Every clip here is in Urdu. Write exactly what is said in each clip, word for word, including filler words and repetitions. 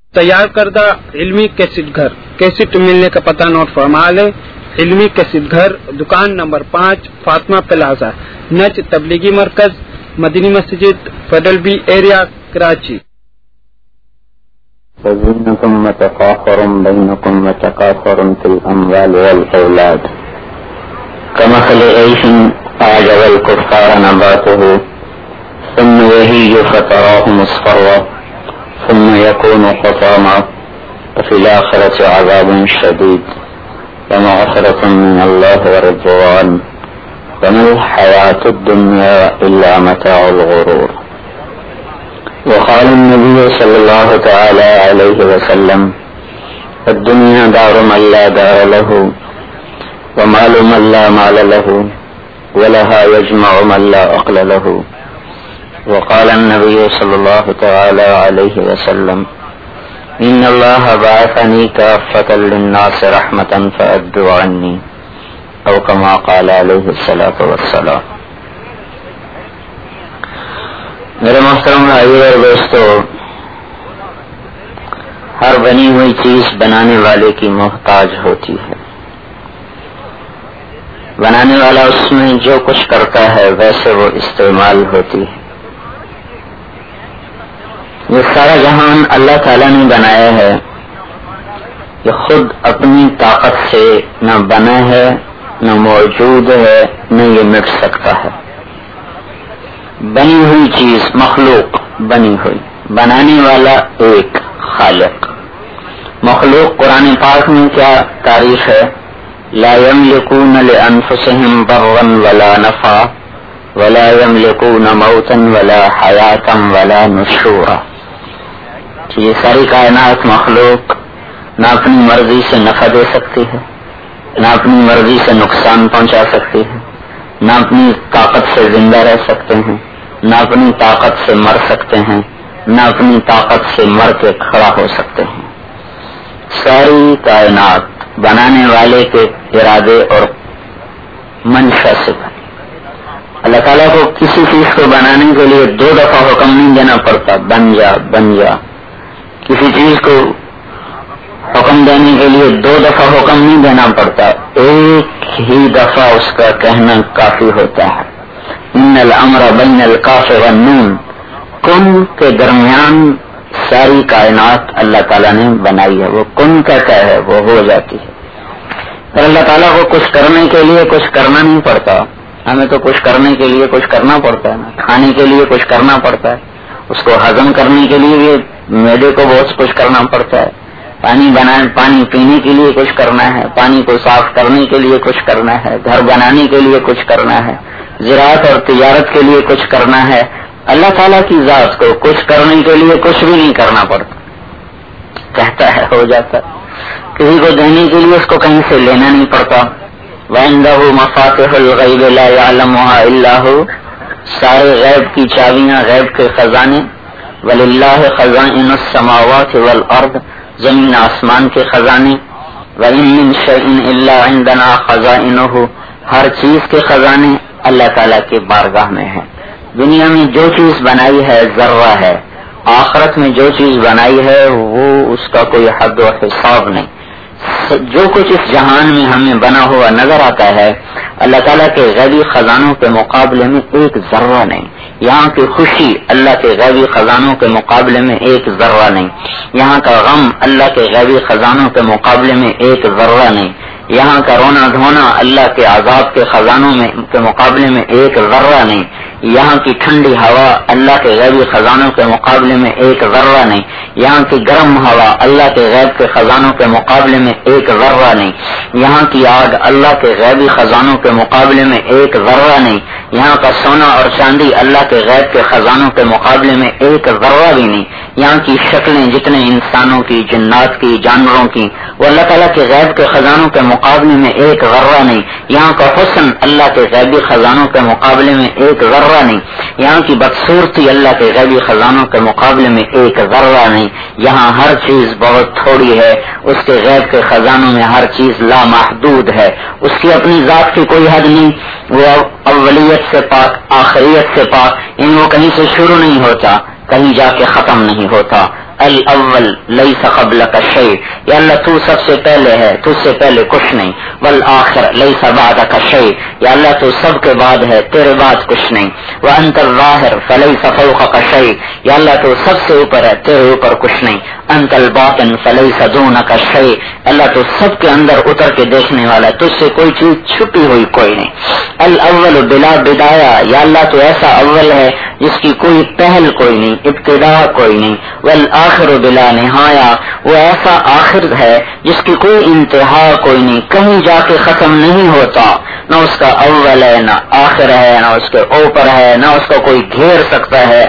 تیار کردہ علمی کیسٹ گھر کیسٹ ملنے کا پتہ نوٹ فرما لیں۔ علمی کیسٹ گھر، دکان نمبر پانچ، فاطمہ پلازا، نج تبلیغی مرکز، Madni Masjid, federal B area, Karachi. وَزِنَّكُمْ وَتَفَاخُرٌ بَيْنَكُمْ وَتَكَاثُرٌ فِي الْأَمْوَالِ وَالْأَوْلَادِ كَمَثَلِ غَيْثٍ أَعْجَبَ الْكُفَّارَ نَبَاتُهُ ثُمَّ يَهِيجُ فَتَرَاهُ مُصْفَرًّا ثُمَّ يَكُونُ حُطَامًا وَفِي الْآخِرَةِ عَذَابٌ شَدِيدٌ وَمَغْفِرَةٌ مِّنَ اللَّهِ وَرِضْوَانٌ وَمَا الْحَيَاةُ الدُّنْيَا إِلَّا مَتَاعُ الْغُرُورِ۔ وقال النبي صلى الله تعالى عليه وسلم: الدنيا دار من لا دار له ومال من لا مال له ولها يجمع من لا عقل له. وقال النبي صلى الله تعالى عليه وسلم: إن الله بعثني كافة للناس رحمة فأدوا عني، أو كما قال عليه الصلاة والسلام۔ میرے محترم بھائیو اور دوستو، ہر بنی ہوئی چیز بنانے والے کی محتاج ہوتی ہے۔ بنانے والا اس میں جو کچھ کرتا ہے ویسے وہ استعمال ہوتی ہے۔ یہ سارا جہان اللہ تعالیٰ نے بنایا ہے، یہ خود اپنی طاقت سے نہ بنا ہے، نہ موجود ہے، نہ یہ مٹ سکتا ہے۔ بنی ہوئی چیز، مخلوق بنی ہوئی، بنانے والا ایک خالق۔ مخلوق قرآن پاک میں کیا تعریف ہے؟ لا یملکون لانفسہم ضرا ولا نفعا ولا یملکون موتا ولا حیاتا ولا نشورا۔ یہ ساری کائنات مخلوق نہ اپنی مرضی سے نفع دے سکتی ہے، نہ اپنی مرضی سے نقصان پہنچا سکتی ہے، نہ اپنی طاقت سے زندہ رہ سکتے ہیں، نہ اپنی طاقت سے مر سکتے ہیں، نہ اپنی طاقت سے مر کے کھڑا ہو سکتے ہیں۔ ساری کائنات بنانے والے کے ارادے اور منشا سے بنی۔ اللہ تعالیٰ کو کسی چیز کو بنانے کے لیے دو دفعہ حکم نہیں دینا پڑتا، بن جا بن جا۔ کسی چیز کو حکم دینے کے لیے دو دفعہ حکم نہیں دینا پڑتا، ایک ہی دفعہ اس کا کہنا کافی ہوتا ہے۔ ان الامر بین الکاف والنون، کن کے درمیان ساری کائنات اللہ تعالیٰ نے بنائی ہے۔ وہ کن کہتا ہے وہ ہو جاتی ہے۔ اور اللہ تعالیٰ کو کچھ کرنے کے لیے کچھ کرنا نہیں پڑتا، ہمیں تو کچھ کرنے کے لیے کچھ کرنا پڑتا ہے نا۔ کھانے کے لیے کچھ کرنا پڑتا ہے، اس کو ہضم کرنے کے لیے بھی معدے کو بہت کچھ کرنا پڑتا ہے۔ پانی بنانے پانی پینے کے لیے کچھ کرنا ہے، پانی کو صاف کرنے کے لیے کچھ کرنا ہے، گھر بنانے کے لیے کچھ کرنا ہے، زراعت اور تجارت کے لیے کچھ کرنا ہے۔ اللہ تعالیٰ کی ذات کو کچھ کرنے کے لیے کچھ بھی نہیں کرنا پڑتا، کہتا ہے ہو جاتا ہے۔ کسی کو دینے کے لیے اس کو کہیں سے لینا نہیں پڑتا۔ وَعِندَهُ مَفَاتِحُ الْغَيْبِ لَا يَعْلَمُهَا إِلَّا هُ، سارے غیب کی چابیاں، غیب کے خزانے۔ وَلِلَّهِ خَزَائِنُ السَّمَاوَاتِ وَالْأَرْضِ، زمین آسمان کے خزانے۔ وَإِن مِّن شَيْءٍ إِلَّا عِندَنَا خَزَائِنُهُ، ہر چیز کے خزانے اللہ تعالیٰ کے بارگاہ میں ہیں۔ دنیا میں جو چیز بنائی ہے ذرہ ہے، آخرت میں جو چیز بنائی ہے وہ اس کا کوئی حد و حساب نہیں۔ جو کچھ اس جہان میں ہمیں بنا ہوا نظر آتا ہے اللہ تعالیٰ کے غیبی خزانوں کے مقابلے میں ایک ذرہ نہیں۔ یہاں کی خوشی اللہ کے غیبی خزانوں کے مقابلے میں ایک ذرہ نہیں، یہاں کا غم اللہ کے غیبی خزانوں کے مقابلے میں ایک ذرہ نہیں، یہاں کا رونا دھونا اللہ کے عذاب کے خزانوں میں کے مقابلے میں ایک ذرہ نہیں، یہاں کی ٹھنڈی ہوا اللہ کے غیبی خزانوں کے مقابلے میں ایک ذرہ نہیں، یہاں کی گرم ہوا اللہ کے غیب کے خزانوں کے مقابلے میں ایک ذرہ نہیں، یہاں کی آگ اللہ کے غیبی خزانوں کے مقابلے میں ایک ذرہ نہیں، یہاں کا سونا اور چاندی اللہ کے غیب کے خزانوں کے مقابلے میں ایک ذرہ بھی نہیں، یہاں کی شکلیں جتنے انسانوں کی، جنات کی، جانوروں کی، وہ اللہ تعالیٰ کے غیب کے خزانوں کے مقابلے میں ایک ذرہ نہیں، یہاں کا حسن اللہ کے غیبی خزانوں کے مقابلے میں ایک ذرہ نہیں، یہاں کی بدصورتی اللہ کے غیبی خزانوں کے مقابلے میں ایک ذرہ نہیں، یہاں ہر چیز بہت تھوڑی ہے، اس کے غیب کے خزانوں میں ہر چیز لامحدود ہے، اس کی اپنی ذات کی کوئی حد نہیں، وہ اولیت سے پاک، آخریت سے پاک، ان وہ کہیں سے شروع نہیں ہوتا، کہیں جا کے ختم نہیں ہوتا، الاول لیس قبلک شیء، یا اللہ تو سب سے پہلے ہے، تجھ سے پہلے کچھ نہیں. والآخر لیس بعدک شیء، یا اللہ تو سب کے بعد ہے، تیرے بعد کچھ نہیں. وانت الظاہر فلیس فوقک شیء، یا اللہ تو سب سے اوپر ہے، تیرے اوپر کچھ نہیں. انت الباطن فلیس دونک شیء، اللہ تو سب کے اندر اتر کے دیکھنے والا ہے، تجھ سے کوئی چیز چھپی ہوئی کوئی نہیں. الاول بلا بدایا، یا اللہ تو ایسا اول ہے جس کی کوئی پہل کوئی نہیں، ابتدا کوئی نہیں. والآخر بلا نہایا، وہ ایسا آخر ہے جس کی کوئی انتہا کوئی نہیں، کہیں جا کے ختم نہیں ہوتا. نہ اس کا اول ہے، نہ آخر ہے، نہ اس کے اوپر ہے، نہ اس کو کوئی گھیر سکتا ہے.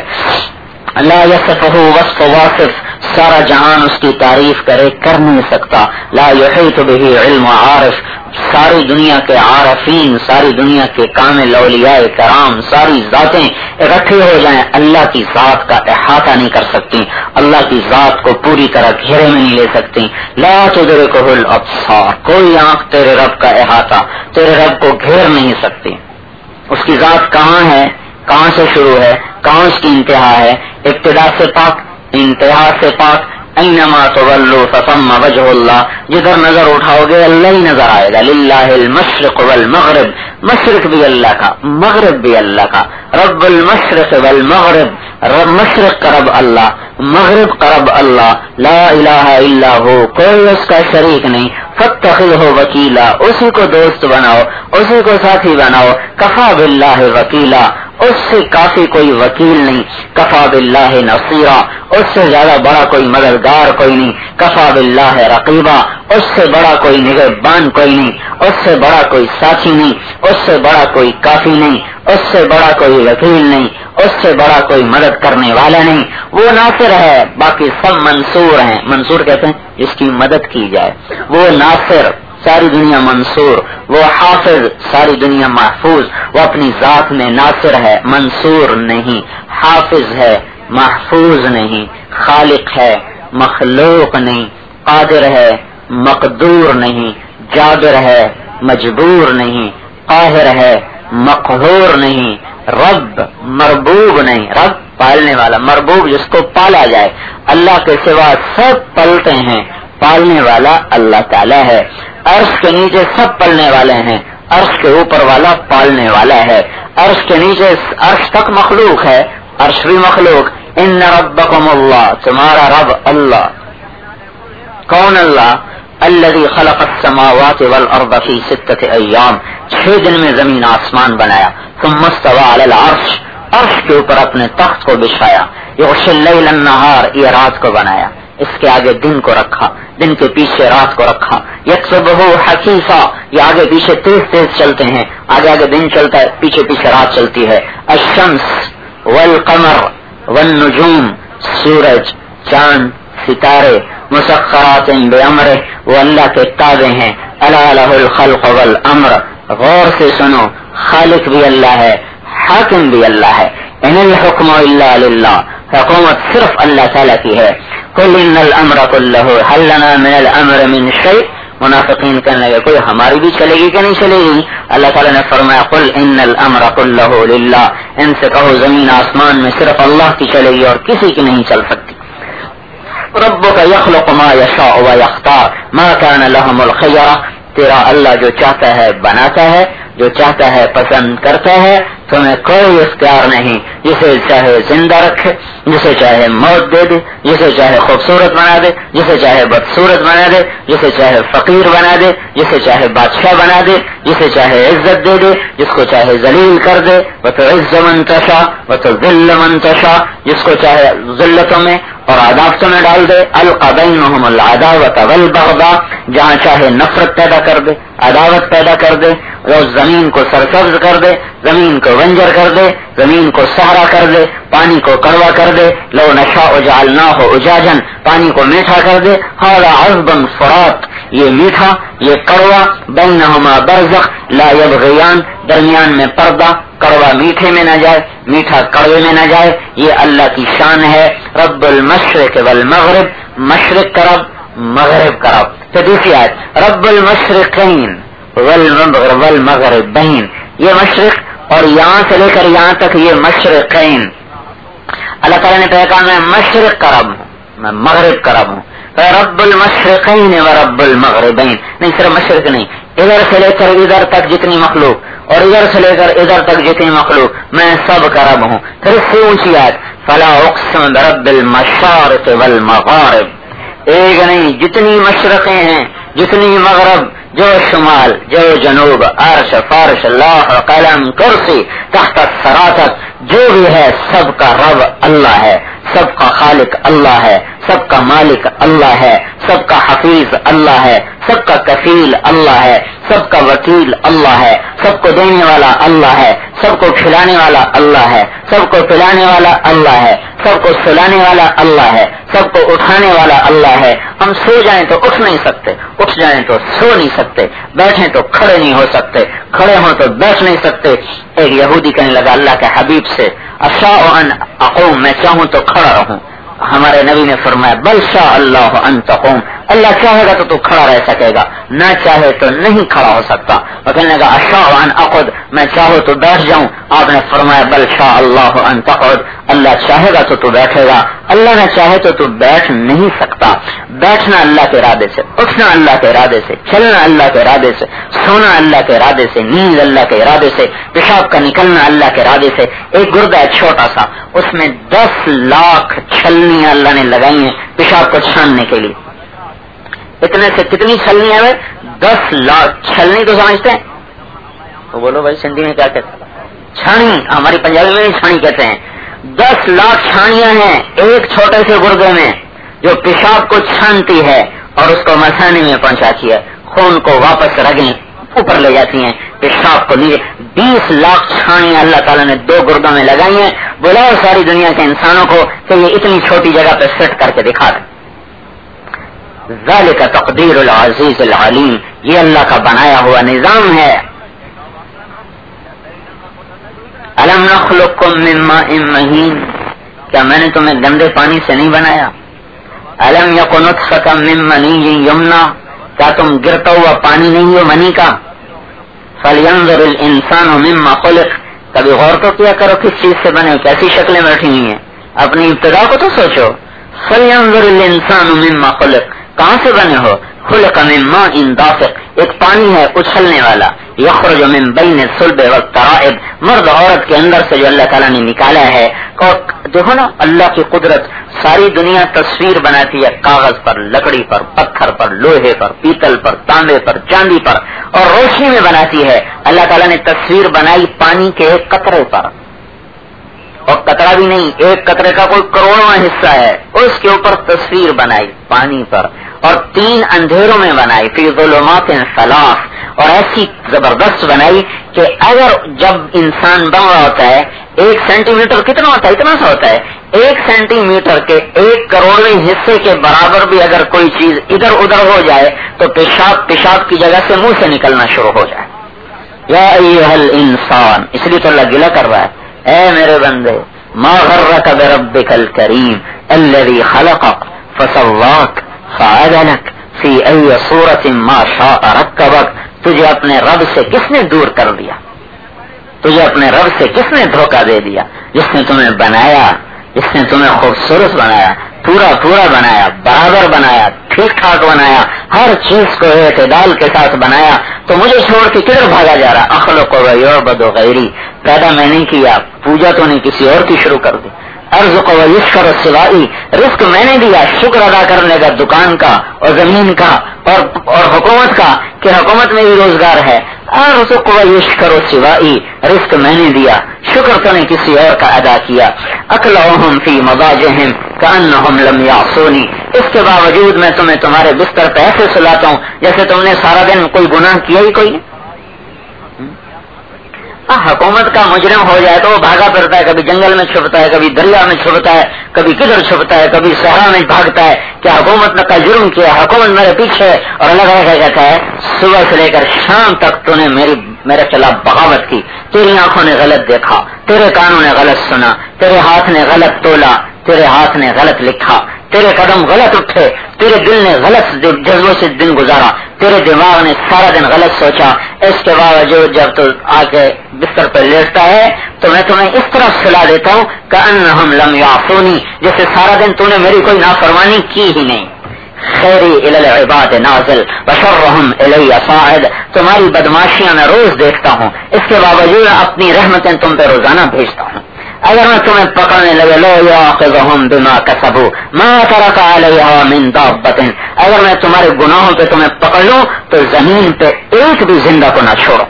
لا یصفہ وصف واصف، سارا جہان اس کی تعریف کرے کر نہیں سکتا. لا یحیط بہ علم عارف، ساری دنیا کے عارفین، ساری دنیا کے کامل اولیاء کرام، ساری ذاتیں اکٹھی ہو جائیں، اللہ کی ذات کا احاطہ نہیں کر سکتی، اللہ کی ذات کو پوری طرح گھیرے میں نہیں لے سکتی. لا تدرکہ الابصار، کوئی آنکھ تیرے رب کا احاطہ، تیرے رب کو گھیر نہیں سکتی. اس کی ذات کہاں ہے، کہاں سے شروع ہے، کہاں اس کی انتہا ہے، ابتدا سے پاک، انتہا سے پاک. اینما تولوا فثم وجہ اللہ، جدھر نظر اٹھاؤ گے اللہ ہی نظر آئے گا. للہ المشرق والمغرب، مشرق بھی اللہ کا، مغرب بھی اللہ کا. رب المشرق والمغرب، رب مشرق کا رب اللہ، مغرب کا رب اللہ. لا الہ الا ہو، کوئی اس کا شریک نہیں. فاتخذہ وکیلا، اسی کو دوست بناؤ، اسی کو ساتھی بناؤ. کفا باللہ وکیلا، اس سے کافی کوئی وکیل نہیں. کفا باللہ نصیرا، اس سے زیادہ بڑا کوئی مددگار کوئی نہیں. کفا باللہ رقیبا، اس سے بڑا کوئی نگہبان کوئی نہیں. اس سے بڑا کوئی ساتھی نہیں، اس سے بڑا کوئی کافی نہیں، اس سے بڑا کوئی وکیل نہیں، اس سے بڑا کوئی مدد کرنے والا نہیں. وہ ناصر ہے، باقی سب منصور ہیں. منصور کہتے ہیں جس کی مدد کی جائے. وہ ناصر، ساری دنیا منصور. وہ حافظ، ساری دنیا محفوظ. وہ اپنی ذات میں ناصر ہے، منصور نہیں. حافظ ہے، محفوظ نہیں. خالق ہے، مخلوق نہیں. قادر ہے، مقدور نہیں. جابر ہے، مجبور نہیں. قاہر ہے، مقہور نہیں. رب، مربوب نہیں. رب پالنے والا، مربوب جس کو پالا جائے. اللہ کے سوا سب پلتے ہیں، پالنے والا اللہ تعالی ہے. عرش کے نیچے سب پلنے والے ہیں، عرش کے اوپر والا پالنے والا ہے. عرش کے نیچے عرش تک مخلوق ہے، عرش بھی مخلوق. ان ربکم اللہ، تمہارا رب اللہ. کون اللہ؟ الذی خلق السماوات والارض فی ستۃ ایام، چھ دن میں زمین آسمان بنایا. ثم استوى علی العرش، عرش کے اوپر اپنے تخت کو بچھایا. یغشی اللیل النہار، یہ رات کو بنایا. اس کے آگے دن کو رکھا، دن کے پیچھے رات کو رکھا. یکسبہ حثیثا، یہ آگے پیچھے تیز تیز چلتے ہیں، آگے آگے دن چلتا ہے، پیچھے پیچھے رات چلتی ہے. الشمس والقمر والنجوم، سورج، چاند، ستارے، مسخرات بامرہ، وہ اللہ کے تابع ہیں. الا لہ الخلق والامر، غور سے سنو، خالق بھی اللہ ہے، حاکم بھی اللہ ہے. ان الحکم الا للہ، حکومت صرف اللہ تعالیٰ کی ہے. قل ان الامر کلہ هل لنا من الامر من شیء، منافقین کہنے لگے کوئی ہماری بھی چلے گی کہ نہیں چلے گی؟ اللہ تعالیٰ نے فرمایا قل ان الامر کلہ للہ، ان سے کہو زمین آسمان میں صرف اللہ کی چلے گی اور کسی کی نہیں چل سکتی. ربک یخلق ما یشاء ویختار ما کان لهم الخیرہ، تیرا اللہ جو چاہتا ہے بناتا ہے، جو چاہتا ہے پسند کرتا ہے. تمہیں کوئی اختیار نہیں، جسے چاہے زندہ رکھے، جسے چاہے موت دے دے، جسے چاہے خوبصورت بنا دے، جسے چاہے بدصورت بنا دے، جسے چاہے فقیر بنا دے، جسے چاہے بادشاہ بنا دے، جسے چاہے عزت دے دے، جس کو چاہے ذلیل کر دے. وتعز من تشاء وتذل من تشاء، جس کو چاہے ذلتوں میں اور عداوتوں میں ڈال دے. القى بینہم العداوۃ والبغضاء، جہاں چاہے نفرت پیدا کر دے، عداوت پیدا کر دے. اور زمین کو سرسبز کر دے، زمین کو بنجر کر دے، زمین کو صحرا کر دے، پانی کو کڑوا کر دے. لو نشاء جعلناہ اجاجا، پانی کو میٹھا کر دے. ھذا عذب فرات، یہ میٹھا یہ کڑوا. بینہما برزخ لا یبغیان، درمیان میں پردہ، کڑوا میٹھے میں نہ جائے، میٹھا کڑوے میں نہ جائے. یہ اللہ کی شان ہے. رب المشرق والمغرب، مشرق کا رب، مغرب کا رب. تو دوسری آیت رب المشرقین والمغربین، یہ مشرق اور یہاں سے لے کر یہاں تک یہ مشرقین. اللہ تعالیٰ نے پیغام میں مشرق کا رب، میں مغرب کا رب ہوں. رب المشرقین و رب المغربین، نہیں صرف مشرق نہیں، ادھر سے لے کر ادھر تک جتنی مخلوق اور ادھر سے لے کر ادھر تک جتنی مخلوق میں سب کا رب ہوں. پھر اس سے اونچی آیت فلا اقسم برب المشارق والمغارب، ایک نہیں جتنی مشرقیں ہیں جتنی مغرب، جو شمال جو جنوب، عرش فارش اللہ قلم کرسی تحت الثری تک جو بھی ہے سب کا رب اللہ ہے، سب کا خالق اللہ ہے، سب کا مالک اللہ ہے، سب کا حفیظ اللہ ہے، سب کا کفیل اللہ ہے، سب کا وکیل اللہ ہے، سب کو دینے والا اللہ ہے، سب کو کھلانے والا اللہ ہے، سب کو پلانے والا اللہ ہے، سب کو سلانے والا اللہ ہے، سب کو اٹھانے والا اللہ ہے. ہم سو جائیں تو اٹھ نہیں سکتے، اٹھ جائیں تو سو نہیں سکتے، بیٹھیں تو کھڑے نہیں ہو سکتے، کھڑے ہوں تو بیٹھ نہیں سکتے. ایک یہودی کہنے لگا اللہ کے حبیب سے اشاء ان اقوم، میں چاہوں تو کھڑا رہوں. ہمارے نبی نے فرمایا بل شاء اللہ ان تقوم، اللہ چاہے گا تو تو کھڑا رہ سکے گا، نہ چاہے تو نہیں کھڑا ہو سکتا. وہ کہنے لگا اشاء ان اقعد، میں چاہوں تو بیٹھ جاؤں. آپ نے فرمایا بل شاء اللہ ان تقعد، اللہ چاہے گا تو تو بیٹھے گا، اللہ نہ چاہے تو تو بیٹھ نہیں سکتا. بیٹھنا اللہ کے ارادے سے، اٹھنا اللہ کے ارادے سے، چلنا اللہ کے ارادے سے، سونا اللہ کے ارادے سے، نیند اللہ کے ارادے سے، پیشاب کا نکلنا اللہ کے ارادے سے. ایک گردہ ہے چھوٹا سا، اس میں دس لاکھ چھلنیاں اللہ نے لگائی ہیں پیشاب کو چھاننے کے لیے. اتنے سے کتنی چھلنیاں ہیں؟ دس لاکھ. چھلنی تو سمجھتے ہیں؟ تو بولو بھائی سندھی میں کیا کہتے ہیں؟ چھانی، ہماری پنجابی میں چھانی کہتے ہیں. دس لاکھ چھانیاں ہیں ایک چھوٹے سے گردے میں جو پیشاب کو چھانتی ہے اور اس کو مثانے میں پہنچاتی ہے، خون کو واپس رگیں اوپر لے جاتی ہیں، پیشاب کو نیچے. بیس لاکھ چھانیاں اللہ تعالیٰ نے دو گردوں میں لگائی ہیں. بلاؤ ساری دنیا کے انسانوں کو کہ یہ اتنی چھوٹی جگہ پہ فٹ کر کے دکھا دیں. ذالک تقدیر العزیز العلیم، یہ اللہ کا بنایا ہوا نظام ہے. الم نخلقکم من ماء مہین، کیا میں نے تمہیں گندے پانی سے نہیں بنایا؟ الم یکن نطفۃ من منی یمنی، کیا تم گرتا ہوا پانی نہیں ہو منی کا؟ فلینظر الانسان مما خلق، کبھی غور تو کیا کرو کس چیز سے بنے، کیسی شکلیں بیٹھی ہوئی ہیں، اپنی ابتدا کو تو سوچو. فلینظر الانسان مما خلق، کہاں سے بنے ہو؟ خلق من ماء دافق، ایک پانی ہے اچھلنے والا، یخرج من بین الصلب والترائب، مرد عورت کے اندر سے جو اللہ تعالیٰ نے نکالا ہے. اور دیکھو نا اللہ کی قدرت، ساری دنیا تصویر بناتی ہے کاغذ پر، لکڑی پر، پتھر پر، لوہے پر، پیتل پر، تانبے پر، چاندی پر، اور روشنی میں بناتی ہے. اللہ تعالیٰ نے تصویر بنائی پانی کے ایک قطرے پر، اور قطرہ بھی نہیں، ایک قطرے کا کوئی کروڑواں حصہ ہے، اس کے اوپر تصویر بنائی پانی پر، اور تین اندھیروں میں بنائی فی ظلمات ثلاث، اور ایسی زبردست بنائی کہ اگر جب انسان بن رہا ہوتا ہے ایک سینٹی میٹر کتنا ہوتا ہے؟ اتنا سا ہوتا ہے. ایک سینٹی میٹر کے ایک کروڑویں حصے کے برابر بھی اگر کوئی چیز ادھر ادھر ہو جائے تو پیشاب پیشاب کی جگہ سے منہ سے نکلنا شروع ہو جائے. یا ایھا الانسان، اس لیے تو اللہ گلہ کر رہا ہے، اے میرے بندے، ما غرک بربک الکریم الذی خلقک فسواک فعدلک فی ای صورت ما شاء رکبک، تجھے اپنے رب سے کس نے دور کر دیا؟ تجھے اپنے رب سے کس نے دھوکہ دے دیا؟ جس نے تمہیں بنایا، جس نے تمہیں خوبصورت بنایا، پورا پورا بنایا، برابر بنایا، ٹھیک ٹھاک بنایا، ہر چیز کو اعتدال کے ساتھ بنایا، تو مجھے چھوڑ کے کدھر بھاگا جا رہا؟ اخلق و یعبد غیری، پیدا میں نہیں کیا، پوجا تو نہیں کسی اور کی شروع کر دی. ارزق و یشکر سوائی، رزق میں نے دیا، شکر ادا کرنے کا دکان کا اور زمین کا اور اور حکومت کا کہ حکومت میں بھی روزگار ہے. ارزق و یشکر سوائی، رزق میں نے دیا، شکر تو نے کسی اور کا ادا کیا. اکلؤہم فی مضاجہم کأنہم لم یعصونی، اس کے باوجود میں تمہیں تمہارے بستر پہ ایسے سلاتا ہوں جیسے تم نے سارا دن کوئی گناہ کیا ہی کوئی نہیں. حکومت کا مجرم ہو جائے تو وہ بھاگا پھرتا ہے، کبھی جنگل میں چھپتا ہے، کبھی دریا میں چھپتا ہے، کبھی کدھر چھپتا ہے، کبھی صحرا میں بھاگتا ہے کہ حکومت نے کا جرم کیا، حکومت میرے پیچھے. اور اللہ تعالیٰ کہتا ہے صبح سے لے کر شام تک تو نے میری میرے خلاف بغاوت کی، تیری آنکھوں نے غلط دیکھا، تیرے کانوں نے غلط سنا، تیرے ہاتھ نے غلط تولا، تیرے ہاتھ نے غلط لکھا، تیرے قدم غلط اٹھے، تیرے دل نے غلط جذبوں سے دن گزارا، تیرے دماغ نے سارا دن غلط سوچا، اس کے باوجود جب تو آ کے بستر پہ لیٹتا ہے تو میں تمہیں اس طرح سلا دیتا ہوں کأنہم لم یعصونی، جیسے سارا دن تو نے میری کوئی نافرمانی کی ہی نہیں. خیری الی العباد نازل وشرہم الی صاعد، تمہاری بدماشیاں میں روز دیکھتا ہوں، اس کے باوجود اپنی رحمتیں تم پہ روزانہ بھیجتا ہوں. اگر میں تمہیں پکڑنے لگے لو یاخذہم بما کسبوا ما ترک علیہا من دابۃ، اگر میں تمہارے گناہوں پہ تمہیں پکڑ لوں تو زمین پہ ایک بھی زندہ کو نہ چھوڑو.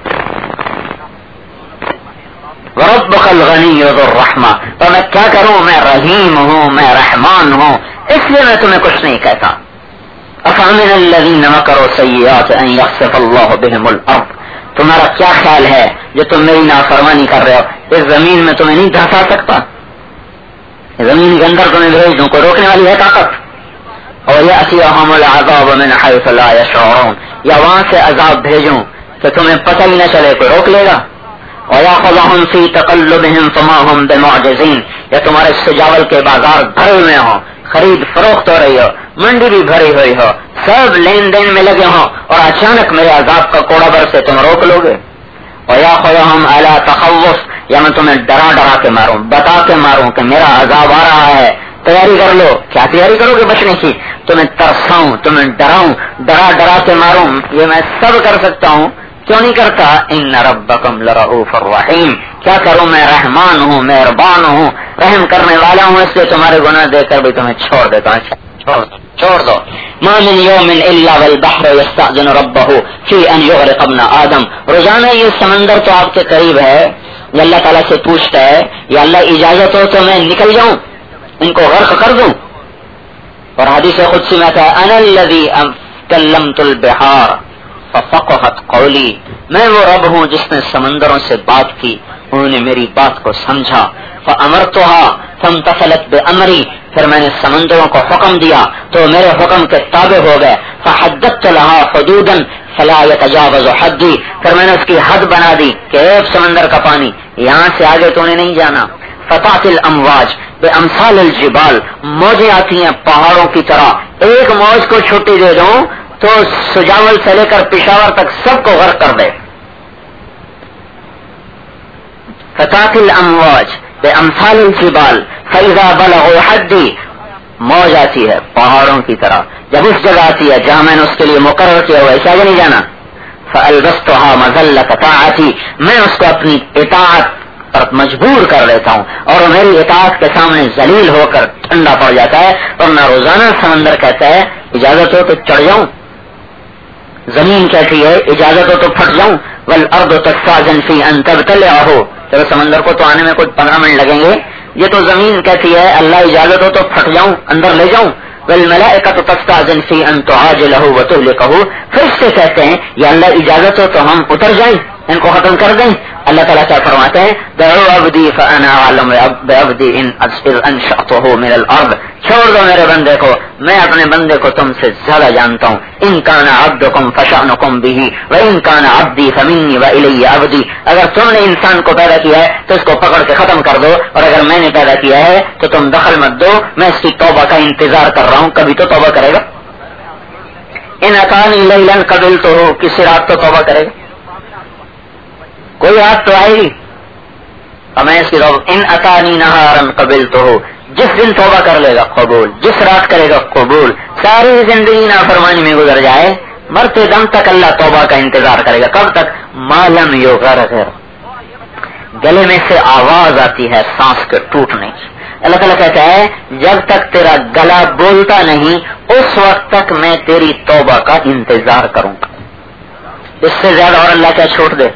وربک الغنی ذو الرحمہ، تو میں کیا کروں، میں رحیم ہوں، میں رحمان ہوں، اس لیے میں تمہیں کچھ نہیں کہتا. افامن الذین مکروا السیئات ان یخسف اللہ بہم الارض، تمہارا کیا خیال ہے جو تم میری نافرمانی کر رہے ہو، اس زمین میں تمہیں نہیں دھسا سکتا، زمین کے اندر تمہیں بھیج دوں، کوئی روکنے والی ہے طاقت. اور یأتیہم العذاب من حیث لا یشعرون، یا وہاں سے عذاب بھیجوں کہ تمہیں پتہ ہی نہ چلے، کوئی روک لے گا. وَيَأْخُذَهُمْ فِي تَقَلُّبِهِمْ فَمَا هُمْ بِمُعْجِزِينَ، یا تمہارے سجاول کے بازار بھرے ہوئے ہوں، خرید فروخت ہو رہی ہو، منڈی بھی بھری ہوئی ہو، سب لین دین میں لگے ہوں، اور اچانک میرے عذاب کا کوڑا برسے تم روک لو گے. وَيَأْخُذُهُمْ عَلَى تَخَوُّفٍ، یا میں تمہیں ڈرا ڈرا کے ماروں، بتا کے ماروں کہ میرا عذاب آ رہا ہے، تیاری کر لو. کیا تیاری کرو گے بچنے کی؟ تمہیں ترساؤں، تمہیں ڈراؤں، ڈرا ڈرا کے ماروں، یہ میں سب کر سکتا ہوں. کیوں نہیں کرتا؟ ان ربکم لرؤوف الرحیم، کیا کروں، میں رحمان ہوں، مہربان ہوں، رحم کرنے والا ہوں، اس لیے تمہارے گناہ دے کر بھی تمہیں چھوڑ دیتا ہوں. چھوڑ دو چھوڑ دو. ما من یوم الا والبحر یستأذن ربہ فی ان یغرق ابن آدم، روزانہ یہ سمندر تو آپ کے قریب ہے، یہ اللہ تعالیٰ سے پوچھتا ہے یا اللہ اجازت ہو تو میں نکل جاؤں، ان کو غرق کر دوں. اور حدیث قدسی میں آتا ہے انا الذی کلمت البحار ففقهت قولی، میں وہ رب ہوں جس نے سمندروں سے بات کی، انہوں نے میری بات کو سمجھا. فامرتها فامتثلت بامری، پھر میں نے سمندروں کو حکم دیا تو میرے حکم کے تابع ہو گئے. فحددت لها حدودا فلا يتجاوز حدی، پھر میں نے اس کی حد بنا دی کہ ایک سمندر کا پانی یہاں سے آگے تو نے نہیں جانا. فتات الامواج بامثال الجبال، موجیں آتی ہیں پہاڑوں کی طرح، ایک موج کو چھٹی دے دوں تو سجاول سے لے کر پشاور تک سب کو غرق کر دے. فتات الامواج بامثال الجبال فاذا بلغوا حدی، موج آتی ہے پہاڑوں کی طرح، جب اس جگہ آتی ہے جہاں میں نے اس کے لیے مقرر کیا ہوا ایسا نہیں جانا. فالبستها مذلة طاعتی، میں اس کو اپنی اطاعت پر مجبور کر دیتا ہوں اور میری اطاعت کے سامنے ذلیل ہو کر ٹھنڈا پڑ جاتا ہے. اور نہ روزانہ سمندر کہتا ہے اجازت ہو تو چڑھ جاؤں، زمین کہتی ہے اجازت ہو تو پھٹ جاؤں. والارض تستاذن فی ان تبتلعہ، چلو سمندر کو تو آنے میں کچھ پندرہ منٹ لگیں گے، یہ تو زمین کہتی ہے اللہ اجازت ہو تو پھٹ جاؤں، اندر لے جاؤں. والملائکۃ تستاذن فی ان تعاجلہ وتہلکہ، فرشتے کہتے ہیں یا اللہ اجازت ہو تو ہم اتر جائیں، ان کو ختم کر دیں. اللہ تعالیٰ کیا فرماتے ہیں دعوا عبدی فانا اعلم بعبدی ان انشأتہ من الارض، چھوڑ دو میرے بندے کو، میں اپنے بندے کو تم سے زیادہ جانتا ہوں. ان کان عبدکم فشأنکم بہ وان کان عبدی فمنی والی عبدی، اگر تم نے انسان کو پیدا کیا ہے تو اس کو پکڑ کے ختم کر دو، اور اگر میں نے پیدا کیا ہے تو تم دخل مت دو، میں اس کی توبہ کا انتظار کر رہا ہوں، کبھی تو توبہ کرے گا. ان اتانی لیلا قبلتہ، کسی رات تو توبہ کرے گا، کوئی رات تو آئے گی. اور میں اس کی توبہ ان اتانی نہارا قبلتہ، جس دن توبہ کر لے گا قبول، جس رات کرے گا قبول. ساری زندگی نافرمانی میں گزر جائے، مرتے دم تک اللہ توبہ کا انتظار کرے گا. کب تک؟ ما لم یغرغر، گلے میں سے آواز آتی ہے سانس کے ٹوٹنے کی. اللہ تعالیٰ کہتا ہے جب تک تیرا گلا بولتا نہیں اس وقت تک میں تیری توبہ کا انتظار کروں گا. اس سے زیادہ اور اللہ کیا چھوٹ دے؟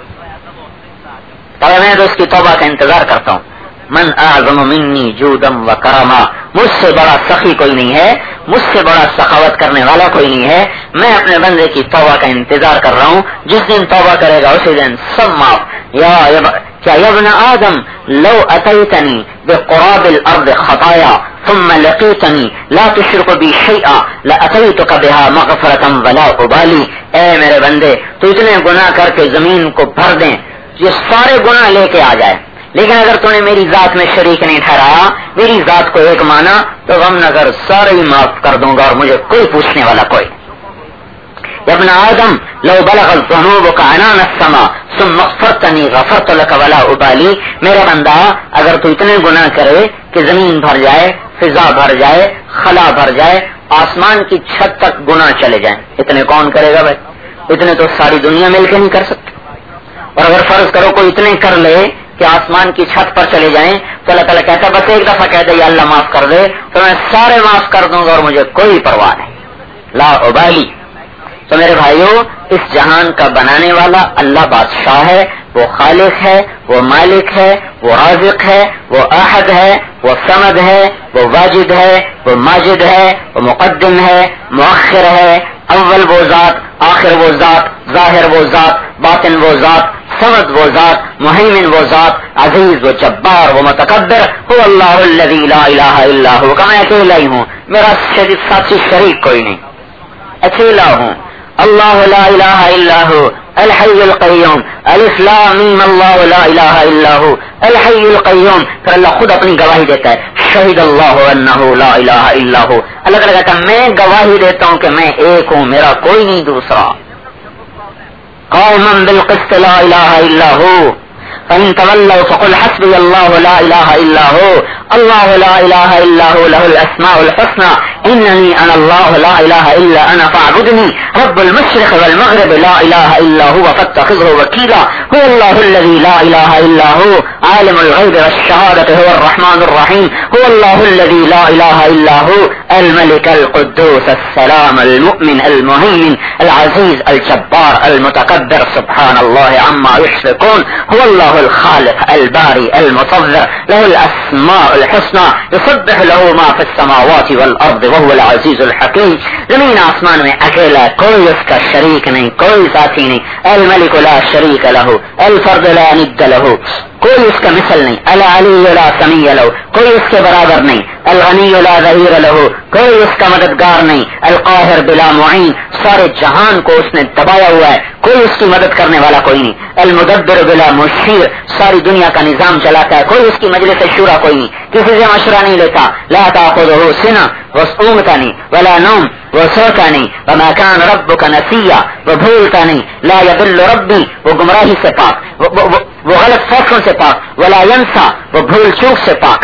تو میں تو اس کی توبہ کا انتظار کرتا ہوں. من اعظم منی جودم و کرما، مجھ سے بڑا سخی کوئی نہیں ہے، مجھ سے بڑا سخاوت کرنے والا کوئی نہیں ہے. میں اپنے بندے کی توبہ کا انتظار کر رہا ہوں، جس دن توبہ کرے گا اسی دن سب معاف. یا کیا ابن آدم لو اتیتنی بقراب الارض خطایا ثم لقیتنی لا تشرک بی شیئا لاتیتک بها مغفرة ولا ابالی. اے میرے بندے تو اتنے گناہ کر کے زمین کو بھر دیں، یہ سارے گناہ لے کے آ جائے، لیکن اگر تو نے میری ذات میں شریک نہیں ٹھہرایا، میری ذات کو ایک مانا، تو غم نظر سارے ہی معاف کر دوں گا اور مجھے کوئی پوچھنے والا کوئی. ابن آدم لو بلغت ذنوبك عنان السماء ثم اغفرتني غفرت لك ولا ابالی، میرا بندہ اگر تو اتنے گناہ کرے کہ زمین بھر جائے، فضا بھر جائے، خلا بھر جائے، آسمان کی چھت تک گناہ چلے جائیں، اتنے کون کرے گا بھائی؟ اتنے تو ساری دنیا مل کے نہیں کر سکتے. اور اگر فرض کرو کوئی اتنے کر لے کہ آسمان کی چھت پر چلے جائیں تو اللہ تعالیٰ کہتا ہے بس ایک دفعہ کہہ دے یا اللہ معاف کر دے تو میں سارے معاف کر دوں گا اور مجھے کوئی پرواہ نہیں، لا ابالی. تو میرے بھائیوں، اس جہان کا بنانے والا اللہ بادشاہ ہے، وہ خالق ہے، وہ مالک ہے، وہ رازق ہے، وہ احد ہے، وہ صمد ہے، وہ واجد ہے، وہ ماجد ہے، وہ مقدم ہے، مؤخر ہے، اول وہ ذات، آخر وہ ذات، ظاہر وہ ذات، باطن وہ ذات، صمد وہ ذات، مہیمن وہ ذات، عزیز و جبار و متکبر. هو اللہ الذی لا الہ الا هو، کہ میں اکیلا ہی ہوں، میرا شریک ساتھی شریک کوئی نہیں، اکیلا ہوں. اللہ لا الہ الا هو الحی القیوم، الف لام میم، اللہ لا الہ الا هو الحی القیوم. پھر اللہ خود اپنی گواہی دیتا ہے، شہید اللہ انہ لا الہ الا هو. اللہ تعالیٰ کہتا ہے میں گواہی دیتا ہوں کہ میں ایک ہوں، میرا کوئی نہیں دوسرا. قائما بالقسط لا الہ الا هو فإن تولوا فقل حسبي الله لا إله إلا هو الله لا إله إلا هو له الأسماء الحسنى إنني أنا الله لا إله إلا أنا فاعبدني رب المشرق والمغرب لا إله إلا هو فاتخذه وكيلا. هو الله الذي لا إله إلا هو عالم الغيب والشهادة هو الرحمن الرحيم. هو الله الذي لا إله إلا هو الملك القدوس السلام المؤمن المهيمن العزيز الجبار المتكبر سبحان الله عما يشركون. هو الله الخالق الباري المصور له الاسماء الحسنى يسبح له ما في السماوات والارض وهو العزيز الحكيم. زمین آسمان میں اکیلا، کوئی اس کا شریک نہیں، کوئی ساتھی نہیں. الملك لا شریک له الفرد لا ند له، کوئی اس کا مثل نہیں. العلی لا سمیع له، کوئی اس کے برابر نہیں. الغنی لا ظہیر له، کوئی اس کا مددگار نہیں. القاہر بلا معین، سارے جہان کو اس نے دبایا ہوا ہے، کوئی اس کی مدد کرنے والا کوئی نہیں. المدبر بلا مشیر، ساری دنیا کا نظام چلاتا ہے، کوئی اس کی مجلس شورا کوئی نہیں، کسی سے مشورہ نہیں لیتا. لا تاخذہ سنہ، وہ اونگتا نہیں، ولا نوم، وہ سوتا نہیں. وما كان ربك نسیا، وہ بھولتا نہیں. لا يضل ربی، وہ گمراہی سے پاک، وہ, وہ, وہ, وہ غلط فیصلوں سے پاک. ولا ينسى، وہ بھول چوک سے پاک.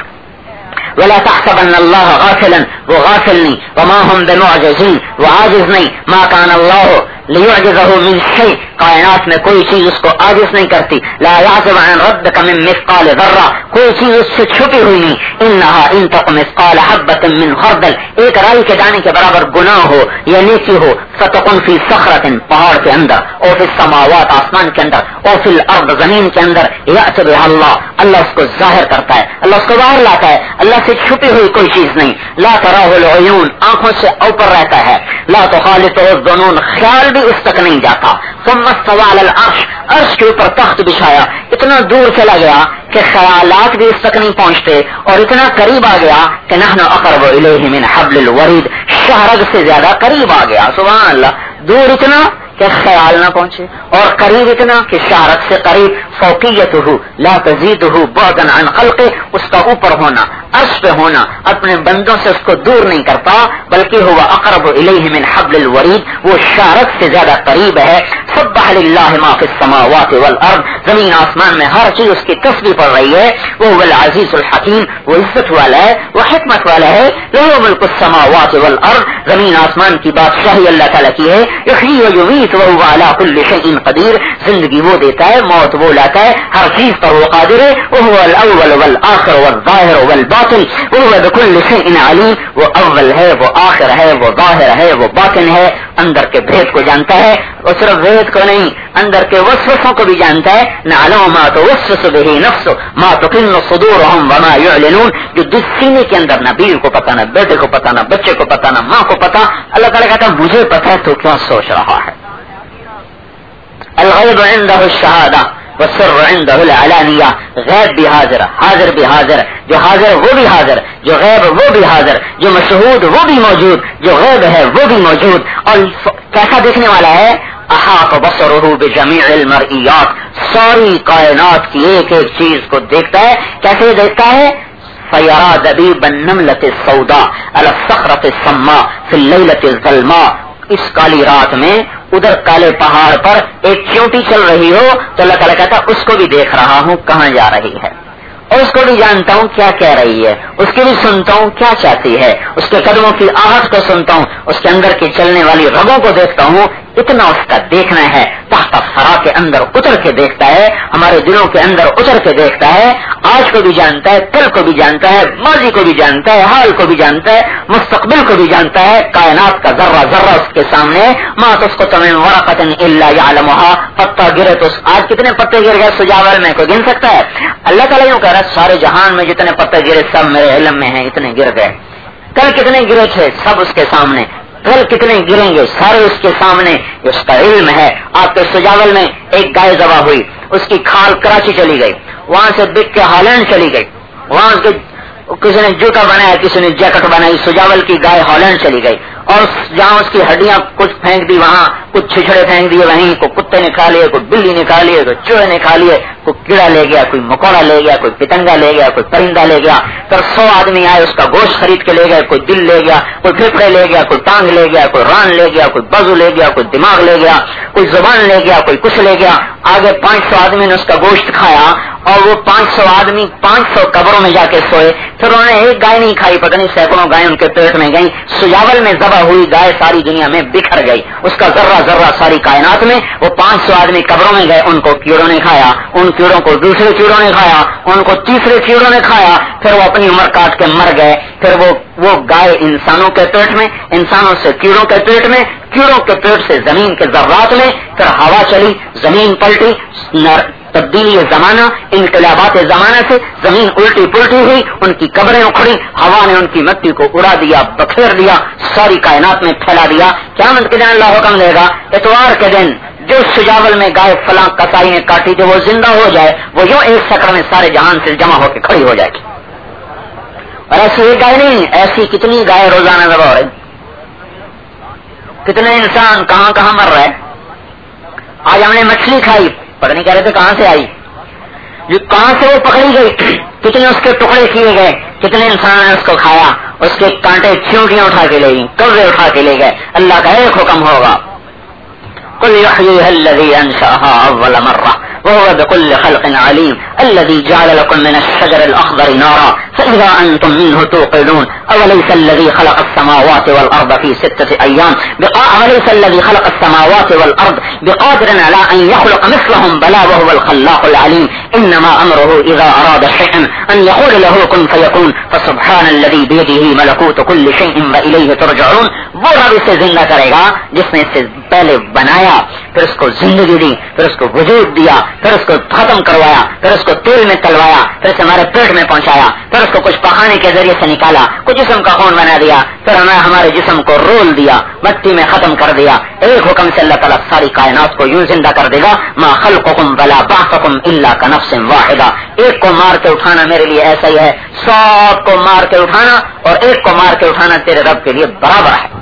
ولا تحسبن اللہ غافلا، وہ غافل نہیں. وما هم بمعجزین، وہ عاجز نہیں. ما كان اللہ لیعجزہ من شیء، کائنات میں کوئی چیز اس کو عاجز نہیں کرتی. لا يعزب عن ربك من مثقال ذرہ، کوئی چیز اس سے چھپی ہوئی نہیں. انہا ان تق مثقال حبۃ من خردل، ایک رائی کے دانے کے برابر گناہ ہو یا نیکی ہو. فتکن فی صخرۃ، پہاڑ کے اندر. اور فی السماوات، آسمان کے اندر. اور فی الارض، زمین کے اندر. یأت بها اللہ، اللہ اس کو ظاہر کرتا ہے، اللہ اس کو باہر لاتا ہے. اللہ سے چھپی ہوئی کوئی چیز نہیں. لا تراہ العیون، آنکھوں سے اوپر رہتا ہے. لا تخالطہ الظنون، خیال بھی اس تک نہیں جاتا. ثم استوى على العرش، عرش کے اوپر تخت بچھایا، اتنا دور چلا گیا کہ خیالات بھی اس تک نہیں پہنچتے، اور اتنا قریب آ گیا کہ نحن اقرب الیہ من حبل الورید، شہرگ سے زیادہ قریب آ گیا. سبحان اللہ، دور اتنا کہ خیال نہ پہنچے، اور قریب اتنا کہ شہرگ سے قریب. فوقیتہ لا تزیدہ بعدا عن خلقہ، اس کا اوپر ہونا، عرش پہ ہونا اپنے بندوں سے اس کو دور نہیں کرتا، بلکہ ہوا اقرب الیہ من حبل الورید، وہ شارک سے زیادہ قریب ہے. سبح للہ ما فی السماوات والارض، زمین آسمان میں ہر چیز اس کی تسبیح پڑھ رہی ہے. وہ هو العزیز الحکیم، وہ عزت والا ہے، وہ حکمت والا ہے. لہ ملک السماوات والارض، زمین آسمان کی بادشاہی اللہ تعالیٰ کی ہے. یحیی و یمیت وهو علی کل شیء قدیر، زندگی وہ دیتا ہے، موت وہ لاتا ہے، ہر چیز پر وہ قادر ہے. وهو الاول والآخر والظاہر والباطن وهو بكل شيء علیم، وہ اول ہے، وہ آخر ہے، وہ ظاہر ہے، وہ باطن ہے. اندر کے بھید کو جانتا ہے، اور صرف بھید کو نہیں، اندر کے وسوسوں کو بھی جانتا ہے. نعلم ما توسوس به نفس ما تكن صدورهم وما يعلنون، جو دل سینے کے اندر نہ بیوی کو پتا، نہ بیٹے کو پتا، نہ بچے کو پتا، نہ ماں کو پتا. اللہ تعالیٰ کہتا ہے مجھے پتا ہے تو کیا سوچ رہا ہے. الغیب عنده الشہادہ والسر عنده العلانیہ، غیب بھی حاضر، حاضر بھی حاضر، جو حاضر وہ بھی حاضر، جو غیب وہ بھی حاضر، جو مشہود وہ بھی موجود، جو غیب ہے وہ بھی موجود. اور کیسا دیکھنے والا ہے؟ احاط بصرہ بجمیع المرئیات، ساری کائنات کی ایک ایک چیز کو دیکھتا ہے. کیسے دیکھتا ہے؟ فیرا دبیب النملۃ السوداء علی الصخرۃ السماء فی اللیلۃ الظلماء، اس کالی رات میں ادھر کالے پہاڑ پر ایک چیونٹی چل رہی ہو تو اللہ تعالیٰ کہتا اس کو بھی دیکھ رہا ہوں کہاں جا رہی ہے، اور اس کو بھی جانتا ہوں کیا کہہ رہی ہے، اس کی بھی سنتا ہوں کیا چاہتی ہے، اس کے قدموں کی آہٹ کو سنتا ہوں، اس کے اندر کی چلنے والی رگوں کو دیکھتا ہوں. اتنا اس کا دیکھنا ہے، تحت سرا کے اندر اتر کے دیکھتا ہے، ہمارے دلوں کے اندر اتر کے دیکھتا ہے. آج کو بھی جانتا ہے، کل کو بھی جانتا ہے، ماضی کو بھی جانتا ہے، حال کو بھی جانتا ہے، مستقبل کو بھی جانتا ہے. کائنات کا ذرہ ذرہ اس کے سامنے. ما تسقط من ورقة الا يعلمها، پتا گرے تو آج کتنے پتے گر گئے سجاول میں، کوئی گن سکتا ہے؟ اللہ تعالیٰ یوں کہہ رہا ہے سارے جہان میں جتنے پتے گرے سب میرے علم میں ہیں، اتنے گر گئے. کل کتنے گرے تھے سب اس کے سامنے، کل کتنے گریں گے سارے اس کے سامنے. اس کا علم ہے. آپ کے سجاول میں ایک گائے ذبح ہوئی، اس کی کھال کراچی چلی گئی، وہاں سے بک کے ہالینڈ چلی گئی، وہاں کے کسی نے جوتا بنایا، کسی نے جیکٹ بنائی، سجاول کی گائے ہالینڈ چلی گئی، اور جہاں اس کی ہڈیاں کچھ پھینک دی وہاں کچھ چھچڑے پھینک دیے، وہیں کو کتے نے کھا لیے، کوئی بلی نے کھا لیے، کوئی چوہے نے کھا لیے، کوئی کیڑا لے گیا، کوئی مکوڑا لے گیا، کوئی پتنگا لے گیا، کوئی پرندہ لے گیا. پھر سو آدمی آئے اس کا گوشت خرید کے لے گئے، کوئی دل لے گیا، کوئی پھیپھڑے لے گیا، کوئی ٹانگ لے گیا، کوئی ران لے گیا، کوئی بازو لے گیا، کوئی دماغ لے گیا، کوئی زبان لے گیا، کوئی کچھ لے گیا. آگے پانچ سو آدمی نے اس کا گوشت کھایا، اور وہ پانچ سو آدمی پانچ سو قبروں میں جا کے سوئے. پھر انہوں نے ایک گائے نہیں کھائی، پتہ نہیں سینکڑوں گائے ان کے پیٹ میں گئی. سجاول میں ذبح ہوئی گائے ساری دنیا میں بکھر گئی، اس کا ذرہ ذرہ ساری کائنات میں. وہ پانچ سو آدمی قبروں میں گئے، ان کو کیڑوں نے کھایا، ان کیڑوں کو دوسرے کیڑوں نے کھایا، ان کو تیسرے کیڑوں نے کھایا. پھر وہ اپنی عمر کاٹ کے مر گئے. پھر وہ وہ گائے انسانوں کے پیٹ میں، انسانوں سے کیڑوں کے پیٹ میں، کیڑوں کے پیٹ سے زمین کے ذرات میں. پھر ہوا چلی، زمین پلٹی، تبدیلی زمانہ، انقلابات زمانہ سے زمین الٹی پلٹی ہوئی، ان کی قبریں اکھڑی، ہوا نے ان کی مٹی کو اڑا دیا، بکھیر دیا، ساری کائنات میں پھیلا دیا. قیامت کے دن اللہ حکم دے گا اتوار کے دن جو سجاول میں گائے فلاں کسائی نے کاٹی جو وہ زندہ ہو جائے، وہ یوں ایک سکڑ میں سارے جہان سے جمع ہو کے کھڑی ہو جائے گی. اور ایسی ایک گائے نہیں، ایسی کتنی گائے روزانہ ذبح ہو رہی، کتنے انسان کہاں کہاں مر رہے. آج ہم نے مچھلی کھائی، پتہ نہیں کہہ رہے تھے کہاں سے آئی، جو کہاں سے وہ پکڑی گئی، کتنے اس کے ٹکڑے کیے گئے، کتنے انسان نے اس کو کھایا، اس کے کانٹے چیونٹیاں اٹھا کے لے گئی، کبے اٹھا کے لے گئے. اللہ کا ایک حکم ہوگا، قل يحييها الذي انشأها اول مرة وهو بكل خلق عليم الذي جعل لكم من الشجر الاخضر نارا فاذا انتم منه توقدون اوليس الذي خلق السماوات والارض في ستة ايام اوليس الذي خلق السماوات والارض بقادر على ان يخلق مثلهم بلى وهو الخلاق العليم انما امره اذا اراد شيئا ان يقول له كن فيكون فسبحان الذي بيده ملكوت كل شيء واليه ترجعون. وہ رب اسے زندہ کرے گا جس نے اسے پہلے بنایا، پھر اس کو زندگی دی، پھر اس کو وجود دیا، پھر اس کو ختم کروایا، پھر اس کو تیل میں تلوایا، پھر اسے ہمارے پیٹ میں پہنچایا، پھر اس کو کچھ پخانے کے ذریعے سے نکالا، کچھ جسم کا خون بنا دیا، پھر ہمیں ہمارے جسم کو رول دیا، مٹی میں ختم کر دیا. ایک حکم سے اللہ تعالیٰ ساری کائنات کو یوں زندہ کر دے گا. ما خلقکم ولا بعثکم الا کنفس واحدہ. ایک کو مار کے اٹھانا میرے لیے ایسا ہی ہے، سب کو مار کے اٹھانا اور ایک کو مار کے اٹھانا تیرے رب کے لیے برابر ہے.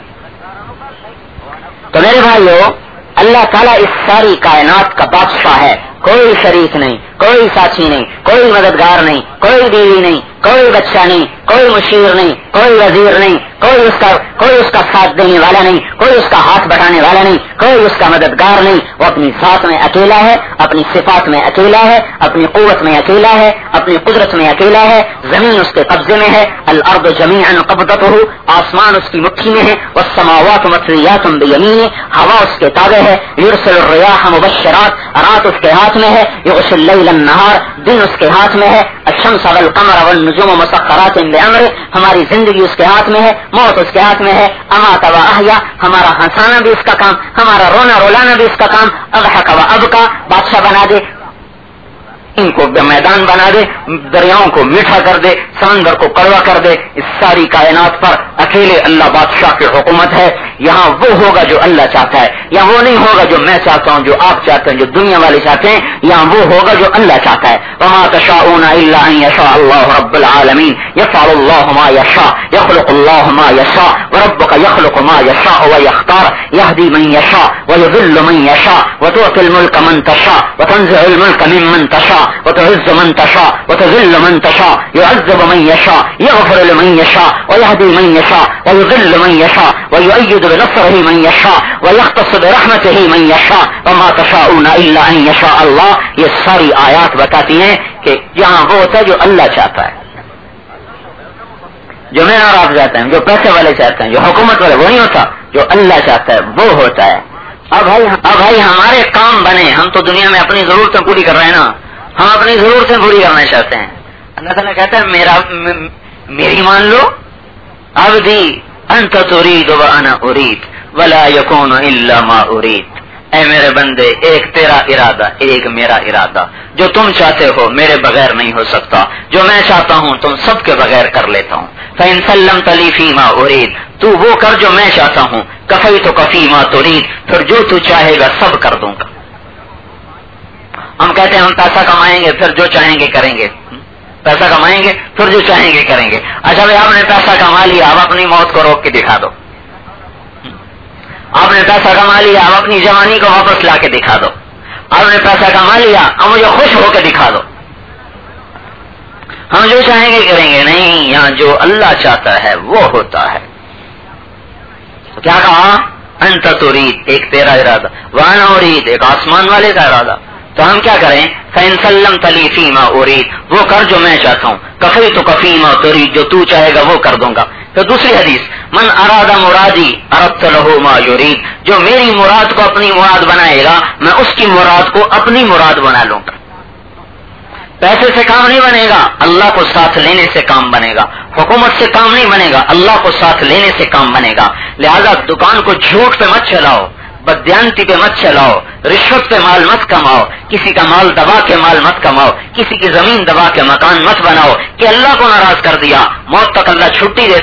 تو میرے بھائیو، اللہ تعالیٰ اس ساری کائنات کا بادشاہ ہے، کوئی شریک نہیں، کوئی ساتھی نہیں، کوئی مددگار نہیں، کوئی بیوی نہیں، کوئی بچہ نہیں، کوئی مشیر نہیں، کوئی وزیر نہیں، کوئی اس کا کوئی اس کا ساتھ دینے والا نہیں، کوئی اس کا ہاتھ بڑھانے والا نہیں، کوئی اس کا مددگار نہیں. وہ اپنی ذات میں اکیلا ہے، اپنی صفات میں اکیلا ہے، اپنی قوت میں اکیلا ہے، اپنی قدرت میں اکیلا ہے. زمین اس کے قبضے میں ہے، الارض جمیعا قبضته، آسمان اس کی مٹھی میں ہے، والسماوات مطویات بیمینہ، ہوا اس کے تابع ہے. یرسل الرياح مبشرات، رات اس کے ہاتھ میں ہے. یغشی اللیل النہار، دن اس کے ہاتھ میں ہے. الشمس والقمر والنجوم مسخرات بامرہ، ہماری زندگی اس کے ہاتھ میں ہے، موت اس کے ہاتھ میں ہے. امات و احیا، ہمارا ہنسانا بھی اس کا کام، ہمارا رونا رولانا بھی اس کا کام. اضحک و ابکا، بادشاہ بنا دے، ان کو میدان بنا دے، دریاؤں کو میٹھا کر دے، سمندر کو کڑوا کر دے. اس ساری کائنات پر اکیلے اللہ بادشاہ کی حکومت ہے. یہاں وہ ہوگا جو اللہ چاہتا ہے، یہاں وہ نہیں ہوگا جو میں چاہتا ہوں، جو آپ چاہتے ہیں، جو دنیا والے چاہتے ہیں. یہاں وہ ہوگا جو اللہ چاہتا ہے. وما تشاءون الا ان يشاء الله رب العالمين يفعل الله ما يشاء يخلق الله ما يشاء وربك يخلق ما يشاء ويختار يهدي من يشاء ويضل من يشاء وتؤتي الملك من تشاء وتنزع الملك ممن تشاء وتعز من تشاء وتذل من تشاء يعذب من يشاء يغفر لمن يشاء ويهدي من يشاء ويضل من يشاء ويؤيد بنصره من يشاء ويختص برحمته من يشاء وما تشاءون الا ان يشاء الله. یہ ساری آیات بتاتی ہیں کہ یہاں وہ ہوتا ہے جو اللہ چاہتا ہے، جو میں اور آپ چاہتے ہیں، جو پیسے والے چاہتے ہیں، جو حکومت والے، وہ نہیں ہوتا. جو اللہ چاہتا ہے وہ ہوتا ہے. اب بھائی اب بھائی ہمارے کام بنے، ہم تو دنیا میں اپنی ضرورتیں پوری کر رہے ہیں نا، ہم اپنی ضرورتیں پوری کرنا چاہتے ہیں. اللہ تعالیٰ کہتا ہے میرا میری مان لو، عبدی انت ترید وانا ارید ولا یکون الا ما ارید. اے میرے بندے، ایک تیرا ارادہ ایک میرا ارادہ، جو تم چاہتے ہو میرے بغیر نہیں ہو سکتا، جو میں چاہتا ہوں تم سب کے بغیر کر لیتا ہوں. فإن سلمت لي فيما أريد، تو وہ کر جو میں چاہتا ہوں. کفیتک فیما ترید، پھر جو تو چاہے گا سب کر دوں گا. ہم کہتے ہیں ہم پیسہ کمائیں گے پھر جو چاہیں گے کریں گے، پیسہ کمائیں گے پھر جو چاہیں گے کریں گے. اچھا بھائی آپ نے پیسہ کما لیا، آپ اپنی موت کو روک کے دکھا دو. آپ نے پیسہ کما لیا، آپ اپنی جوانی کو واپس لا کے دکھا دو. آپ نے پیسہ کما لیا، اب مجھے خوش ہو کے دکھا دو. ہم جو چاہیں گے کریں گے. نہیں، یہاں جو اللہ چاہتا ہے وہ ہوتا ہے. تو کیا کہا؟ انت ترید، ایک تیرا ارادہ، وانا ارید، ایک آسمان والے کا ارادہ. تو ہم کیا کریں؟ فإن سلمت لي فيما أريد، وہ کر جو میں چاہتا ہوں. کفیتک فیما ترید، جو تو چاہے گا وہ کر دوں گا. تو دوسری حدیث، من اراد مرادی اردت له ما يريد، جو میری مراد کو اپنی مراد بنائے گا میں اس کی مراد کو اپنی مراد بنا لوں گا. پیسے سے کام نہیں بنے گا، اللہ کو ساتھ لینے سے کام بنے گا. حکومت سے کام نہیں بنے گا، اللہ کو ساتھ لینے سے کام بنے گا. لہذا دکان کو جھوٹ پہ مت چلاؤ، بدیانتی پہ مت چلاؤ، رشوت پہ مال مت کماؤ، کسی کا مال دبا کے مال مت کماؤ، کسی کی زمین دبا کے مکان مت بناؤ کہ اللہ کو ناراض کر دیا. موت تک اللہ چھٹی دے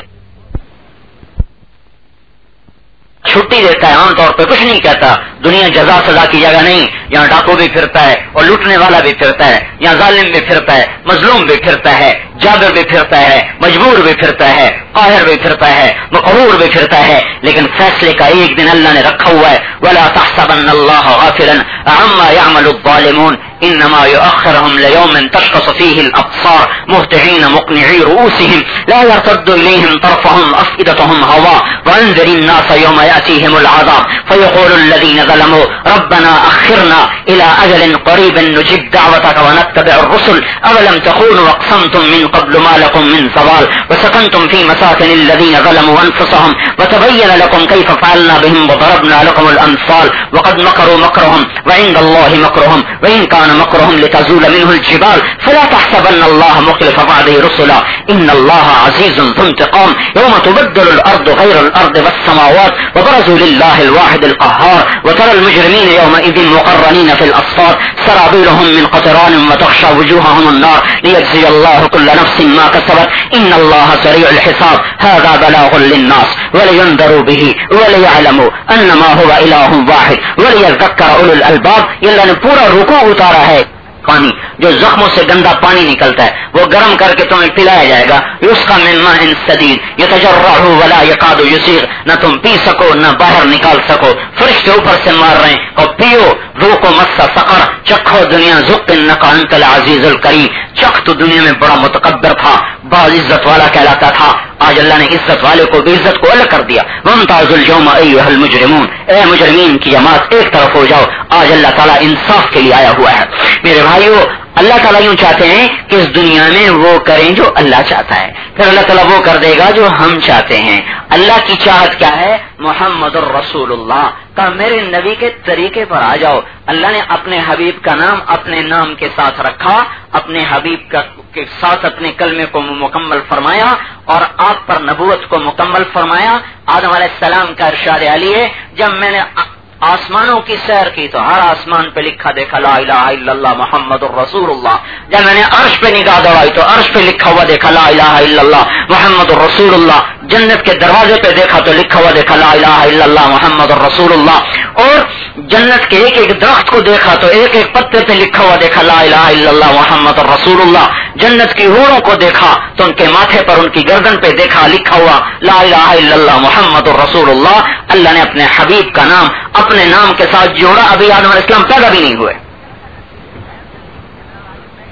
چھٹی دیتا ہے، عام طور پہ کچھ نہیں کہتا. دنیا جزا سزا کی جگہ نہیں، یہاں ڈاکو بھی پھرتا ہے اور لوٹنے والا بھی پھرتا ہے، یہاں ظالم بھی پھرتا ہے، مظلوم بھی پھرتا ہے، جابر بھی پھرتا ہے، مجبور بھی پھرتا ہے، قاہر بھی پھرتا ہے، مقہور بھی پھرتا ہے. لیکن فیصلے کا ایک دن اللہ نے رکھا ہوا ہے. ولا تحسبن اللہ غافلا عما يعمل الظالمون انما يؤخرهم ليوم تشخص فيه الابصار مهطعين مقنعي رؤوسهم لا يرتد اليهم طرفهم افئدتهم هواء وانذر الناس يوم ياتيهم العذاب فيقول الذين ظلموا ربنا اخرنا الى اجل قريب نجب دعوتك ونتبع الرسل اولم تخونوا اقسمتم من قبل ما لكم من زوال وسكنتم في مساكن الذين ظلموا انفسهم وتبين لكم كيف فعلنا بهم وضربنا لكم الامثال وقد مكروا مكرهم وعند الله مكرهم وان كان مكرهم لتزول منه الجبال فلا تحسبن الله مخلف وعده رسلا ان الله عزيز ذو انتقام يوم تبدل الارض غير الارض والسماوات وبرزوا لله الواحد القهار وترى المجرمين يومئذ مقرنين في الاصفاد سرابيلهم من قطران وتخشى وجوههم النار ليجزي الله كل نفس ما كسبت ان الله سريع الحساب هذا بلاغ للناس ولينذروا به وليعلموا انما هو اله واحد وليذكر اولو الالباب. یہ اللہ نے پورا رکوع اتارا ہے. پانی جو زخموں سے گندا پانی نکلتا ہے وہ گرم کر کے تمہیں پلایا جائے گا. یسقى من ماء سدید یتجرعه ولا يكاد يسيغ، نہ تم پی سکو نہ باہر نکال سکو. فرشتے اوپر سے مار رہے ہیں اور پیو. ذوقوا مس سقر، چکھو دنیا. ذق انك انت العزيز الكريم، چکھ تو دنیا میں بڑا متکبر تھا، بعض عزت والا کہلاتا تھا. آج اللہ نے عزت والے کو بھی عزت کو الگ کر دیا. وامتازوا اليوم ايها المجرمون، اے مجرمین کی جماعت ایک طرف ہو جاؤ. آج اللہ تعالیٰ انصاف کے لیے آیا ہوا ہے. میرے بھائیو، اللہ تعالیٰ یوں چاہتے ہیں کہ اس دنیا میں وہ کریں جو اللہ چاہتا ہے، پھر اللہ تعالیٰ وہ کر دے گا جو ہم چاہتے ہیں. اللہ کی چاہت کیا ہے؟ محمد الرسول اللہ کا، میرے نبی کے طریقے پر آ جاؤ. اللہ نے اپنے حبیب کا نام اپنے نام کے ساتھ رکھا، اپنے حبیب کا کے ساتھ اپنے کلمے کو مکمل فرمایا اور آپ پر نبوت کو مکمل فرمایا. آدم علیہ السلام کا ارشاد علی ہے، جب میں نے آسمانوں کی سیر کی تو ہر آسمان پہ لکھا دیکھا لا الہ الا اللہ محمد الرسول اللہ. جب میں نے عرش پہ نگاہ دوڑائی تو عرش پہ لکھا ہوا دیکھا لا الہ الا اللہ محمد الرسول اللہ. جنت کے دروازے پہ دیکھا تو لکھا ہوا دیکھا لا الہ الا اللہ محمد الرسول اللہ. اور جنت کے ایک ایک درخت کو دیکھا تو ایک ایک پتے پہ لکھا ہوا دیکھا لا الہ الا اللہ محمد الرسول اللہ. جنت کی حوروں کو دیکھا تو ان کے ماتھے پر ان کی گردن پہ دیکھا لکھا ہوا لا الہ الا اللہ محمد الرسول اللہ. اللہ نے اپنے حبیب کا نام اپنے نام کے ساتھ جوڑا. ابھی آدم علیہ السلام پیدا بھی نہیں ہوئے.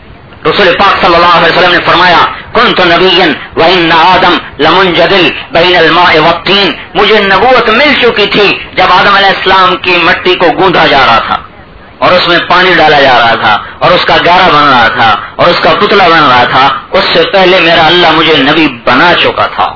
رسول پاک صلی اللہ علیہ وسلم نے فرمایا کنت نبیا وان آدم لمنجدل بین الماء والطین، مجھے نبوت مل چکی تھی جب آدم علیہ السلام کی مٹی کو گوندھا جا رہا تھا اور اس میں پانی ڈالا جا رہا تھا اور اس کا گارا بن رہا تھا اور اس کا پتلا بن رہا تھا، اس سے پہلے میرا اللہ مجھے نبی بنا چکا تھا.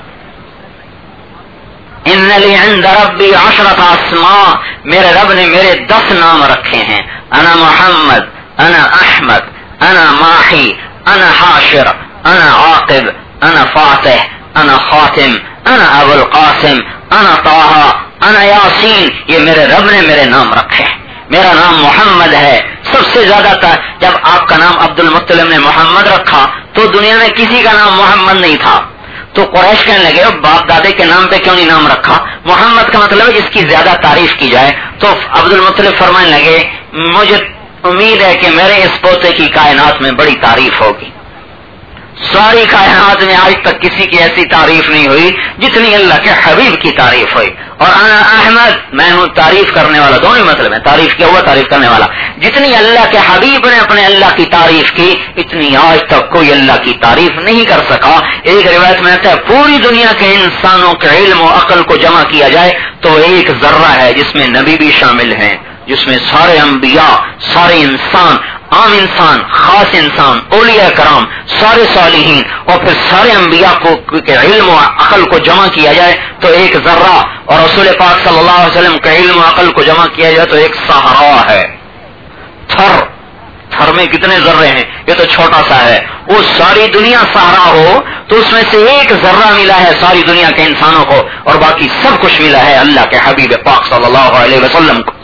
ان لی عند ربی عشرۃ اسماء، میرے رب نے میرے دس نام رکھے ہیں. انا محمد، انا احمد، انا ماحی، انا حاشر، انا عاقب، انا فاتح، انا خاتم، انا ابو القاسم، انا طه، انا یاسین. یہ میرے رب نے میرے نام رکھے ہیں. میرا نام محمد ہے. سب سے زیادہ تھا جب آپ کا نام عبد المطلب نے محمد رکھا تو دنیا میں کسی کا نام محمد نہیں تھا، تو قریش کہنے لگے باپ دادے کے نام پہ کیوں نہیں نام رکھا؟ محمد کا مطلب ہے جس کی زیادہ تعریف کی جائے. تو عبد المطلب فرمانے لگے مجھے امید ہے کہ میرے اس پوتے کی کائنات میں بڑی تعریف ہوگی. ساری کائنات میں آج تک کسی کی ایسی تعریف نہیں ہوئی جتنی اللہ کے حبیب کی تعریف ہوئی. اور انا احمد، میں ہوں تعریف کرنے والا. دونوں مطلب ہے، تعریف کیا ہوا تعریف کرنے والا. جتنی اللہ کے حبیب نے اپنے اللہ کی تعریف کی اتنی آج تک کوئی اللہ کی تعریف نہیں کر سکا. ایک روایت میں آتا ہے پوری دنیا کے انسانوں کے علم و عقل کو جمع کیا جائے تو ایک ذرہ ہے جس میں نبی بھی شامل ہیں، جس میں سارے انبیاء، سارے انسان، عام انسان، خاص انسان، اولیاء کرام، سارے صالحین اور پھر سارے انبیاء کو کے علم و عقل کو جمع کیا جائے تو ایک ذرہ، اور رسول پاک صلی اللہ علیہ وسلم کے علم و عقل کو جمع کیا جائے تو ایک صحرا ہے. تھر تھر میں کتنے ذرے ہیں؟ یہ تو چھوٹا سا ہے. وہ ساری دنیا صحرا ہو تو اس میں سے ایک ذرہ ملا ہے ساری دنیا کے انسانوں کو اور باقی سب کچھ ملا ہے اللہ کے حبیب پاک صلی اللہ علیہ وسلم کو.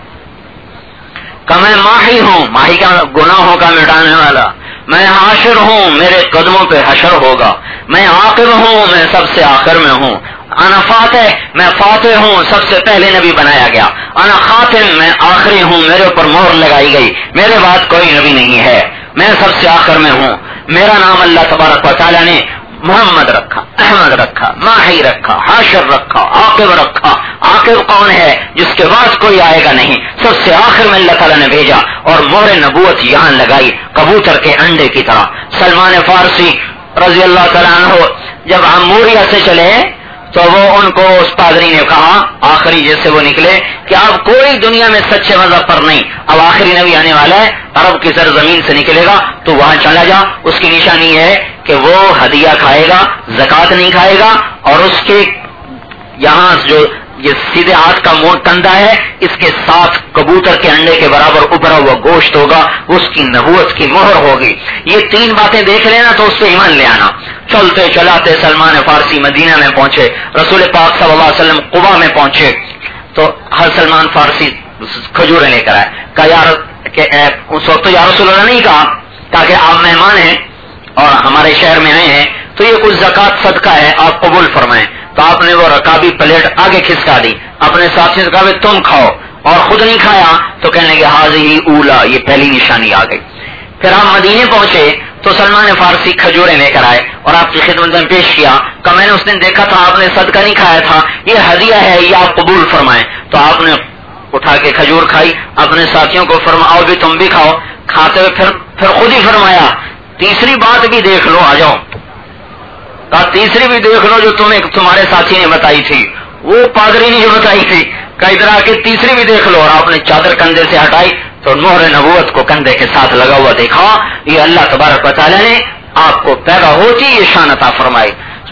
کہ میں ماہی ہوں، ماہی کا گناہوں کا مٹانے والا. میں حاشر ہوں، میرے قدموں پہ حشر ہوگا. میں عاقب ہوں، میں سب سے آخر میں ہوں. انا فاتح، میں فاتح ہوں، سب سے پہلے نبی بنایا گیا. انا خاتم، میں آخری ہوں، میرے اوپر مہر لگائی گئی، میرے بعد کوئی نبی نہیں ہے، میں سب سے آخر میں ہوں. میرا نام اللہ تبارک و تعالیٰ نے محمد رکھا، احمد رکھا، ماہی رکھا، حاشر رکھا، عاقب رکھا. عاقب کون ہے؟ جس کے بعد کوئی آئے گا نہیں، سب سے آخر میں اللہ تعالیٰ نے بھیجا اور مہر نبوت یہاں لگائی کبوتر کے انڈے کی طرح. سلمان فارسی رضی اللہ تعالیٰ عنہ جب عموریہ سے چلے تو وہ ان کو اس پادری نے کہا آخری جیسے وہ نکلے کہ اب کوئی دنیا میں سچے مذہب پر نہیں، اب آخری نبی آنے والا ہے، عرب کی سرزمین سے نکلے گا تو وہاں چلا جا. اس کی نشانی ہے کہ وہ ہدیہ کھائے گا، زکوٰۃ نہیں کھائے گا، اور اس کے یہاں جو یہ سیدھے ہاتھ کا منہ کندھا ہے اس کے ساتھ کبوتر کے انڈے کے برابر ابھرا ہوا گوشت ہوگا، اس کی نبوت کی مہر ہوگی. یہ تین باتیں دیکھ لینا تو اس پہ ایمان لے آنا. چلتے چلاتے سلمان فارسی مدینہ میں پہنچے، رسول پاک صلی اللہ علیہ وسلم قبا میں پہنچے تو ہر سلمان فارسی کھجوریں لے کر آئے. کہا یار کہ اس وقت تو یا رسول اللہ نہیں کہا تاکہ آپ مہمان ہیں اور ہمارے شہر میں آئے ہیں تو یہ کچھ زکوٰۃ صدقہ ہے، آپ قبول فرمائیں. تو آپ نے وہ رکابی پلیٹ آگے کھسکا دی، اپنے ساتھیوں سے کہا تم کھاؤ، اور خود نہیں کھایا تو کہنے لگے حاضی اولا، یہ پہلی نشانی آ گئی. پھر آپ مدینے پہنچے تو سلمان فارسی کھجوریں لے کر آئے اور آپ کی خدمت میں پیش کیا کہ میں نے اس دن دیکھا تھا آپ نے صدقہ نہیں کھایا تھا، یہ ہدیہ ہے، یہ آپ قبول فرمائیں. تو آپ نے اٹھا کے کھجور کھائی، اپنے ساتھیوں کو فرماؤ بھی تم بھی کھاؤ. کھاتے ہوئے پھر پھر خود ہی فرمایا تیسری بات بھی دیکھ لو، آ جاؤ. کہا تیسری بھی دیکھ لو جو تمہیں تمہارے ساتھی نے بتائی تھی، وہ پادری نے جو بتائی تھی. کہ ادھر آ کے تیسری بھی دیکھ لو، اور آپ نے چادر کندھے سے ہٹائی تو مہر نبوت کو کندھے کے ساتھ لگا ہوا دیکھا. یہ اللہ تبارک و تعالیٰ نے آپ کو پیدا ہوتی یہ شان عطا فرمائی.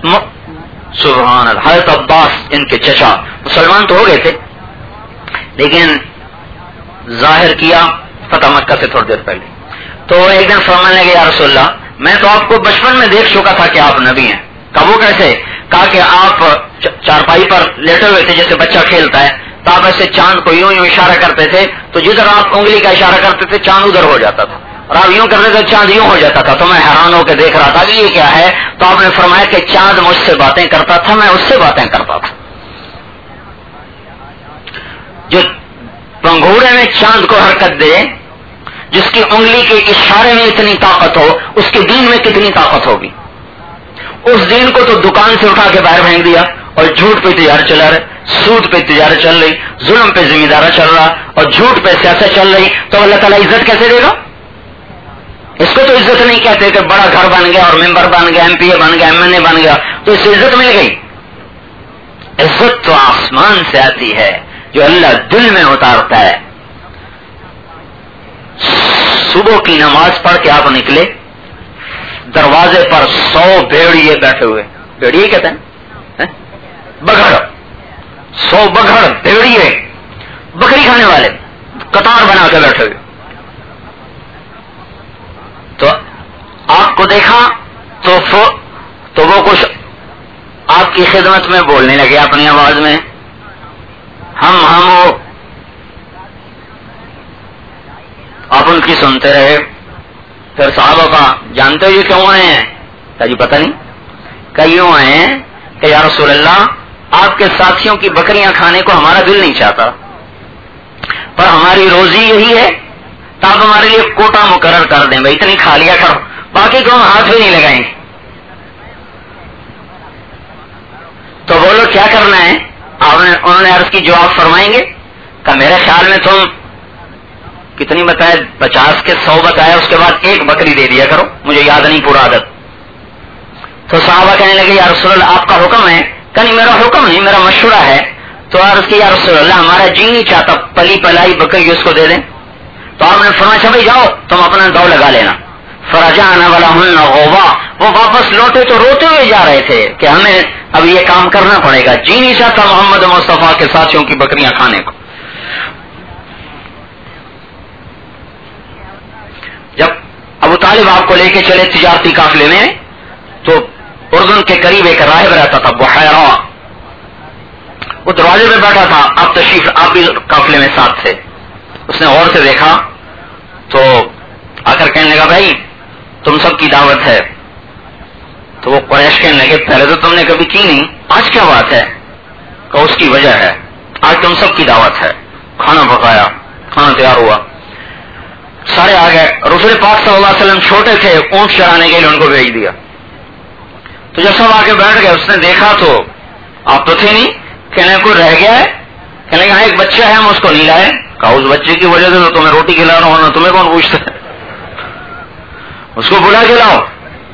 سبحان اللہ. حضرت عباس ان کے چچا مسلمان تو ہو گئے تھے لیکن ظاہر کیا فتح مکہ سے تھوڑی دیر پہلے. تو ایک دن فرمانے لگے یا رسول اللہ میں تو آپ کو بچپن میں دیکھ چکا تھا کہ آپ نبی ہیں. کہا وہ کیسے؟ کہا کہ آپ چارپائی پر لیٹے ہوئے تھے جیسے بچہ کھیلتا ہے تو آپ ایسے چاند کو یوں یوں اشارہ کرتے تھے تو جدھر آپ انگلی کا اشارہ کرتے تھے چاند ادھر ہو جاتا تھا، اور آپ یوں کرتے تھے چاند یوں ہو جاتا تھا. تو میں حیران ہو کے دیکھ رہا تھا کہ یہ کیا ہے. تو آپ نے فرمایا کہ چاند مجھ سے باتیں کرتا تھا، میں اس سے باتیں کرتا تھا. جو پنگھوڑے میں چاند کو حرکت دے، جس کی انگلی کے اشارے میں اتنی طاقت ہو، اس کے دین میں کتنی طاقت ہوگی. اس دین کو تو دکان سے اٹھا کے باہر پھینک دیا اور جھوٹ پہ تجارت چلا رہے، سود پہ تجارت چل رہی، ظلم پہ ذمہ دارہ چل رہا اور جھوٹ پہ سیاست چل رہی. تو اللہ تعالیٰ عزت کیسے دے گا؟ اس کو تو عزت نہیں کہتے کہ بڑا گھر بن گیا اور ممبر بن گیا، ایم پی اے بن گیا، ایم این اے بن گیا تو اس سے عزت مل گئی. عزت تو آسمان سے آتی ہے جو اللہ دل میں اتارتا ہے. صبح کی نماز پڑھ کے آپ نکلے، دروازے پر سو بھیڑیے بیٹھے ہوئے، بھیڑیے کہتے ہیں بگھڑ، سو بگھڑ بھیڑیے بکری کھانے والے قطار بنا کے بیٹھے ہوئے. تو آپ کو دیکھا تو تو وہ کچھ آپ کی خدمت میں بولنے لگے اپنی آواز میں، ہم ہم وہ آپ ان کی سنتے رہے. پھر صحابہ کا جانتے ہو یہ کیوں آئے ہیں؟ کہ جی پتہ نہیں. کہ یوں آئے ہیں کہ یا رسول اللہ آپ کے ساتھیوں کی بکریاں کھانے کو ہمارا دل نہیں چاہتا، پر ہماری روزی یہی ہے تو آپ ہمارے لیے کوٹا مقرر کر دیں، بھائی اتنی کھا لیا کرو، باقی کو ہم ہاتھ بھی نہیں لگائیں گے. تو بولو کیا کرنا ہے؟ آپ نے انہوں نے عرض کی جواب فرمائیں گے کہ میرے خیال میں تم کتنی بتائے، پچاس کے سو بتایا، اس کے بعد ایک بکری دے دیا کرو، مجھے یاد نہیں پورا عدد. تو صحابہ کہنے لگے یا رسول اللہ آپ کا حکم ہے؟ کہ نہیں میرا حکم نہیں، میرا مشورہ ہے. تو عرض کی یا رسول اللہ ہمارا جی نہیں چاہتا پلی پلائی بکری اس کو دے دیں. تو آپ نے فرمایا بھائی جاؤ تم اپنا دو لگا لینا. فرجعنا ولہن غوا، وہ واپس لوٹے تو روتے ہوئے جا رہے تھے کہ ہمیں اب یہ کام کرنا پڑے گا، جی نہیں چاہتا محمد مصطفیٰ کے ساتھیوں کی بکریاں کھانے کو. جب ابو طالب آپ کو لے کے چلے تجارتی قافلے میں تو اردن کے قریب ایک راہب رہتا تھا بحیرہ، وہ دروازے پہ بیٹھا تھا. آپ تشریف آپ بھی قافلے میں ساتھ تھے. اس نے غور سے دیکھا تو آ کر کہنے لگا بھائی تم سب کی دعوت ہے. تو وہ قریش کہنے لگے پہلے تو تم نے کبھی کی نہیں، آج کیا بات ہے؟ کہ اس کی وجہ ہے آج تم سب کی دعوت ہے. کھانا پکایا، کھانا تیار ہوا، سارے آ گئے. رسول پاک صلی اللہ علیہ وسلم چھوٹے تھے، اونٹ چرانے کے لیے ان کو بھیج دیا. تو جب سب آ کے بیٹھ گئے اس نے دیکھا تو آپ تو تھے نہیں. کہنے کو رہ گیا ہے؟ کہنے کہ ہاں ایک بچہ ہے ہم اس کو نہیں لائے. کہا اس بچے کی وجہ سے تو تمہیں روٹی کھلا رہا ہوں، تمہیں کون پوچھتا ہے؟ اس کو بلا کے لاؤ.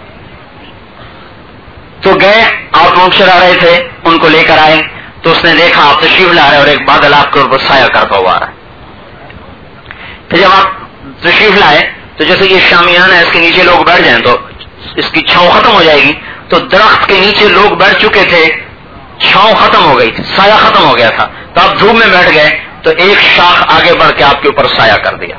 تو گئے، آپ اونٹ چرا رہے تھے، ان کو لے کر آئے تو اس نے دیکھا آپ تشریف لا رہے اور ایک بادل آپ کے اوپر سایہ کرتا ہوا آ رہا ہے. پھر جب آپ تشریف لائے تو جیسے یہ شامیان ہے اس کے نیچے لوگ بیٹھ جائیں تو اس کی چھاؤں ختم ہو جائے گی. تو درخت کے نیچے لوگ بیٹھ چکے تھے، چھاؤں ختم ہو گئی تھی، سایہ ختم ہو گیا تھا. تو آپ دھوپ میں بیٹھ گئے تو ایک شاخ آگے بڑھ کے آپ کے اوپر سایہ کر دیا.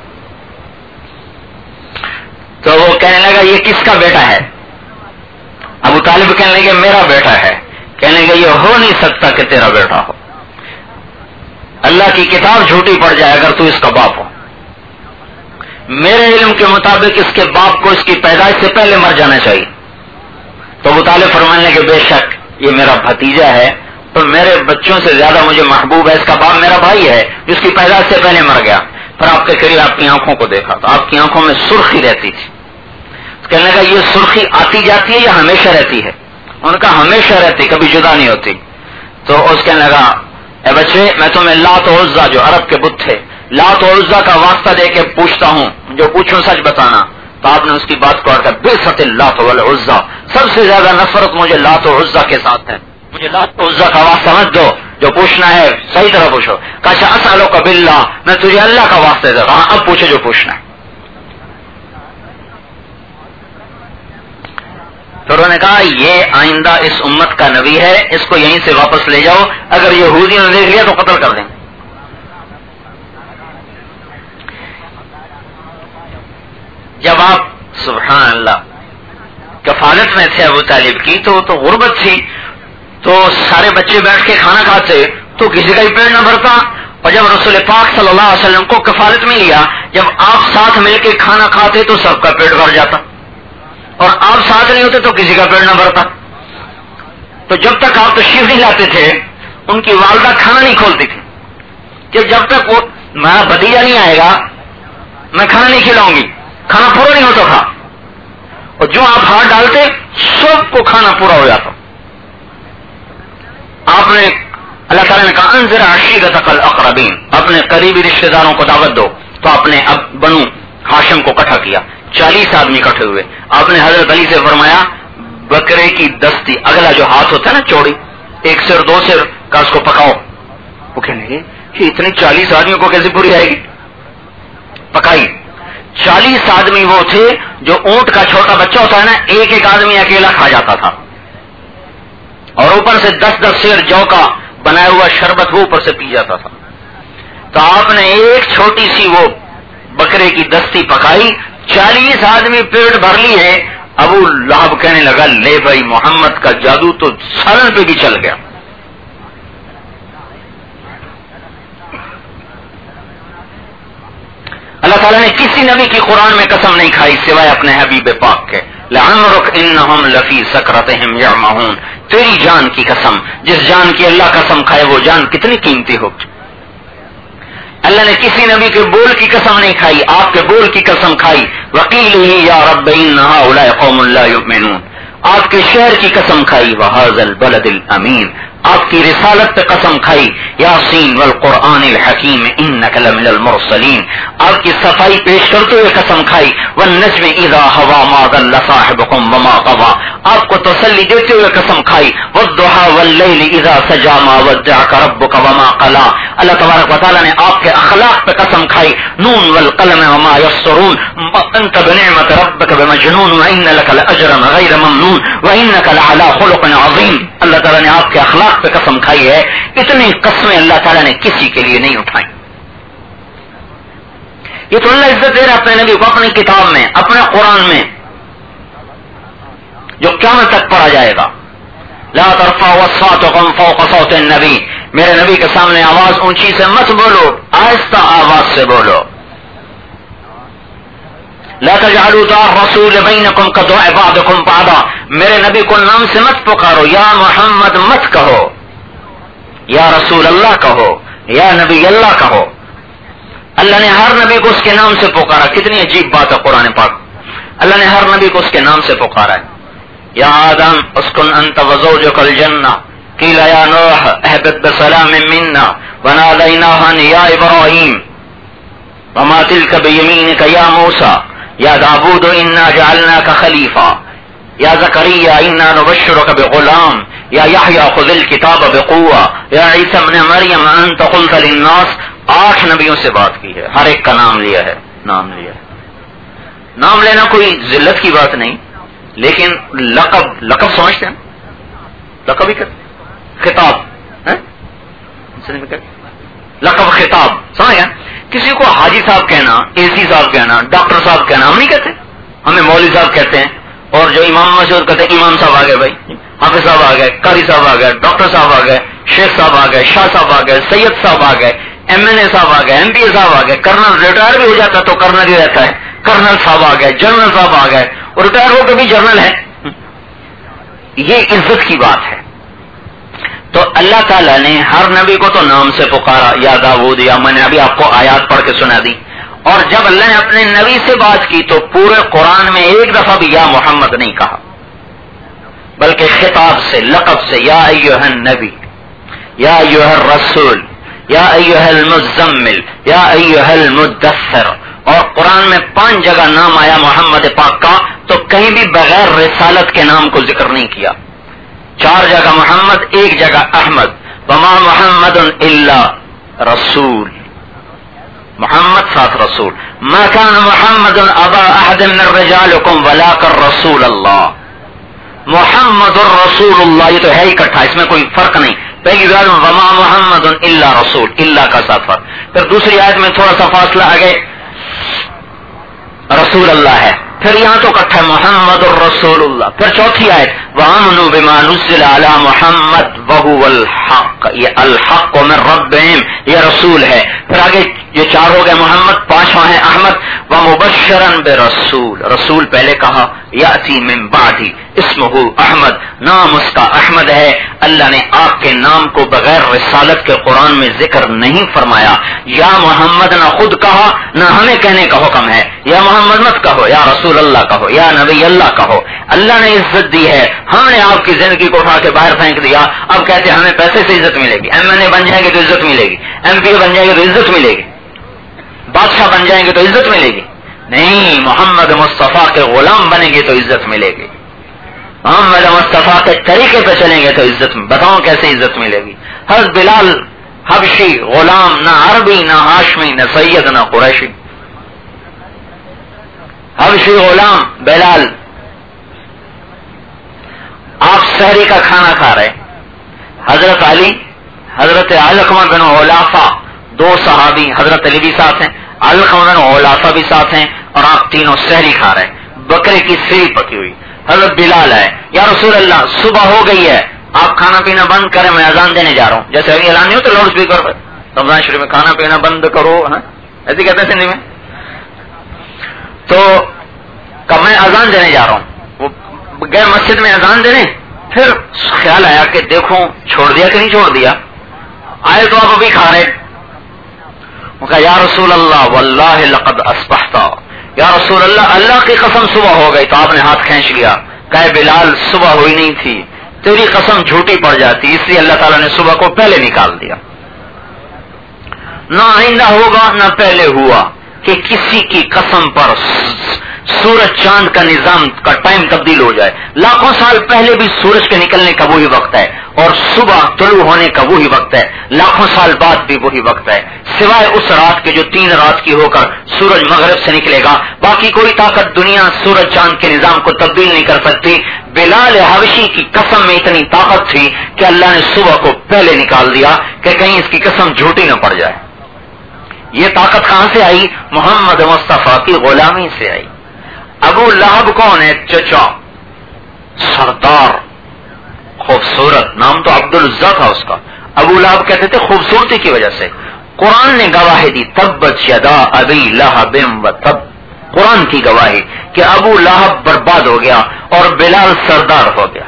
تو وہ کہنے لگا یہ کس کا بیٹا ہے؟ ابو طالب کہنے لگے میرا بیٹا ہے. کہنے لگے یہ ہو نہیں سکتا کہ تیرا بیٹا ہو، اللہ کی کتاب جھوٹی پڑ جائے اگر تو اس کا باپ ہو. میرے علم کے مطابق اس کے باپ کو اس کی پیدائش سے پہلے مر جانا چاہیے. تو ابو طالب فرمانے لگے بے شک یہ میرا بھتیجا ہے تو میرے بچوں سے زیادہ مجھے محبوب ہے، اس کا باپ میرا بھائی ہے جس کی پیدائش سے پہلے مر گیا. پھر آپ کے قریب آپ کی آنکھوں کو دیکھا تو آپ کی آنکھوں میں سرخی رہتی تھی. کہنے لگا یہ سرخی آتی جاتی ہے یا ہمیشہ رہتی ہے؟ ان کا ہمیشہ رہتی، کبھی جدا نہیں ہوتی. تو اس کہنے لگا اے بچے میں تمہیں لات و عزا جو عرب کے بت تھے لات و عزا کا واسطہ دے کے پوچھتا ہوں، جو پوچھوں سچ بتانا. تو آپ نے اس کی بات کو اڑ کر بے ست لات والعزا، سب سے زیادہ نفرت مجھے لات و عزا کے ساتھ ہے، مجھے لات و عزا کا واسطہ مت دو، جو پوچھنا ہے صحیح طرح پوچھو. کہا اسالک باللہ، میں تجھے اللہ کا واسطہ دے رہا ہوں، اب پوچھو جو پوچھنا ہے. تو انہوں نے کہا یہ آئندہ اس امت کا نبی ہے، اس کو یہیں سے واپس لے جاؤ، اگر یہودیوں نے دیکھ لیا تو قتل کر دیں. جب آپ سبحان اللہ کفالت میں تھے ابو طالب کی تو تو غربت تھی، تو سارے بچے بیٹھ کے کھانا کھاتے تو کسی کا ہی پیٹ نہ بھرتا. اور جب رسول پاک صلی اللہ علیہ وسلم کو کفالت میں لیا، جب آپ ساتھ مل کے کھانا کھاتے تو سب کا پیٹ بھر جاتا، اور آپ ساتھ نہیں ہوتے تو کسی کا پیٹ نہ بھرتا. تو جب تک آپ تشریف نہیں لاتے تھے ان کی والدہ کھانا نہیں کھولتی تھی کہ جب تک وہ میرا بھتیجا نہیں آئے گا میں کھانا نہیں کھلاؤں گی. کھانا پورا نہیں ہوتا تھا، اور جو آپ ہاتھ ڈالتے سب کو کھانا پورا ہو جاتا. آپ نے اللہ تعالیٰ نے کہا انذر عشیرتک الاقربین، اپنے قریبی رشتے داروں کو دعوت دو. تو آپ نے اب بنو ہاشم کو اکٹھا کیا چالیس آدمی اکٹھے ہوئے. آپ نے حضرت علی سے فرمایا بکرے کی دستی, اگلا جو ہاتھ ہوتا ہے نا چوڑی, ایک سر دو سر کا, اس کو پکاؤ. وہ کہنے لگے کہ اتنے چالیس آدمیوں کو کیسے پوری آئے گی؟ پکائی. چالیس آدمی وہ تھے جو اونٹ کا چھوٹا بچہ ہوتا ہے نا, ایک ایک آدمی اکیلا کھا جاتا تھا, اور اوپر سے دس دس سیر جو کا بنایا ہوا شربت وہ اوپر سے پی جاتا تھا. تو آپ نے ایک چھوٹی سی وہ بکرے کی دستی پکائی, چالیس آدمی پیٹ بھر لی ہے. ابو لہب کہنے لگا لے بھائی محمد کا جادو تو سالن پہ بھی چل گیا. اللہ تعالیٰ نے کسی نبی کی قرآن میں قسم نہیں کھائی سوائے اپنے حبیب پاک کے. لعمرک انہم لفی سکرتہم یعمہون, تیری جان کی قسم, جس جان کی اللہ قسم کھائے وہ جان کتنی قیمتی ہو. اللہ نے کسی نبی کے بول کی قسم نہیں کھائی, آپ کے بول کی قسم کھائی. وقیلہ یا رب ان ہؤلاء قوم لا یؤمنون, آپ کے شہر کی قسم کھائی. وہذا البلد الامین, آپ کی رسالت پہ قسم کھائی. یاسین والقرآن الحکیم انک لمن المرسلین, آپ کی صفائی پیش کرتے ہوئے قسم کھائی. والنجم اذا ہوا ما ضل صاحبکم وما غوی, آپ کو تسلی دیتے ہوئے قسم کھائی. والضحى واللیل اذا سجى ما ودعک ربک وما قلی, اللہ تبارک و تعالی نے آپ کے اخلاق پہ قسم کھائی. نون والقلم وما یسطرون, انت بنعمت ربک بمجنون وان لک لاجرا غیر ممنون وانک لعلی خلق عظیم. اللہ تعالی نے آپ کے اخلاق پہ قسم کھائی ہے. اتنی قسمیں اللہ تعالیٰ نے کسی کے لیے نہیں اٹھائی. یہ تو اللہ عزت دے رہا اپنے نبی کو اپنی کتاب میں, اپنے قرآن میں, جو قیامت تک پڑھا جائے گا. لا ترفعوا اصواتکم فوق صوت النبی, میرے نبی کے سامنے آواز اونچی سے مت بولو, آہستہ آواز سے بولو. لا تجعلوا دعاء الرسول بینکم کدعاء بعضکم بعضا, میرے نبی کو نام سے مت پکارو, یا محمد مت کہو, یا رسول اللہ کہو, یا نبی اللہ کہو. اللہ نے ہر نبی کو اس کے نام سے پکارا. کتنی عجیب بات ہے قرآن پاک, اللہ نے ہر نبی کو اس کے نام سے پکارا ہے. یا آدم اسکن انت وزوجک الجنہ, قیل یا نوح اہبط بسلام منا ونادیناہ یا ابراہیم وما تلک بیمینک یا موسیٰ یا داود انا جعلناک خلیفہ یا زکریا انا نبشرک بغلام یا یحییٰ خذ الکتاب بقوہ یا عیسی ابن مریم انت قلت للناس. آٹھ نبیوں سے بات کی ہے, ہر ایک کا نام لیا ہے, نام لیا ہے. نام لینا کوئی ذلت کی بات نہیں, لیکن لقب, لقب سمجھتے ہیں, لقب ہی کرتے, خطاب لقب خطاب سمجھ گیا. کسی کو حاجی صاحب کہنا, اے سی صاحب کہنا, ڈاکٹر صاحب کہنا ہم نہیں کہتے, ہمیں مولوی صاحب کہتے ہیں. اور جو امام مسجد کہتے ہیں امام صاحب آ گئے, بھائی حافظ صاحب آ گئے, قاری صاحب آ گئے, ڈاکٹر صاحب آ گئے, شیخ صاحب آ گئے, شاہ صاحب آ گئے, سید صاحب آ گئے, ایم این اے صاحب آ گئے, ایم پی اے صاحب آ گئے, کرنل ریٹائر بھی ہو جاتا ہے تو کرنل ہی رہتا ہے, کرنل صاحب آ گئے, جنرل صاحب آ گئے, اور ریٹائر ہو کے بھی جنرل ہے. یہ عزت کی بات ہے. تو اللہ تعالیٰ نے ہر نبی کو تو نام سے پکارا, یا داؤد, یا میں نے ابھی آپ کو آیات پڑھ کے سنا دی. اور جب اللہ نے اپنے نبی سے بات کی تو پورے قرآن میں ایک دفعہ بھی یا محمد نہیں کہا, بلکہ خطاب سے, لقب سے, یا ایھا النبی, یا ایھا الرسول, یا ایھا المزمل, یا ایھا المدثر. اور قرآن میں پانچ جگہ نام آیا محمد پاک کا, تو کہیں بھی بغیر رسالت کے نام کو ذکر نہیں کیا. چار جگہ محمد, ایک جگہ احمد. وما محمد الا رسول, محمد ساتھ رسول. ما كان محمد ابا احد من رجالكم ولكن رسول اللہ. محمد الرسول اللہ, یہ تو ہے اکٹھا, اس میں کوئی فرق نہیں. پہلی بات وما محمد الا رسول, اللہ کا ساتھ فرق. پھر دوسری آیت میں تھوڑا سا فاصلہ آگے رسول اللہ ہے, پھر یہاں تو اکٹھا ہے محمد الرسول اللہ. پھر چوتھی آیت وآمنوا بما نزل علی محمد وهو الحق, یہ الحق من ربہم, یہ رسول ہے. پھر آگے یہ چار ہو گئے محمد, پانچواں ہے احمد. ومبشرا برسول, رسول پہلے کہا, یاتی من بعدی اسمہ احمد, نام اس کا احمد ہے. اللہ نے آپ کے نام کو بغیر رسالت کے قرآن میں ذکر نہیں فرمایا. یا محمد نہ خود کہا نہ ہمیں کہنے کا حکم ہے, یا محمد مت کہو, یا رسول اللہ کہو, یا نبی اللہ کہو. اللہ نے عزت دی ہے, ہم نے آپ کی زندگی کو اٹھا کے باہر پھینک دیا. اب کہتے ہیں ہمیں پیسے سے عزت ملے گی, ایم این اے بن جائیں گے تو عزت ملے گی, ایم پی بن جائیں گے تو عزت ملے گی, بادشاہ بن جائیں گے تو عزت ملے گی. نہیں، محمد مصطفیٰ کے غلام بنیں گے تو عزت ملے گی، محمد مصطفیٰ کے طریقے پہ چلیں گے تو عزت، بتاؤں کیسے عزت ملے گی؟ حضرت بلال حبشی غلام، نہ عربی نہ ہاشمی نہ سید نہ قریشی، حبشی غلام بلال. آپ سحری کا کھانا کھا رہے، حضرت علی، حضرت علقمہ بن علافہ، دو صحابی، حضرت علی بھی ساتھ ہیں، علقمہ بن علافہ بھی ساتھ ہیں، اور آپ تینوں سحری کھا رہے، بکرے کی سیری پکی ہوئی. حضرت بلال ہے، یا رسول اللہ صبح ہو گئی ہے، آپ کھانا پینا بند کریں، میں اذان دینے جا رہا ہوں. جیسے ابھی اعلان نہیں ہوتا لاؤڈ اسپیکر پر رمضان شریف میں کھانا پینا بند کرو، ہاں ایسے کہتے ہیں سندھی میں. تو کب میں اذان دینے جا رہا ہوں، وہ گئے مسجد میں اذان دینے، پھر خیال آیا کہ دیکھو چھوڑ دیا کہ نہیں چھوڑ دیا، آئے تو آپ ابھی کھا رہے. وہ کہا یا رسول اللہ واللہ لقد اصبحت، یا رسول اللہ اللہ کی قسم صبح ہو گئی. تو آپ نے ہاتھ کھینچ لیا، کہے بلال صبح ہوئی نہیں تھی، تیری قسم جھوٹی پڑ جاتی، اس لیے اللہ تعالیٰ نے صبح کو پہلے نکال دیا. نہ آئندہ ہوگا نہ پہلے ہوا کہ کسی کی قسم پر سورج چاند کا نظام کا ٹائم تبدیل ہو جائے. لاکھوں سال پہلے بھی سورج کے نکلنے کا وہی وقت ہے، اور صبح طلوع ہونے کا وہی وقت ہے، لاکھوں سال بعد بھی وہی وقت ہے، سوائے اس رات کے جو تین رات کی ہو کر سورج مغرب سے نکلے گا. باقی کوئی طاقت دنیا سورج چاند کے نظام کو تبدیل نہیں کر سکتی. بلال حبشی کی قسم میں اتنی طاقت تھی کہ اللہ نے صبح کو پہلے نکال دیا کہ کہیں اس کی قسم جھوٹی نہ پڑ جائے. یہ طاقت کہاں سے آئی؟ محمد مصطفیٰ کی غلامی سے آئی. ابو لہب کون ہے؟ چچا، سردار، خوبصورت، نام تو عبد العزا تھا اس کا. ابو لہب کہتے تھے خوبصورتی کی وجہ سے. قرآن نے گواہی دی، تبت یدا ابی لہب و تب، قرآن کی گواہی کہ ابو لہب برباد ہو گیا اور بلال سردار ہو گیا.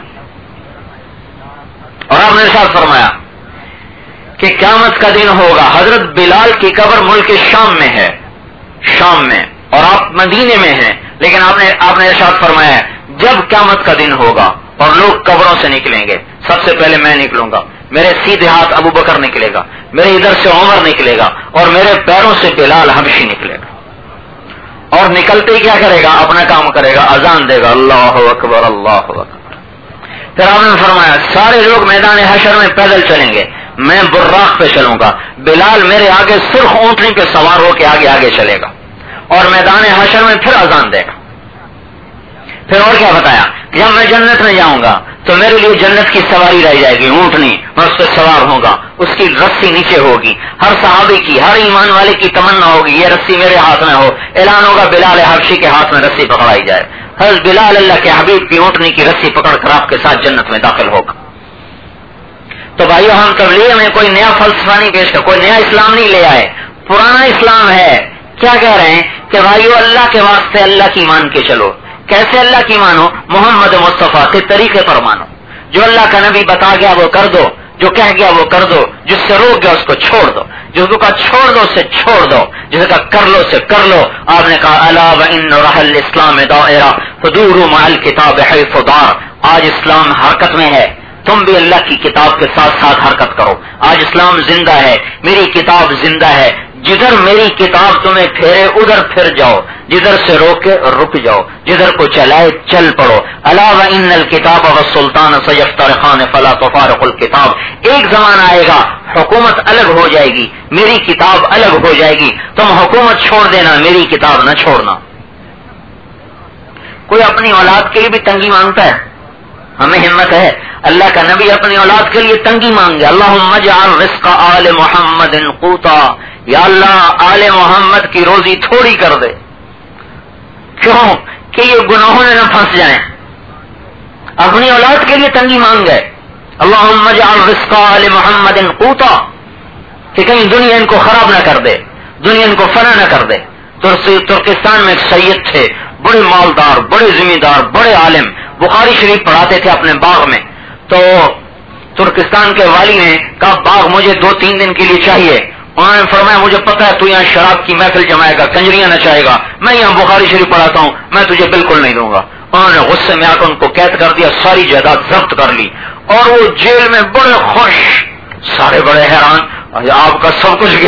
اور آپ نے ارشاد فرمایا کہ قیامت کا دن ہوگا، حضرت بلال کی قبر ملک شام میں ہے، شام میں، اور آپ مدینے میں ہیں، لیکن آپ نے آپ نے ارشاد فرمایا جب قیامت کا دن ہوگا اور لوگ قبروں سے نکلیں گے، سب سے پہلے میں نکلوں گا، میرے سیدھے ہاتھ ابو بکر نکلے گا، میرے ادھر سے عمر نکلے گا، اور میرے پیروں سے بلال حبشی نکلے گا. اور نکلتے ہی کیا کرے گا؟ اپنا کام کرے گا، اذان دے گا، اللہ اکبر اللہ اکبر. پھر آپ نے فرمایا سارے لوگ میدان حشر میں پیدل چلیں گے، میں براق پہ چلوں گا، بلال میرے آگے سرخ اونٹنی پہ سوار ہو کے آگے آگے چلے گا، اور میدان حشر میں پھر اذان دے گا. پھر اور کیا بتایا؟ جب میں جنت میں جاؤں گا تو میرے لیے جنت کی سواری رہ جائے گی، اونٹنی، میں اس پہ سوار ہوں گا، اس کی رسی نیچے ہوگی. ہر صحابی کی، ہر ایمان والے کی تمنا ہوگی یہ رسی میرے ہاتھ میں ہو. اعلان ہوگا بلال حبشی کے ہاتھ میں رسی پکڑائی جائے. حضرت بلال اللہ کے حبیب کی اونٹنی کی رسی پکڑ کر آپ کے ساتھ جنت میں داخل ہوگا. تو بھائیو، ہم تبلیغ میں کوئی نیا فلسفہ نہیں پیش کر، کوئی نیا اسلام نہیں لے آئے، پرانا اسلام ہے. کیا کہہ رہے ہیں کہ بھائیو اللہ کے واسطے اللہ کی مان کے چلو. کیسے اللہ کی مانو؟ محمد مصطفیٰ کے طریقے پر مانو. جو اللہ کا نبی بتا گیا وہ کر دو، جو کہہ گیا وہ کر دو، جس سے روک گیا اس کو چھوڑ دو، جس کو کہا چھوڑ دو اسے چھوڑ دو، جسے کہا کر لو اسے کر لو. آپ نے کہا الا وان رح الاسلام دائرہ فدوروا مع الکتاب حیث دار. آج اسلام حرکت میں ہے، تم بھی اللہ کی کتاب کے ساتھ ساتھ حرکت کرو. آج اسلام زندہ ہے، میری کتاب زندہ ہے. جدھر میری کتاب تمہیں پھیرے ادھر پھر جاؤ، جدھر سے روکے رک جاؤ، جدھر کو چلائے چل پڑو. الا وان الکتاب والسلطان سیفترقان فلا تفارق الکتاب. ایک زمانہ آئے گا حکومت الگ ہو جائے گی، میری کتاب الگ ہو جائے گی. تم حکومت چھوڑ دینا، میری کتاب نہ چھوڑنا. کوئی اپنی اولاد کے لیے بھی تنگی مانگتا ہے؟ ہمیں ہمت ہے. اللہ کا نبی اپنی اولاد کے لیے تنگی مانگے، اللہم اجعل رزق آل محمد قوتا. یا اللہ آل محمد کی روزی تھوڑی کر دے. کیوں؟ کہ یہ گناہوں میں نہ پھنس جائیں. اپنی اولاد کے لیے تنگی مانگ گئے، اللہم اجعل رزق آل محمد قوتا، کہ کہیں دنیا ان کو خراب نہ کر دے، دنیا ان کو فنا نہ کر دے. ترکستان میں ایک سید تھے، بڑے مالدار، بڑے ذمہ دار، بڑے عالم، بخاری شریف پڑھاتے تھے اپنے باغ میں. تو ترکستان کے والی نے کہا باغ مجھے دو تین دن کے لیے چاہیے. انہوں نے فرمایا مجھے پتا ہے تو یہاں شراب کی محفل جمائے گا، کنجریاں نچائے گا، میں یہاں بخاری شریف پڑھاتا ہوں، میں تجھے بالکل نہیں دوں گا. انہوں نے غصے میں آ کر ان کو قید کر دیا، ساری جائیداد ضبط کر لی، اور وہ جیل میں بڑے خوش. سارے بڑے حیران، آپ کا سب کچھ گیا،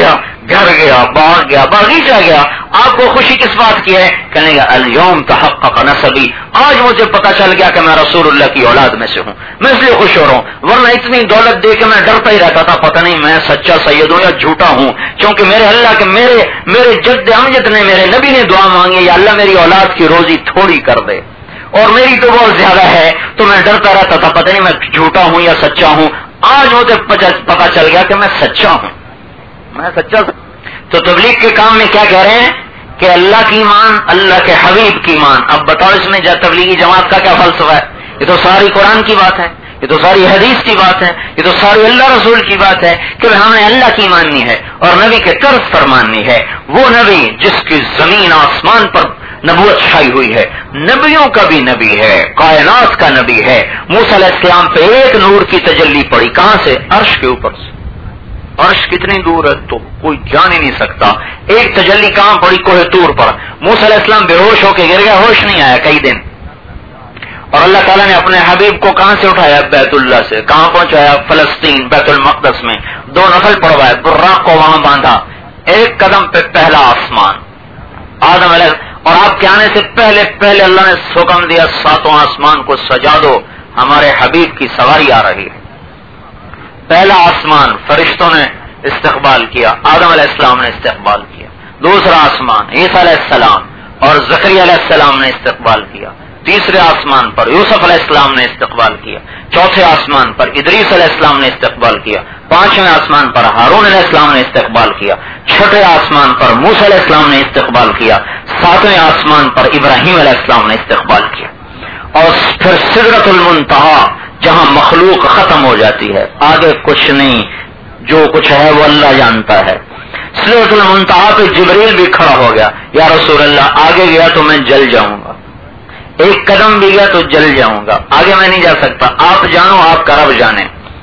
گھر گیا، باغ گیا، باغیچہ گیا، آپ کو خوشی کس بات کی ہے؟ کہنے گا الیوم تحقق نسبی، آج مجھے پتا چل گیا کہ میں رسول اللہ کی اولاد میں سے ہوں، میں اس لیے خوش ہو رہا ہوں، ورنہ اتنی دولت دے کے میں ڈرتا ہی رہتا تھا پتہ نہیں میں سچا سید ہوں یا جھوٹا ہوں، کیونکہ میرے اللہ کے میرے میرے جد امجد نے، میرے نبی نے دعا مانگی یا اللہ میری اولاد کی روزی تھوڑی کر دے، اور میری تو بہت زیادہ ہے، تو میں ڈرتا رہتا تھا پتہ نہیں میں جھوٹا ہوں یا سچا ہوں، آج مجھے پتا چل گیا کہ میں سچا ہوں، میں سچا۔ تو تبلیغ کے کام میں کیا کہہ رہے ہیں کہ اللہ کی ایمان، اللہ کے حبیب کی ایمان۔ اب بتاؤ اس میں تبلیغی جماعت کا کیا فلسفہ ہے؟ یہ تو ساری قرآن کی بات ہے، یہ تو ساری حدیث کی بات ہے، یہ تو ساری اللہ رسول کی بات ہے کہ ہمیں اللہ کی ماننی ہے اور نبی کے طرز پر ماننی ہے، وہ نبی جس کی زمین آسمان پر نبوت چھائی ہوئی ہے، نبیوں کا بھی نبی ہے، کائنات کا نبی ہے۔ موسیٰ علیہ السلام پہ ایک نور کی تجلی پڑی، کہاں سے؟ عرش کے اوپر سے۔ عرش کتنی دور ہے تو کوئی جان ہی نہیں سکتا، ایک تجلی کہاں پڑی؟ کوہ طور پر۔ موسیٰ علیہ السلام بے ہوش ہو کے گر گیا، ہوش نہیں آیا کئی دن، اور اللہ تعالیٰ نے اپنے حبیب کو کہاں سے اٹھایا؟ بیت اللہ سے۔ کہاں پہنچایا؟ فلسطین، بیت المقدس میں، دو نفل پڑھوایا، براق کو وہاں باندھا، ایک قدم پہ پہلا آسمان آدم علیہ، اور آپ کے آنے سے پہلے پہلے اللہ نے حکم دیا ساتوں آسمان کو سجا دو، ہمارے حبیب کی سواری آ رہی ہے۔ پہلا آسمان فرشتوں نے استقبال کیا، آدم علیہ السلام نے استقبال کیا۔ دوسرا آسمان عیسیٰ علیہ السلام اور زکریا علیہ السلام نے استقبال کیا۔ تیسرے آسمان پر یوسف علیہ السلام نے استقبال کیا۔ چوتھے آسمان پر ادریس علیہ السلام نے استقبال کیا۔ پانچویں آسمان پر ہارون علیہ السلام نے استقبال کیا۔ چھٹے آسمان پر موسیٰ علیہ السلام نے استقبال کیا۔ ساتویں آسمان پر ابراہیم علیہ السلام نے استقبال کیا، اور پھر سدرۃ المنتہا جہاں مخلوق ختم ہو جاتی ہے، آگے کچھ نہیں، جو کچھ ہے وہ اللہ جانتا ہے۔ سدرۃ المنتہا پہ جبریل بھی کھڑا ہو گیا، یا رسول اللہ آگے گیا تو میں جل جاؤں گا، ایک قدم بھی گیا تو جل جاؤں گا، آگے میں نہیں جا سکتا، آپ جانو آپ کا رب جانے۔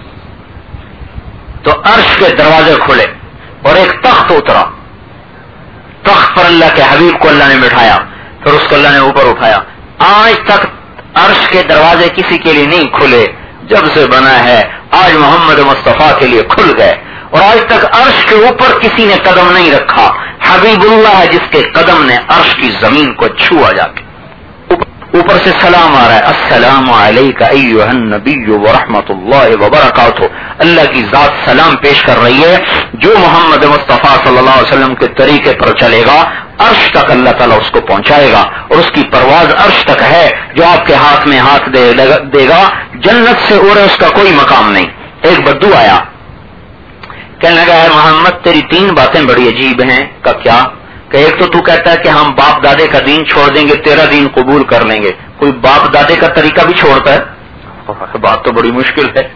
تو عرش کے دروازے کھلے اور ایک تخت اترا، تخت پر اللہ کے حبیب کو اللہ نے بٹھایا، پھر اس کو اللہ نے اوپر اٹھایا۔ آج تک عرش کے دروازے کسی کے لیے نہیں کھلے، جب سے بنا ہے آج محمد مصطفیٰ کے لیے کھل گئے، اور آج تک عرش کے اوپر کسی نے قدم نہیں رکھا، حبیب اللہ ہے جس کے قدم نے عرش کی زمین کو چھوا جا کے۔ اوپر سے سلام آ رہا ہے، السلام علیک ایھا النبی ورحمۃ اللہ وبرکاتہ، اللہ کی ذات سلام پیش کر رہی ہے، جو محمد مصطفیٰ صلی اللہ علیہ وسلم کے طریقے پر چلے گا عرش تک اللہ تعالیٰ اس کو پہنچائے گا، اور اس کی پرواز عرش تک ہے، جو آپ کے ہاتھ میں ہاتھ دے, دے گا جنت سے اور اس کا کوئی مقام نہیں۔ ایک بدو آیا، کہنے لگا ہے محمد تیری تین باتیں بڑی عجیب ہیں۔ کا کیا؟ کہ ایک تو تو کہتا ہے کہ ہم باپ دادے کا دین چھوڑ دیں گے، تیرا دین قبول کر لیں گے، کوئی باپ دادے کا طریقہ بھی چھوڑتا ہے؟ بات تو بڑی مشکل ہے۔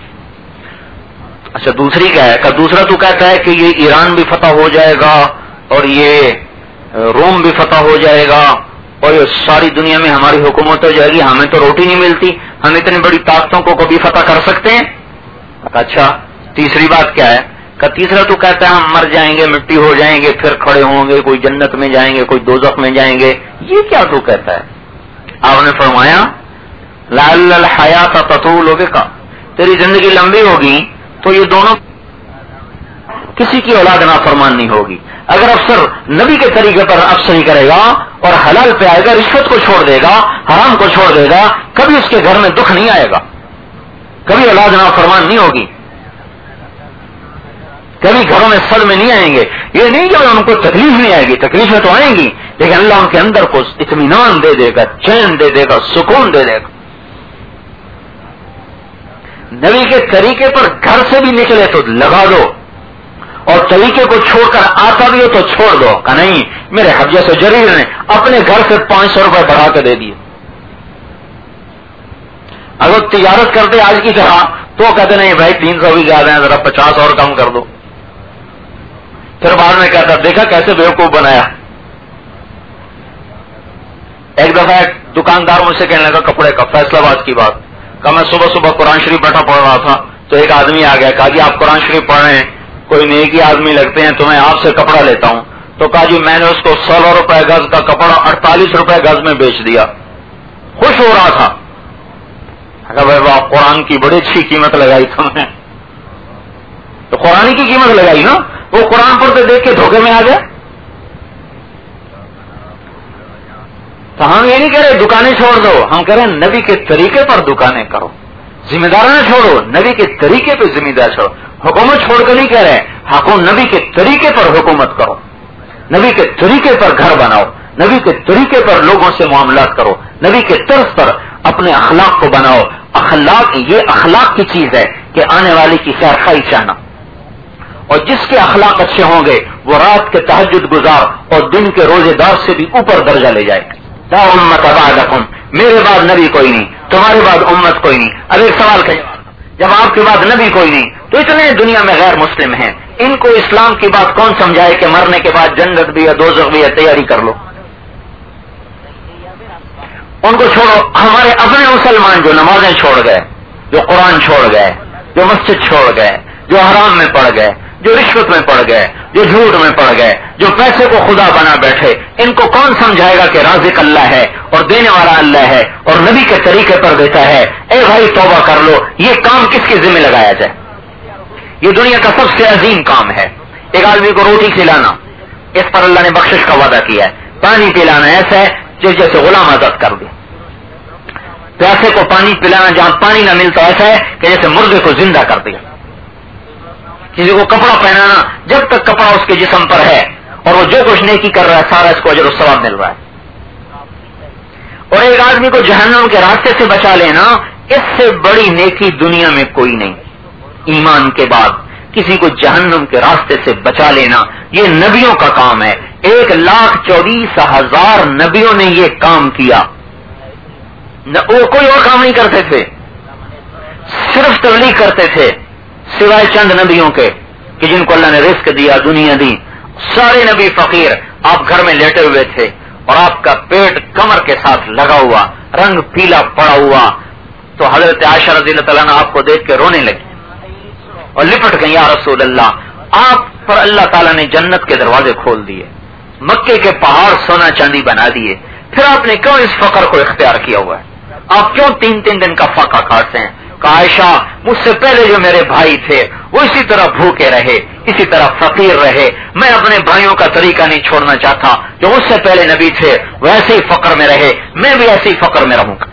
اچھا دوسری کیا ہے؟ کہ دوسرا تو کہتا ہے کہ یہ ایران بھی فتح ہو جائے گا اور یہ روم بھی فتح ہو جائے گا اور یہ ساری دنیا میں ہماری حکومت ہو جائے گی، ہمیں تو روٹی نہیں ملتی، ہم اتنی بڑی طاقتوں کو کبھی فتح کر سکتے ہیں؟ اچھا تیسری بات کیا ہے؟ کہ تیسرا تو کہتا ہے ہم مر جائیں گے، مٹی ہو جائیں گے، پھر کھڑے ہوں گے، کوئی جنت میں جائیں گے، کوئی دوزخ میں جائیں گے، یہ کیا تو کہتا ہے؟ آپ نے فرمایا لعل الحیات تطول بک، تیری زندگی لمبی ہوگی تو یہ دونوں کسی کی اولاد نافرمان نہیں ہوگی۔ اگر افسر نبی کے طریقے پر افسری کرے گا اور حلال پہ آئے گا، رشوت کو چھوڑ دے گا، حرام کو چھوڑ دے گا، کبھی اس کے گھر میں دکھ نہیں آئے گا، کبھی اولاد نافرمان نہیں ہوگی، کبھی گھروں میں صدمے نہیں آئیں گے۔ یہ نہیں کہ ان کو تکلیف نہیں آئے گی، تکلیفیں تو آئیں گی، لیکن اللہ ان کے اندر کو اطمینان دے دے گا، چین دے دے گا، سکون دے دے گا۔ نبی کے طریقے پر گھر سے بھی نکلے تو لگا دو، اور طریقے کو چھوڑ کر آتا بھی ہو تو چھوڑ دو۔ کہ نہیں، میرے حجہ سے جریر نے اپنے گھر سے پانچ سو روپئے بڑھا کے دے دیے۔ اگر تجارت کرتے آج کی طرح تو کہتے نہیں بھائی تین سو بھی زیادہ ہیں، ذرا پچاس اور کم کر دو۔ پھر بعد میں کہتا دیکھا کیسے بیوقوف بنایا۔ ایک دفعہ ایک دکاندار مجھ سے کہنے لگا کپڑے کا، فیصلہ آباد کی بات، کہ میں صبح صبح قرآن شریف بیٹھا پڑھ رہا تھا تو ایک آدمی آ گیا، کہا جی آپ قرآن شریف پڑھ رہے ہیں، کوئی نیکی آدمی لگتے ہیں تو میں آپ سے کپڑا لیتا ہوں۔ تو کہا جی میں نے اس کو سولہ روپے گز کا کپڑا اڑتالیس روپے گز میں بیچ دیا۔ خوش ہو رہا تھا، کہا بھائی واہ قرآن کی بڑی اچھی قیمت لگائی تم نے۔ تو قرآن کی قیمت لگائی نا، وہ قرآن پڑھتے دیکھ کے دھوکے میں آ گیا. تو ہم یہ نہیں کہہ رہے دکانیں چھوڑ دو، ہم کہہ رہے ہیں نبی کے طریقے پر دکانیں کرو. ذمہ دارانہ چھوڑو، نبی کے طریقے پہ ذمہ دار چھوڑو. حکومت چھوڑ کر نہیں کہہ رہے حکومت، نبی کے طریقے پر حکومت کرو، نبی کے طریقے پر گھر بناؤ، نبی کے طریقے پر لوگوں سے معاملات کرو، نبی کے طرز پر اپنے اخلاق کو بناؤ. اخلاق یہ اخلاق کی چیز ہے کہ آنے والی کی خیر خواہی چاہنا، اور جس کے اخلاق اچھے ہوں گے وہ رات کے تہجد گزار اور دن کے روزے دار سے بھی اوپر درجہ لے جائے گا. لا امت بعدکم، میرے بعد نبی کوئی نہیں، تمہارے بعد امت کوئی نہیں. اب ایک سوال کا جواب، جب آپ کے بعد نبی کوئی نہیں تو اتنے دنیا میں غیر مسلم ہیں، ان کو اسلام کی بات کون سمجھائے کہ مرنے کے بعد جنت بھی ہے دوزخ بھی ہے، تیاری کر لو. ان کو چھوڑو. ہمارے اپنے مسلمان جو نمازیں چھوڑ گئے، جو قرآن چھوڑ گئے، جو مسجد چھوڑ گئے، جو حرام میں پڑ گئے، جو رشوت میں پڑ گئے، جو جھوٹ میں پڑ گئے، جو پیسے کو خدا بنا بیٹھے، ان کو کون سمجھائے گا کہ رازق اللہ ہے اور دینے والا اللہ ہے اور نبی کے طریقے پر دیتا ہے؟ اے بھائی توبہ کر لو. یہ کام کس کے ذمہ لگایا جائے؟ یہ دنیا کا سب سے عظیم کام ہے. ایک آدمی کو روٹی کھلانا، اس پر اللہ نے بخشش کا وعدہ کیا ہے. پانی پلانا ایسا ہے جس جیسے غلام آزاد کر دیا. پیاسے کو پانی پلانا جہاں پانی نہ ملتا ایسا ہے کہ جیسے مردے کو زندہ کر دیا. کسی کو کپڑا پہنانا، جب تک کپڑا اس کے جسم پر ہے اور وہ جو کچھ نیکی کر رہا ہے سارا اس کو اجر و ثواب مل رہا ہے. اور ایک آدمی کو جہنم کے راستے سے بچا لینا، اس سے بڑی نیکی دنیا میں کوئی نہیں. ایمان کے بعد کسی کو جہنم کے راستے سے بچا لینا یہ نبیوں کا کام ہے. ایک لاکھ چوبیس ہزار نبیوں نے یہ کام کیا. وہ کوئی اور کام نہیں کرتے تھے، صرف تبلیغ کرتے تھے، سوائے چند نبیوں کے کہ جن کو اللہ نے رزق دیا، دنیا دی. سارے نبی فقیر. آپ گھر میں لیٹے ہوئے تھے اور آپ کا پیٹ کمر کے ساتھ لگا ہوا، رنگ پیلا پڑا ہوا، تو حضرت عائشہ رضی اللہ تعالیٰ عنہ آپ کو دیکھ کے رونے لگی اور لپٹ گئی، یا رسول اللہ آپ پر اللہ تعالیٰ نے جنت کے دروازے کھول دیے، مکے کے پہاڑ سونا چاندی بنا دیے، پھر آپ نے کیوں اس فقر کو اختیار کیا ہوا ہے؟ آپ کیوں تین تین دن کا فاقہ کاٹتے ہیں؟ کہ عائشہ مجھ سے پہلے جو میرے بھائی تھے وہ اسی طرح بھوکے رہے، اسی طرح فقیر رہے. میں اپنے بھائیوں کا طریقہ نہیں چھوڑنا چاہتا، جو مجھ سے پہلے نبی تھے ویسے ہی فقر میں رہے، میں بھی ایسے ہی فقر میں رہوں گا.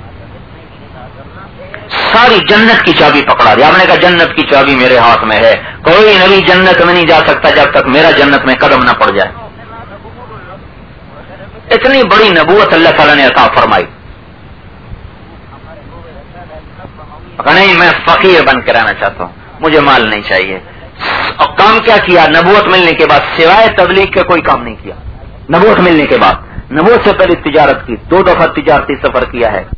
ساری جنت کی چابی پکڑا دی. آپ نے کہا جنت کی چابی میرے ہاتھ میں ہے، کوئی نبی جنت میں نہیں جا سکتا جب تک میرا جنت میں قدم نہ پڑ جائے. اتنی بڑی نبوت اللہ تعالیٰ نے عطا فرمائی. نہیں میں فقیر بن کے رہنا چاہتا ہوں، مجھے مال نہیں چاہیے. اور کام کیا کیا؟ نبوت ملنے کے بعد سوائے تبلیغ کے کوئی کام نہیں کیا. نبوت ملنے کے بعد، نبوت سے پہلے تجارت کی، دو دفعہ تجارتی سفر کیا ہے.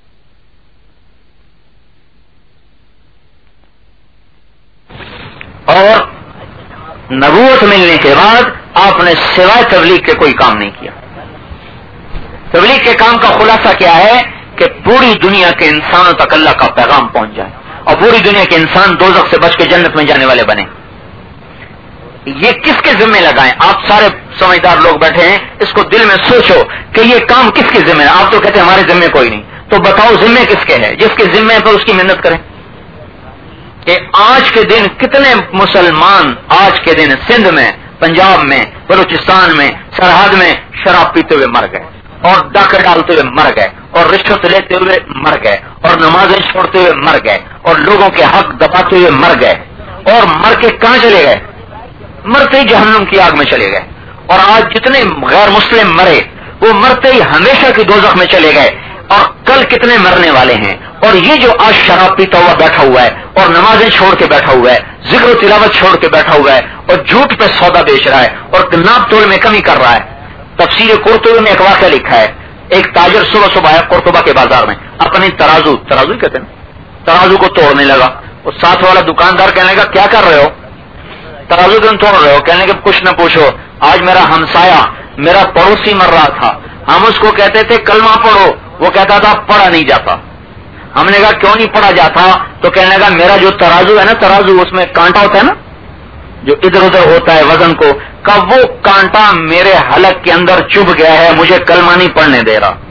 اور نبوت ملنے کے بعد آپ نے سوائے تبلیغ کے کوئی کام نہیں کیا. تبلیغ کے کام کا خلاصہ کیا ہے کہ پوری دنیا کے انسانوں تک اللہ کا پیغام پہنچ جائے اور پوری دنیا کے انسان دوزخ سے بچ کے جنت میں جانے والے بنے. یہ کس کے ذمہ لگائیں؟ آپ سارے سمجھدار لوگ بیٹھے ہیں، اس کو دل میں سوچو کہ یہ کام کس کے ذمہ ہے. آپ تو کہتے ہیں ہمارے ذمہ کوئی نہیں، تو بتاؤ ذمہ کس کے ہے؟ جس کے ذمہ پر اس کی محنت کریں. کہ آج کے دن کتنے مسلمان آج کے دن سندھ میں، پنجاب میں، بلوچستان میں، سرحد میں شراب پیتے ہوئے مر گئے اور ڈاکہ ڈالتے ہوئے مر گئے اور رشوت لیتے ہوئے مر گئے اور نمازیں چھوڑتے ہوئے مر گئے اور لوگوں کے حق دباتے ہوئے مر گئے. اور مر کے کہاں چلے گئے؟ مرتے ہی جہنم کی آگ میں چلے گئے. اور آج جتنے غیر مسلم مرے وہ مرتے ہی ہمیشہ کی دوزخ میں چلے گئے. اور کل کتنے مرنے والے ہیں. اور یہ جو آج شراب پیتا ہوا بیٹھا ہوا ہے اور نمازیں چھوڑ کے بیٹھا ہوا ہے، ذکر و تلاوت چھوڑ کے بیٹھا ہوا ہے اور جھوٹ پہ سودا بیچ رہا ہے اور ناپ تول میں کمی کر رہا ہے. تفسیر قرطبی میں ایک واقعہ لکھا ہے. ایک تاجر صبح صبح آیا قرطبہ کے بازار میں، اپنی ترازو ترازو کہتے ہیں ترازو کو توڑنے لگا. اور ساتھ والا دکاندار کہنے لگا کیا کر رہے ہو؟ ترازو کیوں توڑ رہے ہو؟ کہنے لگے کچھ نہ پوچھو، آج میرا ہمسایا میرا پڑوسی مر رہا تھا، ہم اس کو کہتے تھے کلمہ پڑھو، وہ کہتا تھا پڑھا نہیں جاتا. ہم نے کہا کیوں نہیں پڑھا جاتا؟ تو کہنے لگا میرا جو ترازو ہے نا، ترازو اس میں کانٹا ہوتا ہے نا جو ادھر ادھر ہوتا ہے وزن کو، کا وہ کانٹا میرے حلق کے اندر چبھ گیا ہے، مجھے کلمہ نہیں پڑھنے دے رہا.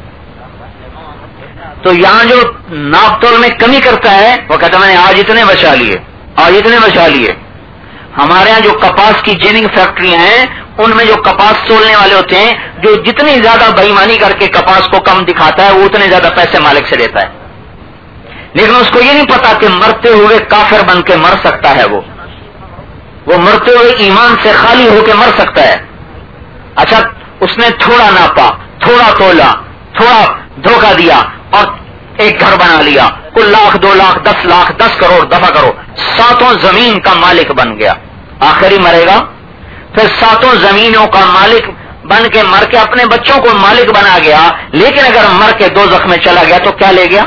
تو یہاں جو ناپ تول میں کمی کرتا ہے وہ کہتا میں نے آج اتنے بچا لیے، آج اتنے بچا لیے. ہمارے ہاں جو کپاس کی جیننگ فیکٹری ہیں ان میں جو کپاس تولنے والے ہوتے ہیں، جو جتنی زیادہ بےایمانی کر کے کپاس کو کم دکھاتا ہے وہ اتنے زیادہ پیسے مالک سے لیتا ہے، لیکن اس کو یہ نہیں پتا کہ مرتے ہوئے کافر بن کے مر سکتا ہے، وہ وہ مرتے ہوئے ایمان سے خالی ہو کے مر سکتا ہے۔ اچھا اس نے تھوڑا ناپا، تھوڑا تولا، تھوڑا دھوکہ دیا اور ایک گھر بنا لیا، کوئی لاکھ دو لاکھ دس لاکھ دس کروڑ دفع کرو، ساتوں زمین کا مالک بن گیا، آخر ہی مرے گا، پھر ساتوں زمینوں کا مالک بن کے مر کے اپنے بچوں کو مالک بنا گیا، لیکن اگر مر کے دوزخ میں چلا گیا تو کیا لے گیا؟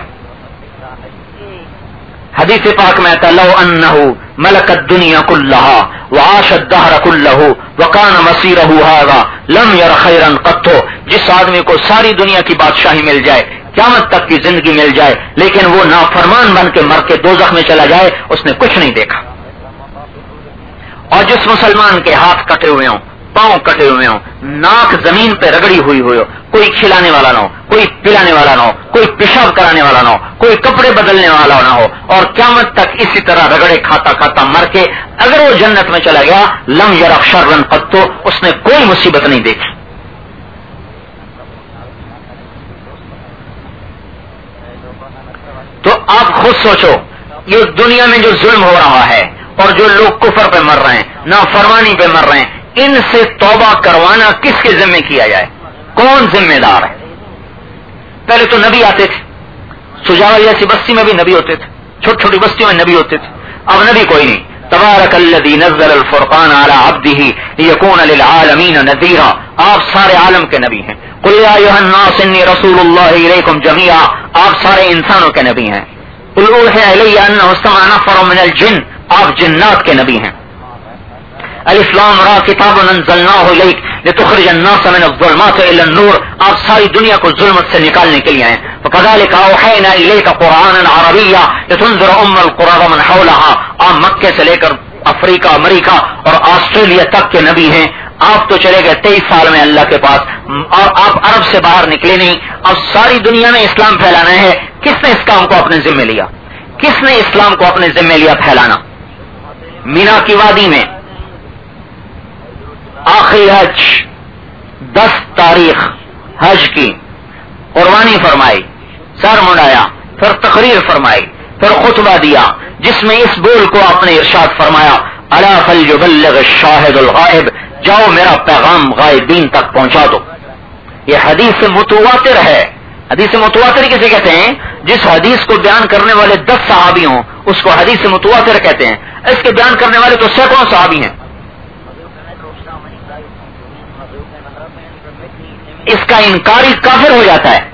حدیث پاک میں آتا لو انہ ملک الدنیا کلہا وعاش الدہر کلہ وکان مسیرہ ھذا لم یر خیرا قط، جس آدمی کو ساری دنیا کی بادشاہی مل جائے، قیامت تک کی زندگی مل جائے، لیکن وہ نافرمان بن کے مر کے دوزخ میں چلا جائے، اس نے کچھ نہیں دیکھا۔ اور جس مسلمان کے ہاتھ کٹے ہوئے ہوں، پاؤں کٹے ہوئے ہوں، ناک زمین پہ رگڑی ہوئی ہوئی ہو، کوئی کھلانے والا نہ ہو، کوئی پلانے والا نہ ہو، کوئی پیشاب کرانے والا نہ ہو، کوئی کپڑے بدلنے والا نہ ہو، اور قیامت تک اسی طرح رگڑے کھاتا کھاتا مر کے اگر وہ جنت میں چلا گیا، لم یرى شرا قط، اس نے کوئی مصیبت نہیں دیکھی۔ تو آپ خود سوچو، یہ دنیا میں جو ظلم ہو رہا ہے اور جو لوگ کفر پہ مر رہے ہیں، نافرمانی پہ مر رہے ہیں، ان سے توبہ کروانا کس کے ذمہ کیا جائے؟ کون ذمہ دار ہے؟ پہلے تو نبی آتے تھے، سجاوا جیسی بستی میں بھی نبی ہوتے تھے، چھوٹی چھوٹی بستیوں میں نبی ہوتے تھے، اب نبی کوئی نہیں۔ تبارک الذی نزل الفرقان علی عبدہ لیکون للعالمین نذیرا، آپ سارے عالم کے نبی ہیں۔ قل یا ایھا الناس انی رسول اللہ الیکم جمیعا، آپ سارے انسانوں کے نبی ہیں۔ قل اوحی الی انہ استمع نفر من الجن، آپ جنات کے نبی ہیں۔ الف لام را کتاب انزلناہ الیک لتخرج الناس من الظلمات الی النور، آپ ساری دنیا کو ظلمت سے نکالنے کے لیے ہیں۔ وکذالک اوحینا الیک قرآنا عربیا لتنذر ام القری ومن حولها، آپ مکے سے لے کر افریقہ، امریکہ اور آسٹریلیا تک کے نبی ہیں۔ آپ تو چلے گئے تیئیس سال میں اللہ کے پاس، اور آپ عرب سے باہر نکلے نہیں، اب ساری دنیا میں اسلام پھیلانا ہے۔ کس نے اس کام کو اپنے ذمہ لیا؟ کس نے اسلام کو اپنے ذمہ لیا پھیلانا؟ مینا کی وادی میں آخری حج، دس تاریخ حج کی قربانی فرمائی، سر منڈایا، پھر تقریر فرمائی، پھر خطبہ دیا جس میں اس بول کو آپ نے ارشاد فرمایا الا فلیبلغ الشاہد الغائب، جاؤ میرا پیغام غائبین تک پہنچا دو۔ یہ حدیث متواتر ہے۔ حدیث متواتر کسے کہتے ہیں؟ جس حدیث کو بیان کرنے والے دس صحابی ہوں اس کو حدیث متواتر کہتے ہیں، اس کے بیان کرنے والے تو سینکڑوں صحابی ہیں۔ اس کا انکاری کافر ہو جاتا ہے،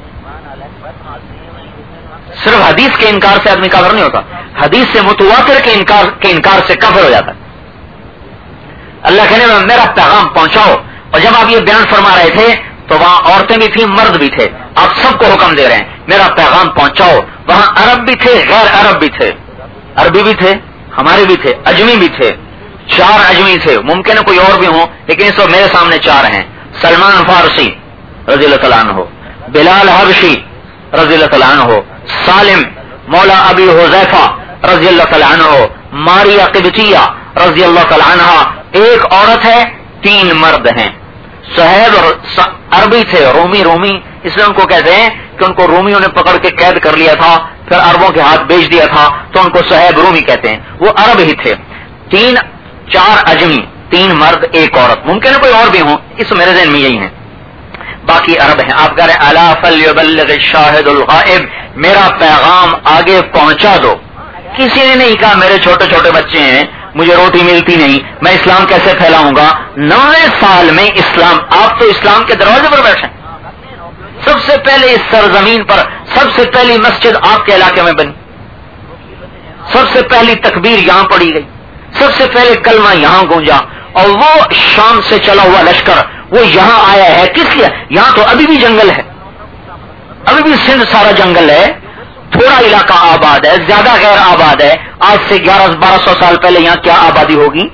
صرف حدیث کے انکار سے آدمی کافر نہیں ہوتا، حدیث سے متواتر کے انکار کے انکار سے کافر ہو جاتا ہے۔ اللہ کہنے میں میرا پیغام پہنچاؤ، اور جب آپ یہ بیان فرما رہے تھے تو وہاں عورتیں بھی تھیں، مرد بھی تھے، آپ سب کو حکم دے رہے ہیں میرا پیغام پہنچاؤ۔ وہاں عرب بھی تھے، غیر عرب بھی تھے، عربی بھی تھے، ہمارے بھی تھے، اجمی بھی تھے، چار اجمی تھے، ممکن ہے کوئی اور بھی ہوں لیکن اس وقت میرے سامنے چار ہیں۔ سلمان فارسی رضی اللہ تعالیٰ عنہ، بلال حبشی رضی اللہ تعالیٰ عنہ، سالم مولا ابی حذیفہ رضی اللہ تعالیٰ عنہ، ماریا قبطیہ رضی اللہ تعالیٰ عنہ، ایک عورت ہے، تین مرد ہیں۔ صہیب عربی تھے، رومی رومی اس لیے ان کو کہتے ہیں کہ ان کو رومیوں نے پکڑ کے قید کر لیا تھا، پھر عربوں کے ہاتھ بیچ دیا تھا تو ان کو صہیب رومی کہتے ہیں، وہ عرب ہی تھے۔ تین چار اجمی، تین مرد ایک عورت، ممکن ہے کوئی اور بھی ہوں، اس میرے ذہن میں یہی ہیں، باقی عرب ہیں۔ آپ کہہ رہے ہیں الا فلیبلغ الشاہد الغائب، میرا پیغام آگے پہنچا دو۔ کسی نے نہیں کہا میرے چھوٹے چھوٹے بچے ہیں، مجھے روٹی ملتی نہیں، میں اسلام کیسے پھیلاؤں گا؟ نوے سال میں اسلام، آپ تو اسلام کے دروازے پر بیٹھے، سب سے پہلے اس سرزمین پر سب سے پہلی مسجد آپ کے علاقے میں بنی، سب سے پہلی تکبیر یہاں پڑھی گئی، سب سے پہلے کلمہ یہاں گونجا، اور وہ شام سے چلا ہوا لشکر وہ یہاں آیا ہے، کس لیے؟ یہاں تو ابھی بھی جنگل ہے، ابھی بھی سندھ سارا جنگل ہے، تھوڑا علاقہ آباد ہے، زیادہ غیر آباد ہے۔ آج سے گیارہ بارہ سو سال پہلے یہاں کیا آبادی ہوگی؟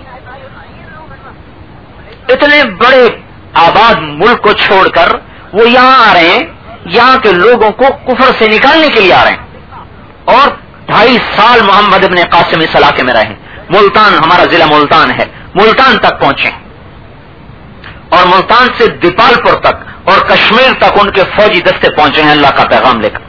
اتنے بڑے آباد ملک کو چھوڑ کر وہ یہاں آ رہے ہیں، یہاں کے لوگوں کو کفر سے نکالنے کے لیے آ رہے ہیں، اور ڈھائی سال محمد ابن قاسم اس علاقے میں رہے، ملتان، ہمارا ضلع ملتان ہے، ملتان تک پہنچے اور ملتان سے دیپال پور تک اور کشمیر تک ان کے فوجی دستے پہنچے ہیں اللہ کا پیغام لے کر.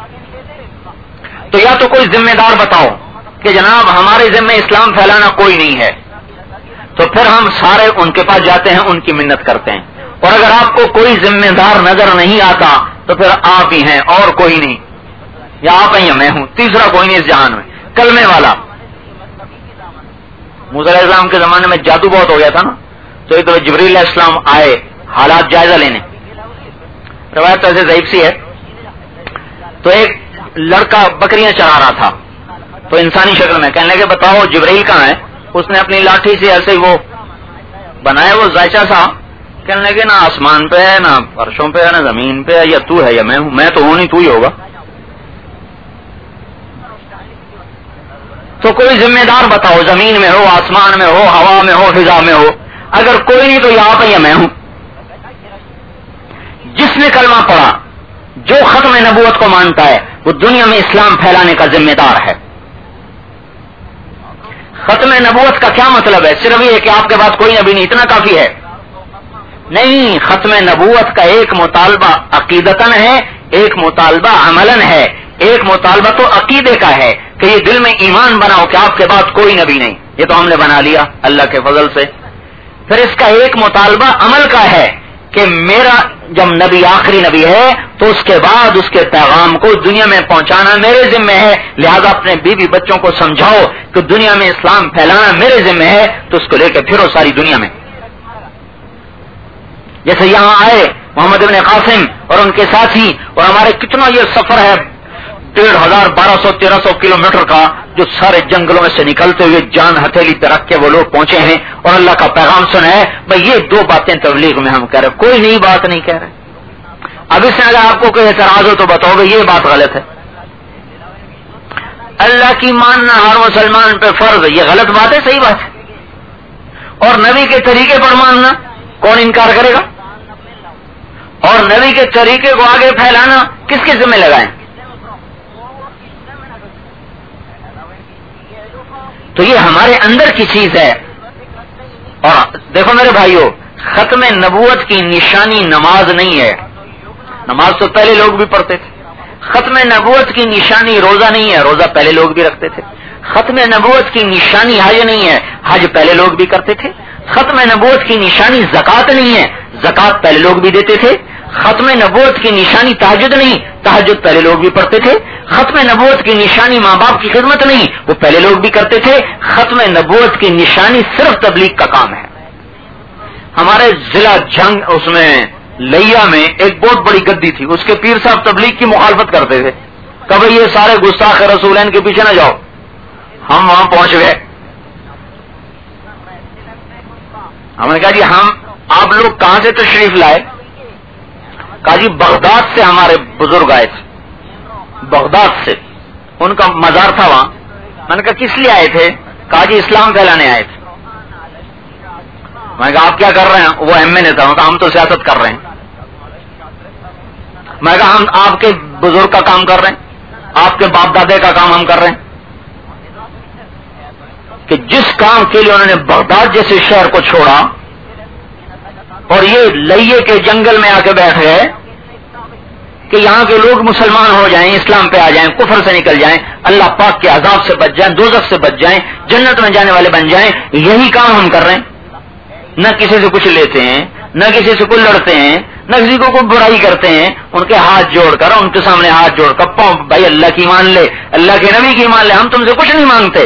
تو یا تو کوئی ذمہ دار بتاؤ کہ جناب ہمارے ذمہ اسلام پھیلانا کوئی نہیں ہے، تو پھر ہم سارے ان کے پاس جاتے ہیں، ان کی منت کرتے ہیں. اور اگر آپ کو کوئی ذمہ دار نظر نہیں آتا تو پھر آپ ہی ہیں اور کوئی نہیں، یا آپ ہیں یا میں ہوں، تیسرا کوئی نہیں اس جہان میں. کلمے والا، موسیٰ علیہ السلام کے زمانے میں جادو بہت ہو گیا تھا نا، تو ایک جبریل علیہ السلام آئے حالات جائزہ لینے. روایت ایسے ضعیف سی ہے. تو ایک لڑکا بکریاں چرا رہا تھا، تو انسانی شکل میں کہنے لگے بتاؤ جبریل کہاں ہے؟ اس نے اپنی لاٹھی سے ایسے ہی وہ بنایا وہ ذائچہ سا، کہنے لگے نہ آسمان پہ ہے، نہ فرشوں پہ ہے، نہ زمین پہ ہے، یا تو ہے یا میں ہوں. میں تو ہوں نہیں، تو ہی ہوگا. تو کوئی ذمہ دار بتاؤ، زمین میں ہو، آسمان میں ہو، ہوا میں ہو، فضا میں ہو. اگر کوئی نہیں تو یا آپ یا میں ہوں. جس نے کلمہ پڑھا، جو ختم نبوت کو مانتا ہے، وہ دنیا میں اسلام پھیلانے کا ذمہ دار ہے. ختم نبوت کا کیا مطلب ہے؟ صرف یہ کہ آپ کے پاس کوئی نبی نہیں، اتنا کافی ہے؟ نہیں، ختم نبوت کا ایک مطالبہ عقیدتاً ہے، ایک مطالبہ عملاً ہے. ایک مطالبہ تو عقیدے کا ہے کہ یہ دل میں ایمان بناؤ کہ آپ کے بعد کوئی نبی نہیں. یہ تو ہم نے بنا لیا اللہ کے فضل سے. پھر اس کا ایک مطالبہ عمل کا ہے کہ میرا جب نبی آخری نبی ہے تو اس کے بعد اس کے پیغام کو دنیا میں پہنچانا میرے ذمہ ہے. لہذا اپنے بیوی بچوں کو سمجھاؤ کہ دنیا میں اسلام پھیلانا میرے ذمہ ہے، تو اس کو لے کے پھرو ساری دنیا میں. جیسے یہاں آئے محمد ابن قاسم اور ان کے ساتھی، اور ہمارے کتنا یہ سفر ہے ڈیڑھ ہزار بارہ سو تیرہ سو کلو میٹر کا، جو سارے جنگلوں میں سے نکلتے ہوئے جان ہتھیلی پہ رکھ کے وہ لوگ پہنچے ہیں اور اللہ کا پیغام سنا ہے. بھائی یہ دو باتیں تبلیغ میں ہم کہہ رہے ہیں، کوئی نئی بات نہیں کہہ رہے. اب اس میں اگر آپ کو کوئی اعتراض ہو تو بتاؤ گے یہ بات غلط ہے. اللہ کی ماننا ہر مسلمان پہ فرض ہے، یہ غلط بات ہے؟ صحیح بات ہے. اور نبی کے طریقے پر ماننا کون انکار کرے گا؟ اور نبی کے طریقے کو آگے پھیلانا کس کے ذمہ لگائیں؟ تو یہ ہمارے اندر کی چیز ہے. اور دیکھو میرے بھائیو، ختم نبوت کی نشانی نماز نہیں ہے. نماز تو پہلے لوگ بھی پڑھتے تھے. ختم نبوت کی نشانی روزہ نہیں ہے، روزہ پہلے لوگ بھی رکھتے تھے. ختم نبوت کی نشانی حج نہیں ہے، حج پہلے لوگ بھی کرتے تھے. ختم نبوت کی نشانی زکوٰۃ نہیں ہے، زکوٰۃ پہلے لوگ بھی دیتے تھے. ختم نبوت کی نشانی تہجد نہیں، تہجد پہلے لوگ بھی پڑھتے تھے. ختم نبوت کی نشانی ماں باپ کی خدمت نہیں، وہ پہلے لوگ بھی کرتے تھے. ختم نبوت کی نشانی صرف تبلیغ کا کام ہے. ہمارے ضلع جنگ اس میں لیا میں ایک بہت بڑی گدی تھی، اس کے پیر صاحب تبلیغ کی مخالفت کرتے تھے. کبھی یہ سارے گستاخ رسولین کے پیچھے نہ جاؤ. ہم وہاں پہنچ گئے، ہم نے کہا جی ہم آپ لوگ کہاں سے تشریف لائے؟ کہا جی بغداد سے ہمارے بزرگ آئے تھے، بغداد سے، ان کا مزار تھا وہاں. میں نے کہا کس لیے آئے تھے؟ کہا جی اسلام پھیلانے آئے تھے. میں نے کہا آپ کیا کر رہے ہیں؟ وہ ایم این اے تھا. میں کہا ہم تو سیاست کر رہے ہیں. میں نے کہا ہم آپ کے بزرگ کا کام کر رہے ہیں، آپ کے باپ دادے کا کام ہم کر رہے ہیں. کہ جس کام کے لیے انہوں نے بغداد جیسے شہر کو چھوڑا اور یہ لئیے کے جنگل میں آ کے بیٹھ گئے کہ یہاں کے لوگ مسلمان ہو جائیں، اسلام پہ آ جائیں، کفر سے نکل جائیں، اللہ پاک کے عذاب سے بچ جائیں، دوزخ سے بچ جائیں، جنت میں جانے والے بن جائیں، یہی کام ہم کر رہے ہیں. نہ کسی سے کچھ لیتے ہیں، نہ کسی سے کچھ لڑتے ہیں، نہ کسی کو کوئی برائی کرتے ہیں. ان کے ہاتھ جوڑ کر، ان کے سامنے ہاتھ جوڑ کر پاؤں بھائی اللہ کی مان لے، اللہ کے نبی کی مان لے، ہم تم سے کچھ نہیں مانگتے.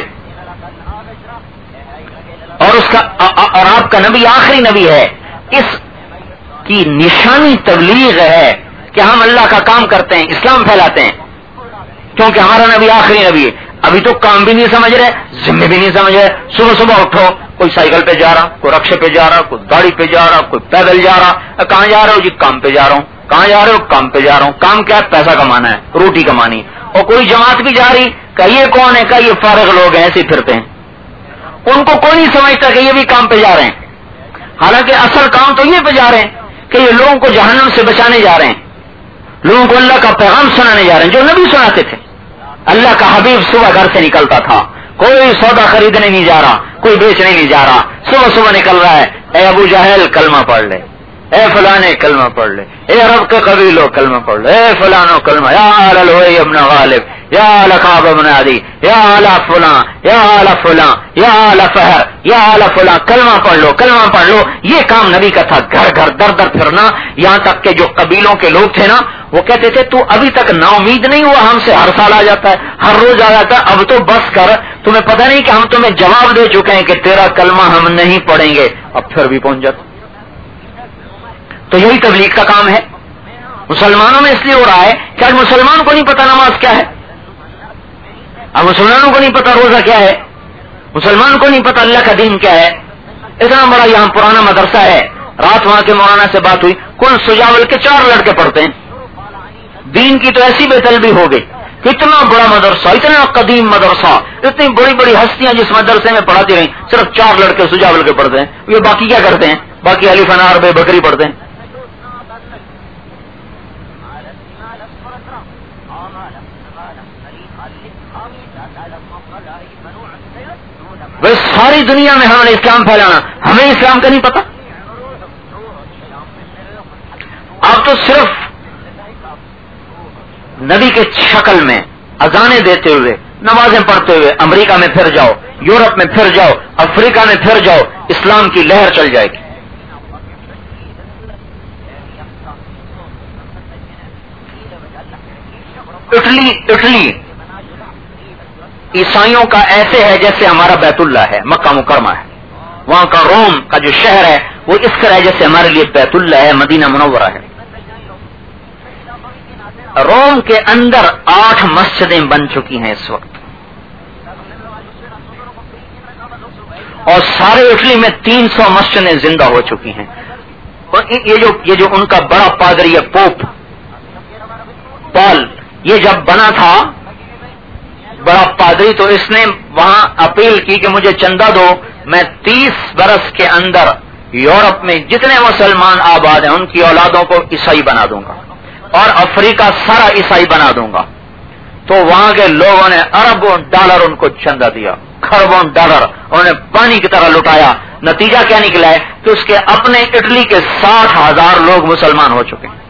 اور اس کا اور آپ کا نبی آخری نبی ہے. اس کی نشانی تبلیغ ہے کہ ہم اللہ کا کام کرتے ہیں، اسلام پھیلاتے ہیں، کیونکہ ہمارا نبی آخری نبی ہے. ابھی تو کام بھی نہیں سمجھ رہے، ذمہ بھی نہیں سمجھ رہے. صبح صبح اٹھو، کوئی سائیکل پہ جا رہا، کوئی رکشے پہ جا رہا، کوئی گاڑی پہ جا رہا، کوئی پیدل جا رہا. کہاں جا رہے ہو؟ جی کام پہ جا رہا ہوں. کہاں جا رہے ہو؟ کام پہ جا رہا ہوں. کام کیا ہے؟ پیسہ کمانا ہے، روٹی کمانی. اور کوئی جماعت بھی جا رہی، کہ یہ کون ہے؟ کہ یہ فارغ لوگ ہیں، ایسے پھرتے ہیں. ان کو کوئی نہیں سمجھتا کہ یہ بھی کام پہ جا رہے ہیں. حالانکہ اصل کام تو یہ پہ جا رہے ہیں کہ یہ لوگوں کو جہنم سے بچانے جا رہے ہیں، لوگوں کو اللہ کا پیغام سنانے جا رہے ہیں جو نبی سناتے تھے. اللہ کا حبیب صبح گھر سے نکلتا تھا، کوئی سودا خریدنے نہیں جا رہا، کوئی بیچنے نہیں جا رہا، صبح صبح نکل رہا ہے، اے ابو جہل کلمہ پڑھ لے، اے فلانے کلمہ پڑھ لے، اے عرب کے قبیلوں کلمہ پڑھ لے، اے فلانو کلمہ، یا آل الوئی ابن غالب، یا آل کعب ابن عدی، یا آل فلاں، یا آل فلاں، یا آل فہر، یا آل فلاں، کلمہ پڑھ لو، کلمہ پڑھ لو۔ یہ کام نبی کا تھا، گھر گھر در در پھرنا، یہاں تک کہ جو قبیلوں کے لوگ تھے نا وہ کہتے تھے تو ابھی تک نا امید نہیں ہوا، ہم سے ہر سال آ جاتا ہے، ہر روز آ جاتا ہے، اب تو بس کر، تمہیں پتہ نہیں کہ ہم تمہیں جواب دے چکے ہیں کہ تیرا کلمہ ہم نہیں پڑھیں گے، اب پھر بھی پہنچ جاتا۔ تو یہی تبلیغ کا کام ہے۔ مسلمانوں میں اس لیے ہو رہا ہے کہ آج مسلمان کو نہیں پتا نماز کیا ہے، اب مسلمانوں کو نہیں پتا روزہ کیا ہے، مسلمان کو نہیں پتا اللہ کا دین کیا ہے۔ اتنا بڑا یہاں پرانا مدرسہ ہے، رات وہاں کے مولانا سے بات ہوئی، کل سجاول کے چار لڑکے پڑھتے ہیں، دین کی تو ایسی بے طلبی ہو گئی، اتنا بڑا مدرسہ، اتنا قدیم مدرسہ، اتنی بڑی بڑی ہستیاں جس مدرسے میں پڑھاتی رہیں، صرف چار لڑکے سجاول کے پڑھتے ہیں، یہ باقی کیا کرتے ہیں؟ باقی الف انار بے بکری پڑھتے ہیں۔ بس ساری دنیا میں ہم نے اسلام پھیلانا، ہمیں اسلام کا نہیں پتا۔ آپ تو صرف نبی کے شکل میں اذانیں دیتے ہوئے، نمازیں پڑھتے ہوئے امریکہ میں پھر جاؤ، یورپ میں پھر جاؤ، افریقہ میں پھر جاؤ، اسلام کی لہر چل جائے گی۔ اٹلی اٹلی عیسائیوں کا ایسے ہے جیسے ہمارا بیت اللہ ہے، مکہ مکرمہ ہے، وہاں کا روم کا جو شہر ہے وہ اس طرح ہے جیسے ہمارے لیے بیت اللہ ہے، مدینہ منورہ ہے۔ روم کے اندر آٹھ مسجدیں بن چکی ہیں اس وقت، اور سارے اٹلی میں تین سو مسجدیں زندہ ہو چکی ہیں۔ اور یہ جو یہ جو ان کا بڑا پادری ہے پوپ پال، یہ جب بنا تھا بڑا پادری تو اس نے وہاں اپیل کی کہ مجھے چندہ دو، میں تیس برس کے اندر یورپ میں جتنے مسلمان آباد ہیں ان کی اولادوں کو عیسائی بنا دوں گا اور افریقہ سارا عیسائی بنا دوں گا۔ تو وہاں کے لوگوں نے اربوں ڈالر ان کو چندہ دیا، خربوں ڈالر انہوں نے پانی کی طرح لٹایا۔ نتیجہ کیا نکلا ہے کہ اس کے اپنے اٹلی کے ساٹھ ہزار لوگ مسلمان ہو چکے ہیں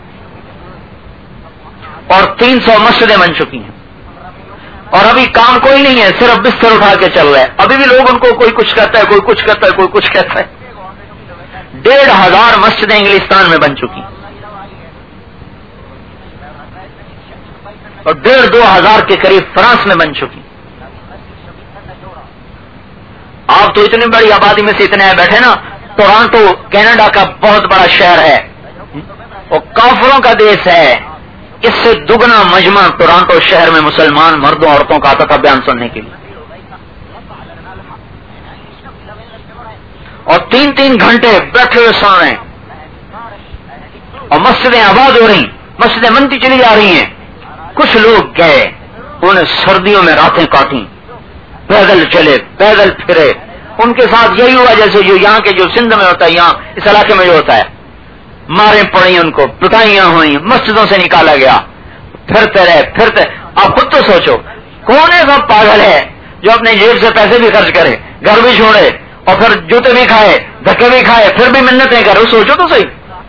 اور تین سو مسجدیں بن چکی ہیں، اور ابھی کام کوئی نہیں ہے، صرف بستر اٹھا کے چل رہا ہے۔ ابھی بھی لوگ ان کو کوئی کچھ کہتا ہے، کوئی کچھ کہتا ہے، کوئی کچھ کہتا ہے۔ ڈیڑھ ہزار مسجدیں انگلستان میں بن چکی اور ڈیڑھ دو ہزار کے قریب فرانس میں بن چکی۔ آپ تو اتنی بڑی آبادی میں سے اتنے آئے بیٹھے نا، ٹورانٹو کینیڈا کا بہت بڑا شہر ہے اور کافروں کا دیش ہے، اس سے دگنا مجمع ٹورانٹو شہر میں مسلمان مردوں عورتوں کا آتا تھا بیان سننے کے لیے، اور تین تین گھنٹے بیٹھے ہوئے سن رہے ہیں، اور مسجدیں آباد ہو رہی، مسجدیں بنتی چلی جا رہی ہیں۔ کچھ لوگ گئے، انہوں نے سردیوں میں راتیں کاٹی، پیدل چلے، پیدل پھرے، ان کے ساتھ یہی ہوا جیسے جو یہاں کے جو سندھ میں ہوتا ہے، یہاں اس علاقے میں جو ہوتا ہے، ماریں پڑی، ان کو پٹائیاں ہوئیں، مسجدوں سے نکالا گیا، پھرتے رہے پھرتے۔ آپ خود تو سوچو کون ایسا پاگل ہے جو اپنے جیب سے پیسے بھی خرچ کرے، گھر بھی چھوڑے، اور پھر جوتے بھی کھائے، دھکے بھی کھائے، پھر بھی منتیں کرے؟ سوچو تو صحیح،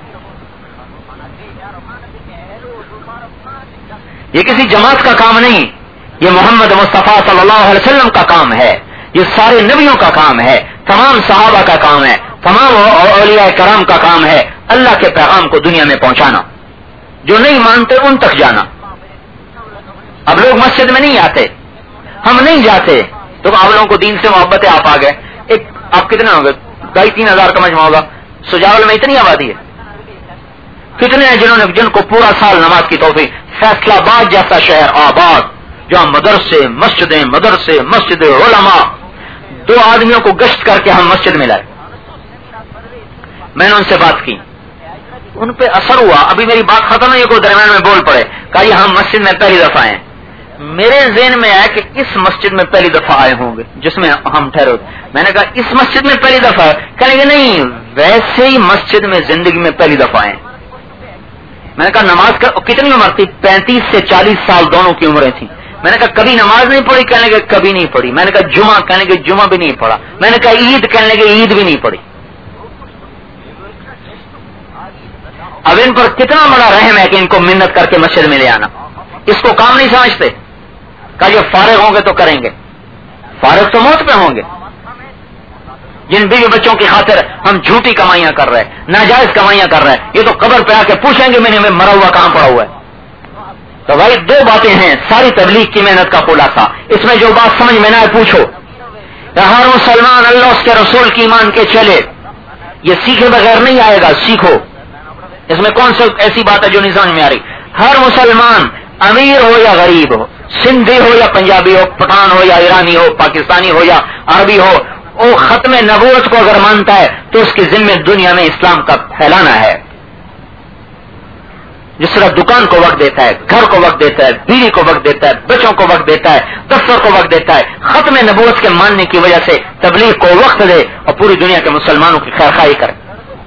یہ کسی جماعت کا کام نہیں، یہ محمد مصطفیٰ صلی اللہ علیہ وسلم کا کام ہے، یہ سارے نبیوں کا کام ہے، تمام صحابہ کا کام ہے، تمام اولیاء کرام کا کام ہے، اللہ کے پیغام کو دنیا میں پہنچانا، جو نہیں مانتے ان تک جانا۔ اب لوگ مسجد میں نہیں آتے، ہم نہیں جاتے، تو آپ لوگوں کو دین سے محبت ہے، آپ آ گئے۔ ایک آپ کتنے ہوں گے؟ ڈھائی تین ہزار کا مجمع ہوگا، سجاول میں اتنی آبادی ہے، کتنے ہیں جنہوں نے جن کو پورا سال نماز کی توفیق؟ فیصلہ آباد جیسا شہر آباد، جہاں مدرسے مسجدیں مدرسے مسجد علماء، دو آدمیوں کو گشت کر کے ہم مسجد میں لائے، میں نے ان سے بات کی، ان پہ اثر ہوا۔ ابھی میری بات ختم نہیں کو درمیان میں بول پڑے، کہا یہ ہم مسجد میں پہلی دفعہ آئے ہیں۔ میرے ذہن میں آیا کہ اس مسجد میں پہلی دفعہ آئے ہوں گے جس میں ہم ٹھہرے ہوتے۔ میں نے کہا اس مسجد میں پہلی دفعہ؟ کہیں گے نہیں، ویسے ہی مسجد میں زندگی میں پہلی دفعہ آئے۔ میں نے کہا نماز کا کتنی عمر تھی؟ پینتیس سے چالیس سال دونوں کی عمریں تھیں۔ میں نے کہا کبھی نماز نہیں پڑھی؟ کہنے لگے کبھی نہیں پڑھی. میں نے کہا جمعہ؟ کہنے لگے جمعہ بھی نہیں پڑھا. میں نے کہا عید؟ کہنے لگے عید بھی نہیں پڑھی. اب ان پر کتنا بڑا رحم ہے کہ ان کو منت کر کے مسجد میں لے آنا. اس کو کام نہیں سمجھتے. کہا یہ فارغ ہوں گے تو کریں گے. فارغ تو موت پہ ہوں گے. جن بیوی بچوں کی خاطر ہم جھوٹی کمائیاں کر رہے ہیں, ناجائز کمائیاں کر رہے ہیں, یہ تو قبر پہ آ کے پوچھیں گے میں نے مرا ہوا کہاں پڑا ہوا ہے. تو بھائی دو باتیں ہیں ساری تبلیغ کی محنت کا خلاصہ. اس میں جو بات سمجھ میں نہ آئے پوچھو. ہر مسلمان اللہ اس کے رسول کی مان کے چلے. یہ سیکھے بغیر نہیں آئے گا, سیکھو. اس میں کون سی ایسی بات ہے جو نہیں سمجھ میں آ رہی؟ ہر مسلمان امیر ہو یا غریب ہو, سندھی ہو یا پنجابی ہو, پٹھان ہو یا ایرانی ہو, پاکستانی ہو یا عربی ہو, وہ ختم نبوت کو اگر مانتا ہے تو اس کے ذمہ دنیا میں اسلام کا پھیلانا ہے. جس طرح دکان کو وقت دیتا ہے, گھر کو وقت دیتا ہے, بیوی کو وقت دیتا ہے, بچوں کو وقت دیتا ہے, دفتر کو وقت دیتا ہے, ختم نبوت کے ماننے کی وجہ سے تبلیغ کو وقت دے اور پوری دنیا کے مسلمانوں کی خیر خواہی کرے.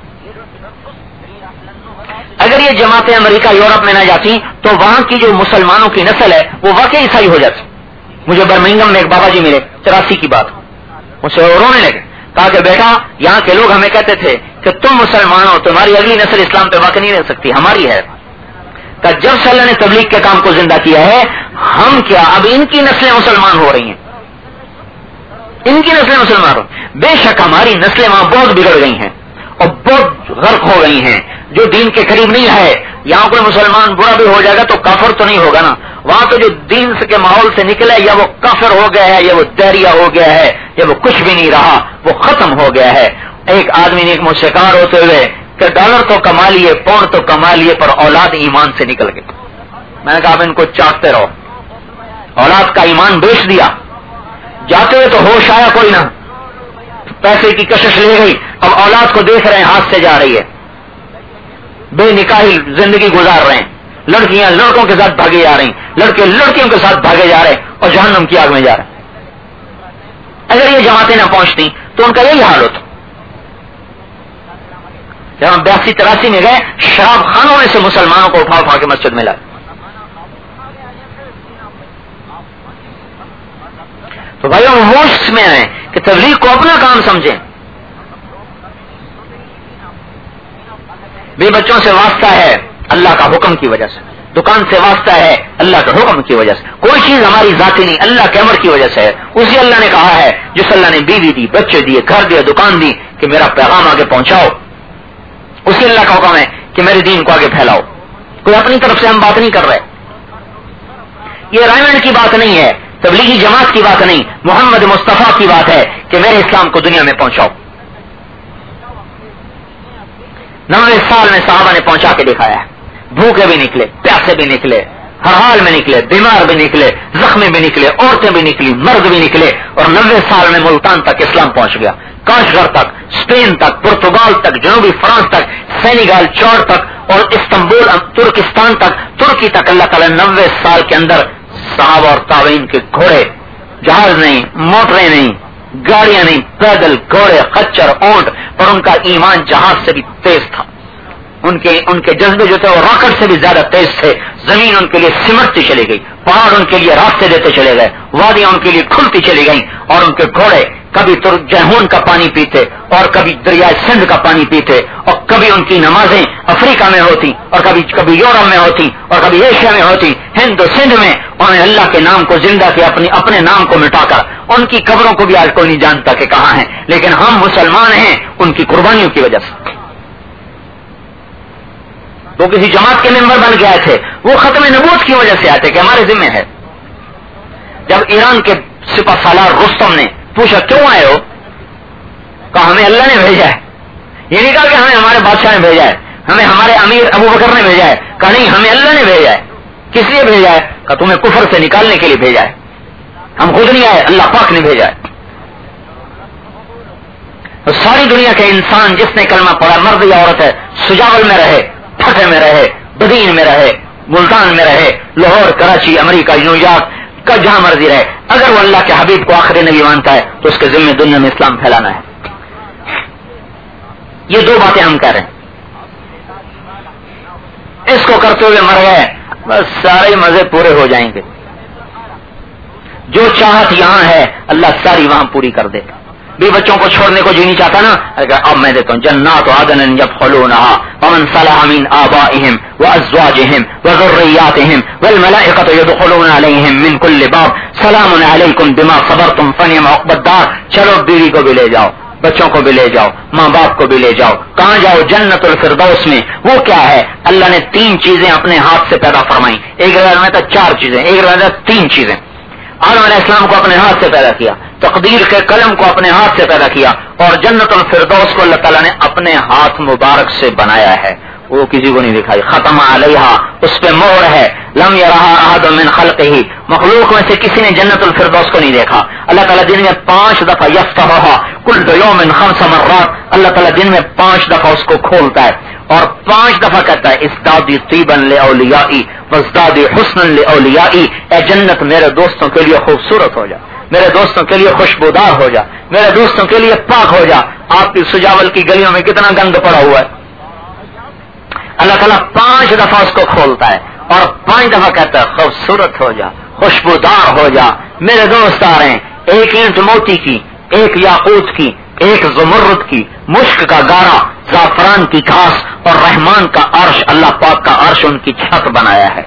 اگر یہ جماعتیں امریکہ یورپ میں نہ جاتی تو وہاں کی جو مسلمانوں کی نسل ہے وہ واقعی عیسائی ہو جاتی. مجھے برمنگم میں ایک بابا جی ملے, چوراسی کی بات, مجھ سے رونے لگے. کہا کہ بیٹا یہاں کے لوگ ہمیں کہتے تھے کہ تم مسلمان ہو, تمہاری اگلی نسل اسلام پہ واقع نہیں رہ سکتی, ہماری ہے. کہ جب سے اللہ نے تبلیغ کے کام کو زندہ کیا ہے, ہم کیا اب ان کی نسلیں مسلمان ہو رہی ہیں, ان کی نسلیں مسلمان ہو. بے شک ہماری نسلیں وہاں بہت بگڑ گئی ہیں اور بہت غرق ہو گئی ہیں, جو دین کے قریب نہیں ہے. یہاں کوئی مسلمان برا بھی ہو جائے گا تو کافر تو نہیں ہوگا نا. وہاں تو جو دین کے ماحول سے نکلا یا وہ کافر ہو گیا ہے, یا وہ دہریہ ہو گیا ہے, یا وہ کچھ بھی نہیں رہا, وہ ختم ہو گیا ہے. ایک آدمی نے ایک مجھ سے کہا ہوتے ہوئے کہ ڈالر تو کما لیے, پاؤنڈ تو کما لیے, پر اولاد ایمان سے نکل گئے. میں نے کہا آپ ان کو چاٹتے رہو. اولاد کا ایمان بیچ دیا, جاتے ہوئے تو ہوش آیا کوئی نہ, پیسے کی کشش لے گئی, اب اولاد کو دیکھ رہے ہیں ہاتھ سے جا رہی ہے, بے نکاحی زندگی گزار رہے ہیں. لڑکیاں لڑکوں کے ساتھ بھاگے جا رہی ہیں, لڑکے لڑکیوں کے ساتھ بھاگے جا رہے ہیں اور جہنم کی آگ میں جا رہے ہیں. اگر یہ جماعتیں نہ پہنچتی تو ان کا یہی حال ہوتا. جب ہم بیاسی تراسی میں گئے, شراب خانوں میں سے مسلمانوں کو اٹھا اٹھا کے مسجد میں لائے. تو بھائی ہم ہوش میں آئے کہ تبلیغ کو اپنا کام سمجھیں. بے بچوں سے واسطہ ہے اللہ کا حکم کی وجہ سے, دکان سے واسطہ ہے اللہ کے حکم کی وجہ سے. کوئی چیز ہماری ذاتی نہیں, اللہ کے امر کی وجہ سے ہے. اسی اللہ نے کہا ہے, جس اللہ نے بیوی دی, بچے دیے, گھر دیا, دکان دی, کہ میرا پیغام آگے پہنچاؤ. اسی اللہ کا حکم ہے کہ میرے دین کو آگے پھیلاؤ. کوئی اپنی طرف سے ہم بات نہیں کر رہے. یہ رائمنڈ کی بات نہیں ہے, تبلیغی جماعت کی بات نہیں, محمد مصطفیٰ کی بات ہے کہ میرے اسلام کو دنیا میں پہنچاؤ. نوے سال میں صحابہ نے پہنچا کے دکھایا ہے. بھوکے بھی نکلے, پیاسے بھی نکلے, ہر حال میں نکلے, بیمار بھی نکلے, زخمی بھی نکلے, عورتیں بھی نکلی, مرد بھی نکلے, اور نوے سال میں ملتان تک اسلام پہنچ گیا, کاشغر تک, اسپین تک, پرتگال تک, جنوبی فرانس تک, سینیگال چوڑ تک, اور استنبول ترکستان تک, ترکی تک. اللہ تعالیٰ نوے سال کے اندر صحابہ اور تابعین کے گھوڑے, جہاز نہیں, موٹریں نہیں, گاڑیاں نہیں, پیدل, گھوڑے, خچر, اونٹ, پر ان کا ایمان جہاز سے بھی تیز تھا. ان کے ان کے جذبے جو تھے وہ راکٹ سے بھی زیادہ تیز تھے. زمین ان کے لیے سمٹتی چلی گئی, پہاڑ ان کے لیے راستے دیتے چلے گئے, وادیاں ان کے لیے کھلتی چلی گئیں, اور ان کے گھوڑے کبھی جہون کا پانی پیتے اور کبھی دریائے سندھ کا پانی پیتے, اور کبھی ان کی نمازیں افریقہ میں ہوتی, اور کبھی کبھی یورپ میں ہوتی, اور کبھی ایشیا میں ہوتی. ہند و سندھ میں انہوں نے اللہ کے نام کو زندہ کیا, اپنی اپنے نام کو مٹا کر. ان کی قبروں کو بھی آج کوئی نہیں جانتا کہ کہاں ہیں, لیکن ہم مسلمان ہیں ان کی قربانیوں کی وجہ سے. وہ کسی جماعت کے ممبر بن کے آئے تھے, وہ ختم نبوت کی وجہ سے آئے تھے کہ ہمارے ذمہ ہے. جب ایران کے سپہ سالار رستم نے پوچھا کیوں آئے ہو, کہا ہمیں اللہ نے بھیجا ہے. یہ نہیں کہا کہ ہمیں ہمارے بادشاہ نے بھیجا ہے, ہمیں ہمارے امیر ابو بکر نے بھیجا ہے. کہا نہیں, ہمیں اللہ نے بھیجا ہے. کس لیے بھیجا ہے؟ کہا تمہیں کفر سے نکالنے کے لیے بھیجا ہے, ہم خود نہیں آئے, اللہ پاک نے بھیجا ہے. تو ساری دنیا کے انسان جس نے کلمہ پڑھا, مرد یا عورت ہے, سجاول میں رہے, پھٹے میں رہے, بدین میں رہے, ملتان میں رہے, Lahore, Karachi, America, New York کا جہاں مرضی رہے, اگر وہ اللہ کے حبیب کو آخری نبی مانتا ہے تو اس کے ذمہ دنیا میں اسلام پھیلانا ہے. یہ دو باتیں ہم کہہ رہے ہیں. اس کو کرتے ہوئے مر گئے, بس سارے مزے پورے ہو جائیں گے. جو چاہت یہاں ہے اللہ ساری وہاں پوری کر دے گا. بھی بچوں کو چھوڑنے کو جو نہیں چاہتا نا, اب میں دیتا ہوں جنات عدن یدخلونها ومن صلح من آبائهم وازواجهم وذرياتهم والملائکۃ يدخلون علیہم من کل باب سلام علیکم بما صبرتم فنعم عقبی الدار. چلو بیوی کو بھی لے جاؤ, بچوں کو بھی لے جاؤ, ماں باپ کو بھی لے جاؤ. کہاں جاؤ؟ جنت الفردوس میں. وہ کیا ہے؟ اللہ نے تین چیزیں اپنے ہاتھ سے پیدا فرمائی. ایک روایت میں تو چار چیزیں, ایک روایت میں تین چیزیں. آدم علیہ السلام کو اپنے ہاتھ سے پیدا کیا, تقدیر کے قلم کو اپنے ہاتھ سے پیدا کیا, اور جنت الفردوس کو اللہ تعالیٰ نے اپنے ہاتھ مبارک سے بنایا ہے. وہ کسی کو نہیں دکھائی. ختم علیہا, اس پہ مہر ہے. لم یرہا احد من خلقہ, مخلوق میں سے کسی نے جنت الفردوس کو نہیں دیکھا. اللہ تعالیٰ دن میں پانچ دفعہ یفتحھا کل یوم خمس مرات, اللہ تعالیٰ دن میں پانچ دفعہ اس کو کھولتا ہے اور پانچ دفعہ کہتا ہے ازدادی طیبا لاولیائی وازدادی حسنا لاولیائی. اے جنت میرے دوستوں کے لیے خوبصورت ہو جا, میرے دوستوں کے لیے خوشبودار ہو جا, میرے دوستوں کے لیے پاک ہو جا. آپ کی سجاول کی گلیوں میں کتنا گند پڑا ہوا ہے. اللہ تعالیٰ پانچ دفعہ اس کو کھولتا ہے اور پانچ دفعہ کہتا ہے خوبصورت ہو جا, خوشبودار ہو جا. میرے دوست آ رہے ہیں, ایک اینٹ موتی کی, ایک یاقوت کی, ایک زمرد کی, مشک کا گارا, زعفران کی گھاس اور رحمان کا عرش, اللہ پاک کا عرش ان کی چھت بنایا ہے.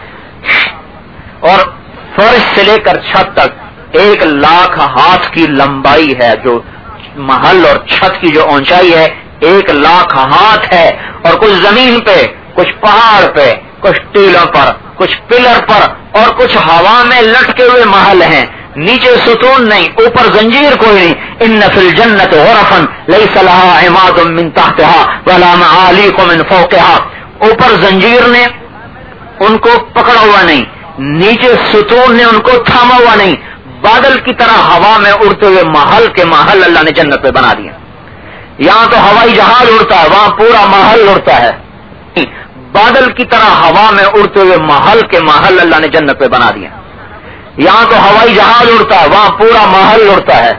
اور فرش سے لے کر چھت تک ایک لاکھ ہاتھ کی لمبائی ہے. جو محل اور چھت کی جو اونچائی ہے ایک لاکھ ہاتھ ہے. اور کچھ زمین پہ, کچھ پہاڑ پہ, کچھ ٹیلوں پر, کچھ پلر پر, اور کچھ ہوا میں لٹکے ہوئے محل ہیں. نیچے ستون نہیں, اوپر زنجیر کوئی نہیں. ان فی الجنت غرفا لیس لها عماد من تحتها ولا معالیق من فوقها. اوپر زنجیر نے ان کو پکڑا ہوا نہیں, نیچے ستون نے ان کو تھاما ہوا نہیں. بادل کی طرح ہوا میں اڑتے ہوئے محل کے محل اللہ نے جنت پہ بنا دیا. یہاں تو ہوائی جہاز اڑتا ہے, وہاں پورا محل اڑتا ہے. بادل کی طرح ہوا میں اڑتے ہوئے محل کے محل اللہ نے جنت پہ بنا دیا. یہاں تو ہوائی جہاز اڑتا ہے, وہاں پورا محل اڑتا ہے.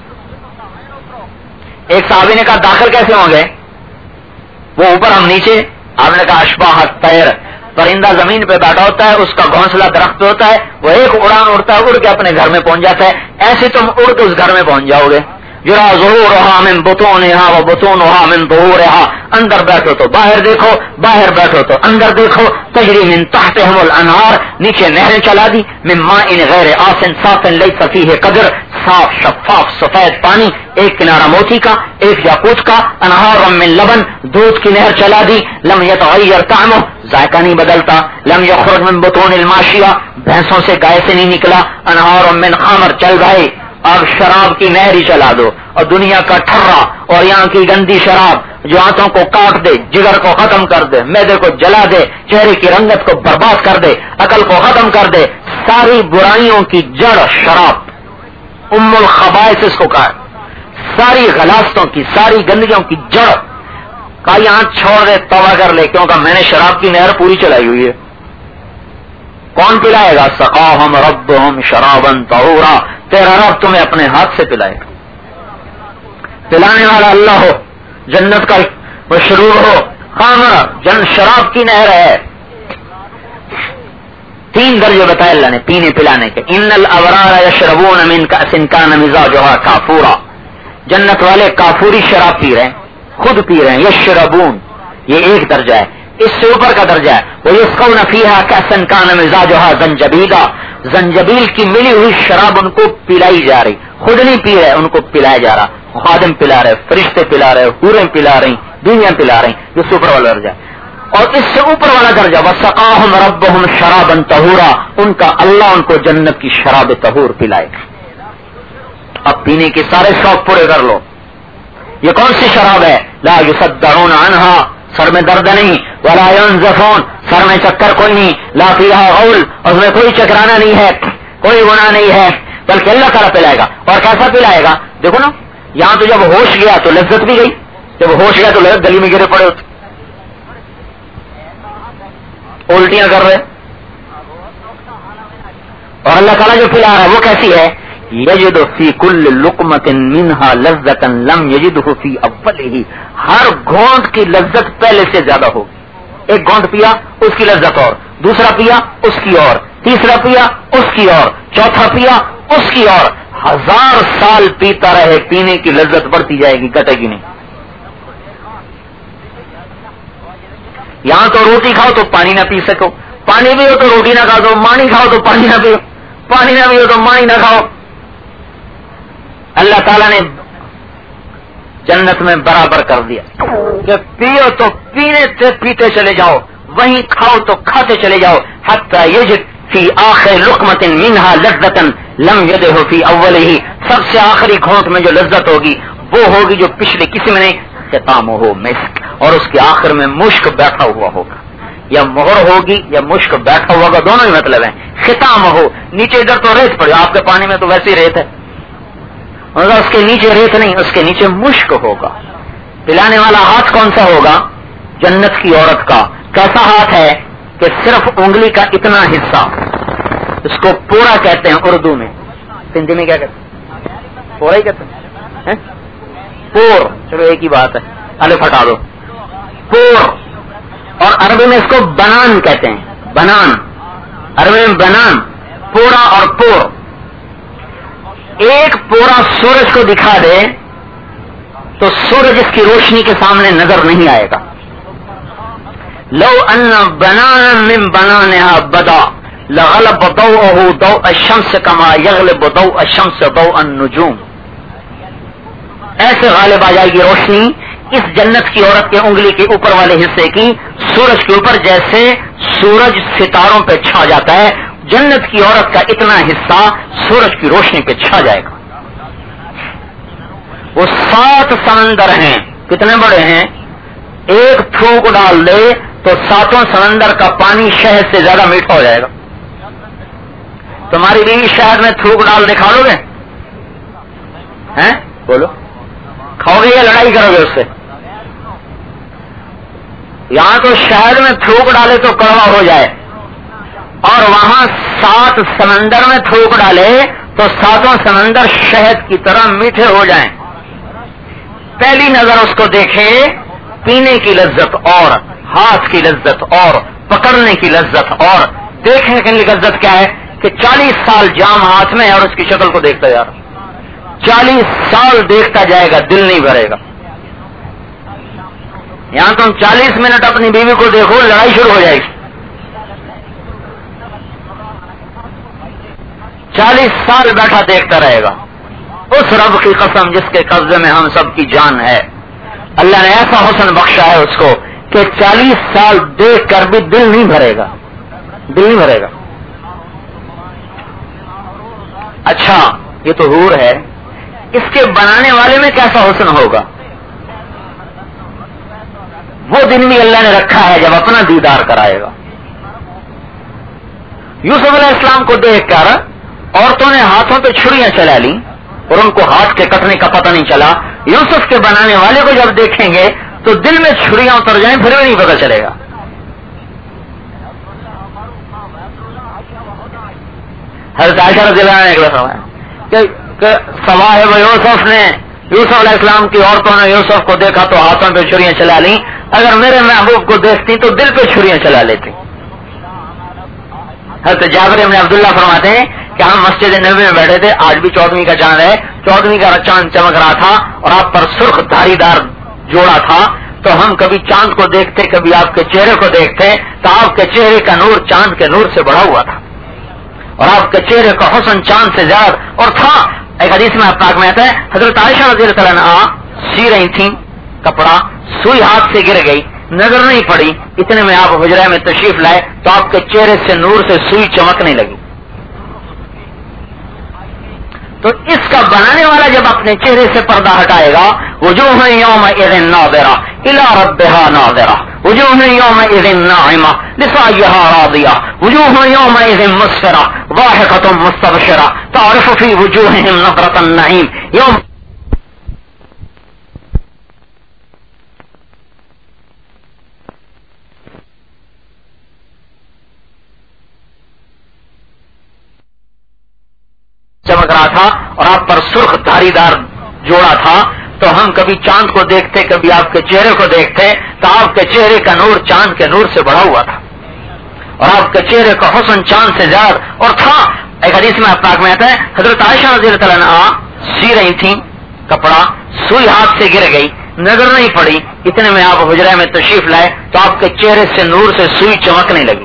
ایک صحابی نے کہا داخل کیسے ہوں گے؟ وہ اوپر ہم نیچے. آپ نے کہا اشباہ الطیر, پرندہ زمین پہ بیٹھا ہوتا ہے, اس کا گھونسلہ درخت پہ ہوتا ہے, وہ ایک اڑان اڑتا ہے, اڑ کے اپنے گھر میں پہنچ جاتا ہے. ایسے تم اڑ کے اس گھر میں پہنچ جاؤ گے. جرا ظہورها من بطونها وبطونها من ظہورها, اندر بیٹھو تو باہر دیکھو, باہر بیٹھو تو اندر دیکھو. تجری من تحتهم الانہار, نیچے نہریں چلا دی. من ماء غیر آسن صاف لیس فیہ قدر, صاف شفاف سفید پانی, ایک کنارہ موتی کا, ایک یاقوت کا. انہار من لبن, دودھ کی نہر چلا دی. لم یتغیر طعمه, ذائقہ نہیں بدلتا. لم یخرج من بطون الماشیہ, بھینسوں سے گائے سے نہیں نکلا. انہار من خمر, چل بھائی اب شراب کی نہر ہی چلا دو. اور دنیا کا ٹھرا اور یہاں کی گندی شراب جو آنتوں کو کاٹ دے, جگر کو ختم کر دے, معدے کو جلا دے, چہرے کی رنگت کو برباد کر دے, عقل کو ختم کر دے, ساری برائیوں کی جڑ شراب, ام الخبائث اس کو کہا, ساری غلاستوں کی, ساری گندگیوں کی جڑ. کہا یہاں چھوڑ دے, توبہ کر لے, کیونکہ میں نے شراب کی نہر پوری چلائی ہوئی ہے. کون پلائے گا؟ سقاہم ربہم شرابا طہورا, تیرا رب تمہیں اپنے ہاتھ سے پلائے گا. پلانے والا اللہ ہو, جنت کا مشروب ہو. خامر جن شراب کی نہر ہے. تین درجے بتائے اللہ نے پینے پلانے کے. ان الابرار یشربون من کأس کان مزاجها کافورا, جنت والے کافوری شراب پی رہے ہیں, خود پی رہے ہیں. یشربون یہ ایک درجہ ہے. اس سے اوپر کا درجہ ہے وَيُسْقَوْنَ فِيهَا كَأْسًا كَانَ مِزَاجُهَا زَنْجَبِيلًا, زنجبیل کی ملی ہوئی شراب ان کو پلائی جا رہی. خود نہیں پی رہے, ان کو پلایا جا رہا. خادم پلا رہے, فرشتے پلا رہے, حوریں پلا رہی, بیویاں پلا رہی. یہ سے اوپر والا درجہ. اور اس سے اوپر والا درجہ وَسَقَاهُمْ رَبُّهُمْ شَرَابًا طَهُورًا, ان کا اللہ ان کو جنت کی شراب طہور پلائے. اب پینے کے سارے شوق پورے کر لو. یہ کون سی شراب ہے؟ لا يُصَدَّعُونَ عَنْهَا, سر میں درد نہیں. ولا ينزفون, سر میں چکر کوئی نہیں. لا فيها غول, اس میں کوئی چکرانا نہیں ہے, کوئی گناہ نہیں ہے, بلکہ اللہ تعالیٰ پلائے گا. اور کیسا پلائے گا؟ دیکھو نا, یہاں تو جب ہوش گیا تو لذت بھی گئی, جب ہوش گیا تو لذت گلی میں گرے پڑے ہوتے, الٹیاں کر رہے. اور اللہ تعالیٰ جو پلا رہا ہے وہ کیسی ہے؟ یجد فی کل لقمۃ منہا لذۃ لم یجدہ فی اولہ, ہر گھونٹ کی لذت پہلے سے زیادہ ہوگی. ایک گھونٹ پیا اس کی لذت اور, دوسرا پیا اس کی اور, تیسرا پیا اس کی اور، چوتھا پیا اس کی اور، ہزار سال پیتا رہے، پینے کی لذت بڑھتی جائے گی، گٹے گی نہیں. یہاں تو روٹی کھاؤ تو پانی نہ پی سکو، پانی پیو تو روٹی نہ کھا دو، مانی کھاؤ تو پانی نہ پیو، پانی نہ پیو تو مانی نہ کھاؤ. اللہ تعالیٰ نے جنت میں برابر کر دیا کہ پیو تو پینے سے پیتے چلے جاؤ، وہیں کھاؤ تو کھاتے چلے جاؤ. حتی یجد فی آخر لقمۃ منہا لذۃ لم یدہ فی اولہ، سب سے آخری گھونٹ میں جو لذت ہوگی وہ ہوگی جو پچھلے کسی میں نہیں. ختام ہو مسک، اور اس کے آخر میں مشک بیٹھا ہوا ہوگا، یا مہر ہوگی یا مشک بیٹھا ہوا ہوگا، دونوں ہی مطلب ہیں. ختام ہو، نیچے ادھر تو ریت پڑے، آپ کے پانی میں تو ویسے ہی ریت ہے، مگر اس کے نیچے ریت نہیں، اس کے نیچے مشک ہوگا. پلانے والا ہاتھ کون سا ہوگا؟ جنت کی عورت کا. کیسا ہاتھ ہے کہ صرف انگلی کا اتنا حصہ، اس کو پورا کہتے ہیں اردو میں، ہندی میں کیا کہتے ہیں؟ پورا ہی کہتے ہیں، پور. چلو ایک ہی بات ہے، الف ہٹا دو. پور، اور عربی میں اس کو بنان کہتے ہیں، بنان، عربی میں بنان، پورا اور پور. ایک پورا سورج کو دکھا دے تو سورج اس کی روشنی کے سامنے نظر نہیں آئے گا. لو ان بنانا من بنانها بدا لغلب ضوءه ضوء الشمس كما يغلب ضوء الشمس ضوء النجوم. ایسے غالب آ جائے گی روشنی اس جنت کی عورت کے انگلی کے اوپر والے حصے کی سورج کے اوپر، جیسے سورج ستاروں پہ چھا جاتا ہے. جنت کی عورت کا اتنا حصہ سورج کی روشنی پہ چھا جائے گا. وہ سات سمندر ہیں، کتنے بڑے ہیں؟ ایک تھوک ڈال دے تو ساتوں سمندر کا پانی شہد سے زیادہ میٹھا ہو جائے گا. تمہاری بیوی شہد میں تھوک ڈال دے، کھا لو گے؟ ہیں بولو، کھاؤ گے یا لڑائی کرو گے اس سے؟ یہاں تو شہد میں تھوک ڈالے تو کڑوا ہو جائے، اور وہاں سات سمندر میں تھوک ڈالے تو ساتوں سمندر شہد کی طرح میٹھے ہو جائیں. پہلی نظر اس کو دیکھے، پینے کی لذت اور ہاتھ کی لذت اور پکڑنے کی لذت اور دیکھنے کی لذت کیا ہے کہ چالیس سال جام ہاتھ میں ہے اور اس کی شکل کو دیکھتا جا رہا، چالیس سال دیکھتا جائے گا، دل نہیں بھرے گا. یہاں تم چالیس منٹ اپنی بیوی کو دیکھو، لڑائی شروع ہو جائے گی. چالیس سال بیٹھا دیکھتا رہے گا. اس رب کی قسم جس کے قبضے میں ہم سب کی جان ہے، اللہ نے ایسا حسن بخشا ہے اس کو کہ چالیس سال دیکھ کر بھی دل نہیں بھرے گا، دل نہیں بھرے گا. اچھا یہ تو حور ہے، اس کے بنانے والے میں کیسا حسن ہوگا؟ وہ دن بھی اللہ نے رکھا ہے جب اپنا دیدار کرائے گا. یوسف علیہ السلام کو دیکھ کر عورتوں نے ہاتھوں پہ چھریاں چلا لی اور ان کو ہاتھ کے کٹنے کا پتہ نہیں چلا. یوسف کے بنانے والے کو جب دیکھیں گے تو دل میں چھریاں اتر جائیں، پھر بھی نہیں پتہ چلے گا. حضرت عائشہ رضی اللہ عنہا نے فرمایا کہ صواحب یوسف نے، یوسف علیہ السلام کی عورتوں نے یوسف کو دیکھا تو ہاتھوں پہ چھریاں چلا لیں، اگر میرے محبوب کو دیکھتی تو دل پہ چھریاں چلا لیتی. حضرت جابر بن عبداللہ فرماتے ہیں کہ ہم مسجد نبوی میں بیٹھے تھے، آج بھی چودہویں کا چاند ہے، چودہویں کا چاند چمک رہا تھا اور آپ پر سرخ دھاری دار جوڑا تھا، تو ہم کبھی چاند کو دیکھتے کبھی آپ کے چہرے کو دیکھتے تو آپ کے چہرے کا نور چاند کے نور سے بڑھا ہوا تھا اور آپ کے چہرے کا حسن چاند سے زیادہ اور تھا. ایک حدیث میں پاک میں آتا ہے حضرت عائشہ رضی اللہ عنہا سی رہی تھیں کپڑا، سوئی ہاتھ سے گر گئی، نظر نہیں پڑی، اتنے میں آپ حجرہ میں تشریف لائے تو آپ کے چہرے سے نور سے سوئی چمکنے لگی. تو اس کا بنانے والا جب اپنے چہرے سے پردہ ہٹائے گا، وجوہ یومئذ ناظرہ الی ربہا ناظرہ وجوہ یومئذ ناعمہ لسعیہا راضیہ وجوہ یومئذ مسفرہ ضاحکۃ مستبشرہ تعرف فی وجوہہم نظرۃ النعیم. یوم چمک رہا تھا اور آپ پر سرخ دھاری دار جوڑا تھا، تو ہم کبھی چاند کو دیکھتے کبھی آپ کے چہرے کو دیکھتے تو آپ کے چہرے کا نور چاند کے نور سے بڑھا ہوا تھا اور آپ کے چہرے کا حسن چاند سے زیادہ اور تھا. ایک حدیث میں پاک میں آتا ہے حضرت عائشہ رضی اللہ تعالیٰ عنہا سی رہی تھیں کپڑا، سوئی ہاتھ سے گر گئی، نظر نہیں پڑی، اتنے میں آپ حجرے میں تشریف لائے تو آپ کے چہرے سے نور سے سوئی چمکنے لگی.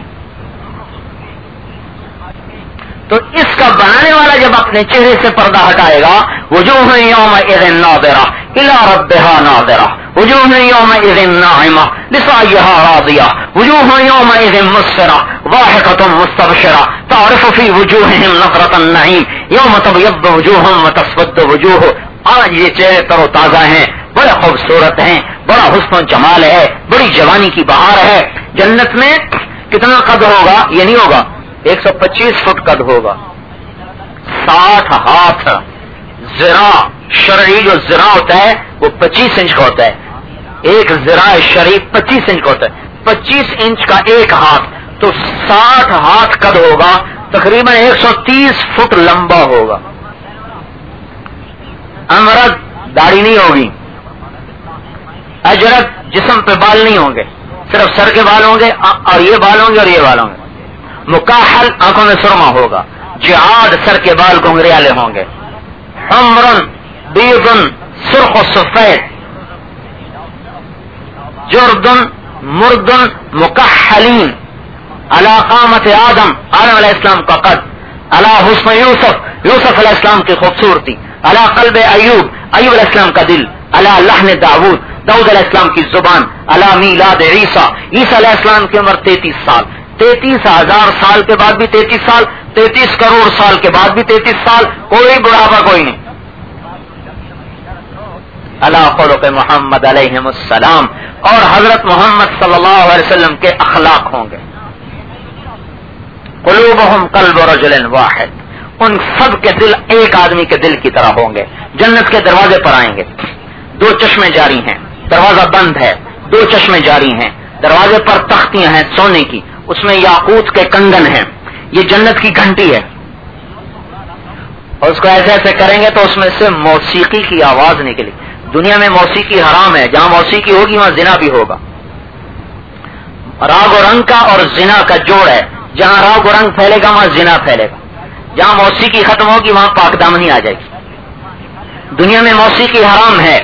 تو اس کا بنانے والا جب اپنے چہرے سے پردہ ہٹائے گا، وجوہ یومئذ ناظرہ الی ربہا ناظرہ وجوہ یومئذ ناعمہ لسعیہا راضیہ وجوہ یومئذ مسفرہ ضاحکۃ مستبشرہ تعرف فی وجوہہم نظرۃ النعیم یوم تبیض وجوہ وتسود وجوہ. آج یہ چہرے تر و تازہ ہیں، بڑے خوبصورت ہیں، بڑا حسن و جمال ہے، بڑی جوانی کی بہار ہے. جنت میں کتنا قد ہوگا؟ یہ نہیں ہوگا ایک سو پچیس فٹ قد ہوگا، ساٹھ ہاتھ. ذراع شرعی جو ذراع ہوتا ہے وہ پچیس انچ کا ہوتا ہے، ایک ذراع شرعی پچیس انچ کا ہوتا ہے. پچیس انچ کا ایک ہاتھ تو ساٹھ ہاتھ قد ہوگا، تقریباً ایک سو تیس فٹ لمبا ہوگا. امرد داڑھی نہیں ہوگی، اجرت جسم پہ بال نہیں ہوں گے، صرف سر کے بال ہوں گے اور یہ بال ہوں گے اور یہ بال ہوں گے. مکاحل آنکھوں میں سرما ہوگا، جعاد سر کے بال گھنگریالے ہوں گے. حمرن بیضن سرخ و سفید، جردن مردن مکحلین علی قامت آدم آدم علیہ السلام کا قد، علی حسن یوسف یوسف علیہ السلام کی خوبصورتی، علی قلب ایوب ایوب علیہ السلام کا دل، علی لحن داود داود علیہ السلام کی زبان، علی میلاد عیسیٰ عیسیٰ علیہ السلام کی عمر تینتیس سال، تینتیس ہزار سال کے بعد بھی تینتیس سال، تینتیس کروڑ سال کے بعد بھی تینتیس سال، کوئی بڑھاپا کوئی نہیں. علی خلق محمد علیہ السلام، اور حضرت محمد صلی اللہ علیہ وسلم کے اخلاق ہوں گے. قلوبہم قلب رجل واحد، ان سب کے دل ایک آدمی کے دل کی طرح ہوں گے. جنت کے دروازے پر آئیں گے، دو چشمے جاری ہیں، دروازہ بند ہے، دو چشمے جاری ہیں. دروازے پر تختیاں ہیں سونے کی، اس میں یاقوت کے کنگن ہیں. یہ جنت کی گھنٹی ہے، اور اس کو ایسے ایسے کریں گے تو اس میں سے موسیقی کی آواز نکلے. دنیا میں موسیقی حرام ہے، جہاں موسیقی ہوگی وہاں زنا بھی ہوگا. راگ و رنگ کا اور زنا کا جوڑ ہے، جہاں راگ و رنگ پھیلے گا وہاں زنا پھیلے گا، جہاں موسیقی ختم ہوگی وہاں پاک دامنی آ جائے گی. دنیا میں موسیقی حرام ہے،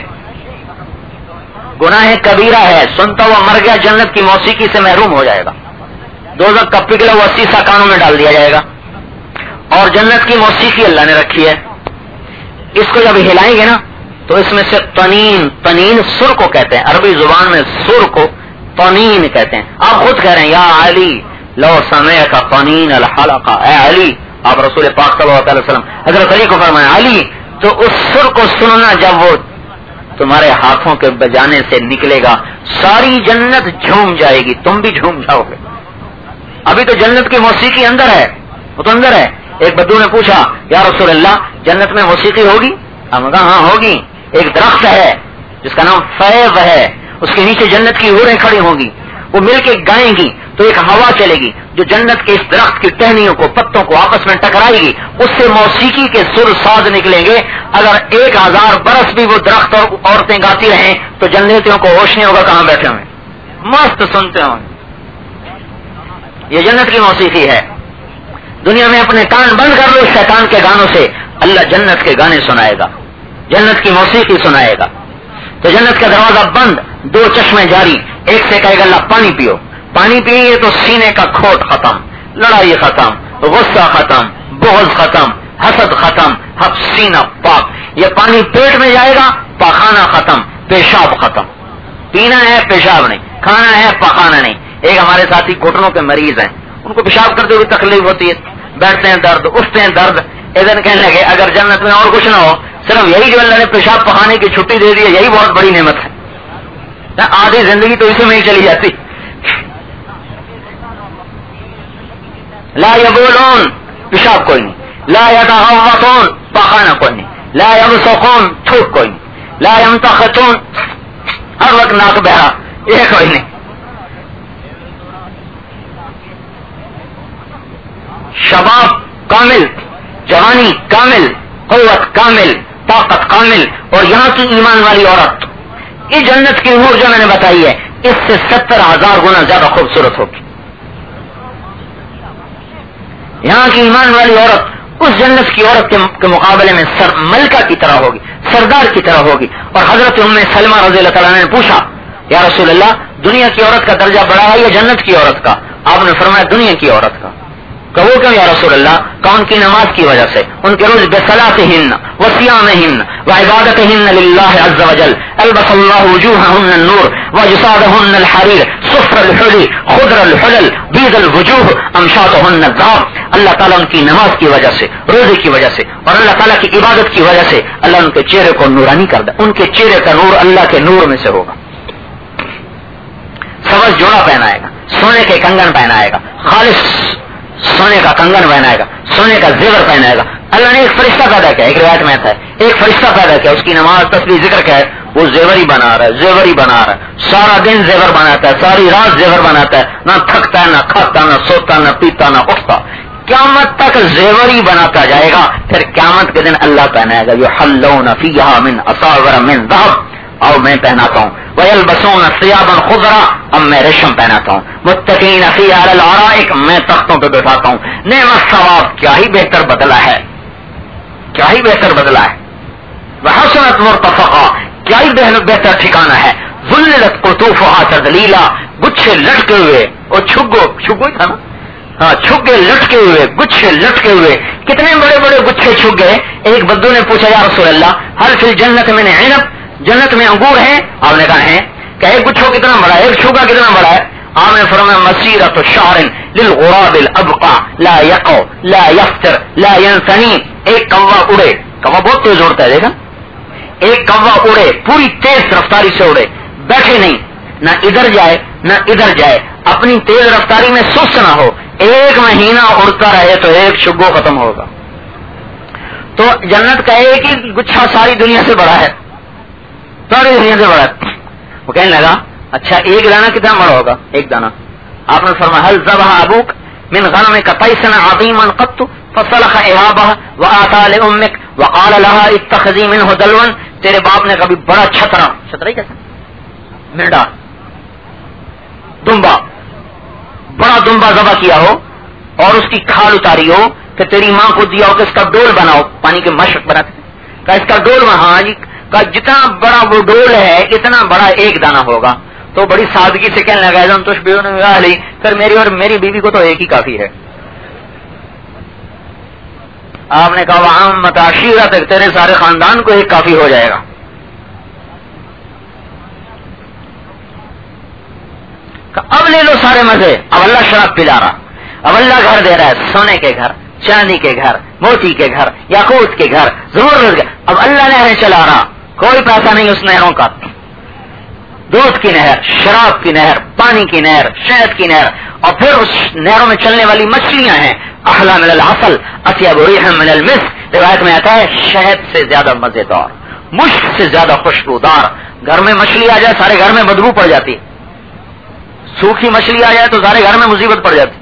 گناہ کبیرہ ہے، سنتا ہوا مر گیا جنت کی موسیقی سے محروم ہو جائے گا. دوزخ کا پگھلا ہوا سیسا کانوں میں ڈال دیا جائے گا. اور جنت کی موسیقی اللہ نے رکھی ہے، اس کو جب ہلائیں گے نا تو اس میں سے طنین طنین سر کو کہتے ہیں، عربی زبان میں سر کو طنین کہتے ہیں. آپ خود کہہ رہے ہیں یا علی لو سمعت طنین الحلقہ، اے علی، آپ رسول پاک صلی اللہ علیہ وسلم حضرت علی کو فرمایا علی تو اس سر کو سننا جب وہ تمہارے ہاتھوں کے بجانے سے نکلے گا ساری جنت جھوم جائے گی، تم بھی جھوم جاؤ گے. ابھی تو جنت کی موسیقی اندر ہے، وہ تو اندر ہے. ایک بدو نے پوچھا یا رسول اللہ جنت میں موسیقی ہوگی؟ ہم نے کہا ہاں ہوگی. ایک درخت ہے جس کا نام فیض ہے، اس کے نیچے جنت کی حوریں کھڑی ہوں گی، وہ مل کے گائیں گی تو ایک ہوا چلے گی جو جنت کے اس درخت کی ٹہنیوں کو پتوں کو آپس میں ٹکرائے گی، اس سے موسیقی کے سر ساز نکلیں گے. اگر ایک ہزار برس بھی وہ درخت اور عورتیں گاتی رہیں تو جنتیوں کو ہوش نہیں ہوگا کہاں بیٹھے ہوئے، مست سنتے ہوں. یہ جنت کی موسیقی ہے. دنیا میں اپنے کان بند کر لو شیطان کے گانوں سے، اللہ جنت کے گانے سنائے گا، جنت کی موسیقی سنائے گا. تو جنت کا دروازہ بند، دو چشمے جاری. ایک سے کہے گا اللہ پانی پیو، پانی پیئیں گے تو سینے کا کھوٹ ختم، لڑائی ختم، غصہ ختم، بغض ختم، حسد ختم، حب سینہ پاک. یہ پانی پیٹ میں جائے گا، پاخانہ ختم، پیشاب ختم. پینا ہے پیشاب نہیں، کھانا ہے پاخانہ نہیں. ایک ہمارے ساتھی گھٹنوں کے مریض ہیں، ان کو پیشاب کرتے ہوئے تکلیف ہوتی ہے، بیٹھتے ہیں درد، اٹھتے ہیں درد. ایک دن کہنے لگے اگر جنت میں اور کچھ نہ ہو، صرف یہی جو اللہ نے پیشاب پخانے کی چھٹی دے دی ہے یہی بہت بڑی نعمت ہے. آدھی زندگی تو اسی میں ہی چلی جاتی. لا یبولون پیشاب کوئی نہیں، لا یتغوطون پخانہ کوئی نہیں، لا یبصقون تھوک کوئی نہیں، لا یمتخطون ہر وقت ناک بہرا یہ کوئی نہیں. شباب کامل، جوانی کامل، قوت کامل، طاقت کامل. اور یہاں کی ایمان والی عورت یہ جنت کی حور جو میں نے بتائی ہے اس سے ستر ہزار گنا زیادہ خوبصورت ہوگی. یہاں کی ایمان والی عورت اس جنت کی عورت کے مقابلے میں سر ملکہ کی طرح ہوگی، سردار کی طرح ہوگی. اور حضرت ام سلمہ رضی اللہ تعالیٰ نے پوچھا یا رسول اللہ دنیا کی عورت کا درجہ بڑا ہے یا جنت کی عورت کا؟ آپ نے فرمایا دنیا کی عورت کا. کہ وہ کیوں یا رسول اللہ؟ کہ ان کی نماز کی وجہ سے، ان کے روز بصلاتہن وصیامہن وعبادتہن للہ عز وجل البس اللہ وجوہہن النور وجسادہن الحریر صفر الحلی خضر الحلل بیض الوجوہ امشاطہن الذهب. اللہ تعالیٰ ان کی نماز کی وجہ سے، روزے کی وجہ سے اور اللہ تعالیٰ کی عبادت کی وجہ سے اللہ ان کے چہرے کو نورانی کر دے. ان کے چہرے کا نور اللہ کے نور میں سے ہوگا. سبز جوڑا پہنائے گا، سونے کے کنگن پہنائے گا، خالص سونے کا کنگن پہنائے گا، سونے کا زیور پہنائے گا. اللہ نے ایک فرشتہ پیدا کیا، ایک روایت میں تھا ایک فرشتہ پیدا کیا، اس کی نماز تسبیح ذکر کیا ہے، وہ زیور ہی بنا رہا ہے، زیور ہی بنا رہا ہے، سارا دن زیور بناتا ہے، ساری رات زیور بناتا ہے، نہ تھکتا ہے، نہ کھاتا، نہ سوتا، نہ پیتا، نہ اٹھتا. قیامت تک زیور ہی بناتا جائے گا. پھر قیامت کے دن اللہ پہنائے گا یحلون فیہا من اساور من ذہب، اور میں پہناتا ہوں وَيَلْبَسُونَ ثِيَابًا خُضْرًا، اب میں ریشم پہناتا ہوں. مُتَّكِئِينَ فِيهَا عَلَى الْأَرَائِكِ، میں تختوں پہ بیٹھاتا ہوں. نعم الثواب، کیا ہی بہتر بدلہ ہے، کیا ہی بہتر بدلہ ہے. وَحَسُنَتْ مُرْتَفَقًا، کیا ہی بہتر ٹھکانہ ہے. ذُلِّلَتْ قُطُوفُهَا تَذْلِيلًا، گچھے لٹکے ہوئے، اور چھگو چھگو ہی تھا نا، ہاں چھگے لٹکے ہوئے، گچھے لٹکے ہوئے. کتنے بڑے بڑے گچھے چھگ گئے. ایک بدو نے پوچھا یا رسول اللہ هل فی الجنت من عنب، جنت میں انگور ہیں؟ آپ نے کہا ہیں. کہ ایک گچھو کتنا بڑا ہے، ایک چھوکا کتنا بڑا ہے؟ آپ نے فرمایا مسیرۃ شہر للغراب الابقع لا یقع لا یفتر لا ینثنی. ایک کوا اڑے، کوا بہت تیز اڑتا ہے، دیکھا، ایک کوا اڑے پوری تیز رفتاری سے اڑے، بیٹھے نہیں، نہ ادھر جائے نہ ادھر جائے، اپنی تیز رفتاری میں سست نہ ہو. ایک مہینہ اڑتا رہے تو ایک شگو ختم ہوگا. تو جنت کا ایک ہی گچھا ساری دنیا سے بڑا ہے، ساری دنیا سے بڑا ہے. وہ کہنے لگا اچھا ایک دانہ کتنا بڑا ہوگا؟ ایک دانہ. آپ نے فرمایا هل ذبح ابوک من غنمک قیسا عظیما قط فصلخ اهابها وآتى لامك وقال لها اتخذي منه دلوا. تیرے باپ نے کبھی بڑا چھترا، چھترا ہی کیسا، مینڈا، دمبا، بڑا دمبا ذبح کیا ہو اور اس کی کھال اتاری ہو کہ تیری ماں کو دیا ہو کہ اس کا ڈول بناؤ، پانی کے مشق بناتے کہ اس کا ڈول بنا، ہاں جی کا جتنا بڑا وہ ڈول ہے اتنا بڑا ایک دانہ ہوگا. تو بڑی سادگی سے کہنے لگا ایسا تش بیوی پھر میری اور میری بیوی کو تو ایک ہی کافی ہے. آپ نے کہا عام متعشیرت، تیرے سارے خاندان کو ایک کافی ہو جائے گا. اب لے لو سارے مزے. اب اللہ شراب پلا رہا، اب اللہ گھر دے رہا ہے، سونے کے گھر، چاندی کے گھر، موتی کے گھر، یاقوت کے گھر، زمرد کے. اب اللہ نہریں چلا رہا، کوئی پیسہ نہیں اس نہروں کا. دودھ کی نہر، شراب کی نہر، پانی کی نہر، شہد کی نہر، اور پھر اس نہروں میں چلنے والی مچھلیاں ہیں. احلا من العسل اطیب ریحا من المسک، روایت میں آتا ہے شہد سے زیادہ مزیدار، مشک سے زیادہ خوشبودار. گھر میں مچھلی آ جائے سارے گھر میں بدبو پڑ جاتی، سوکھی مچھلی آ جائے تو سارے گھر میں مصیبت پڑ جاتی.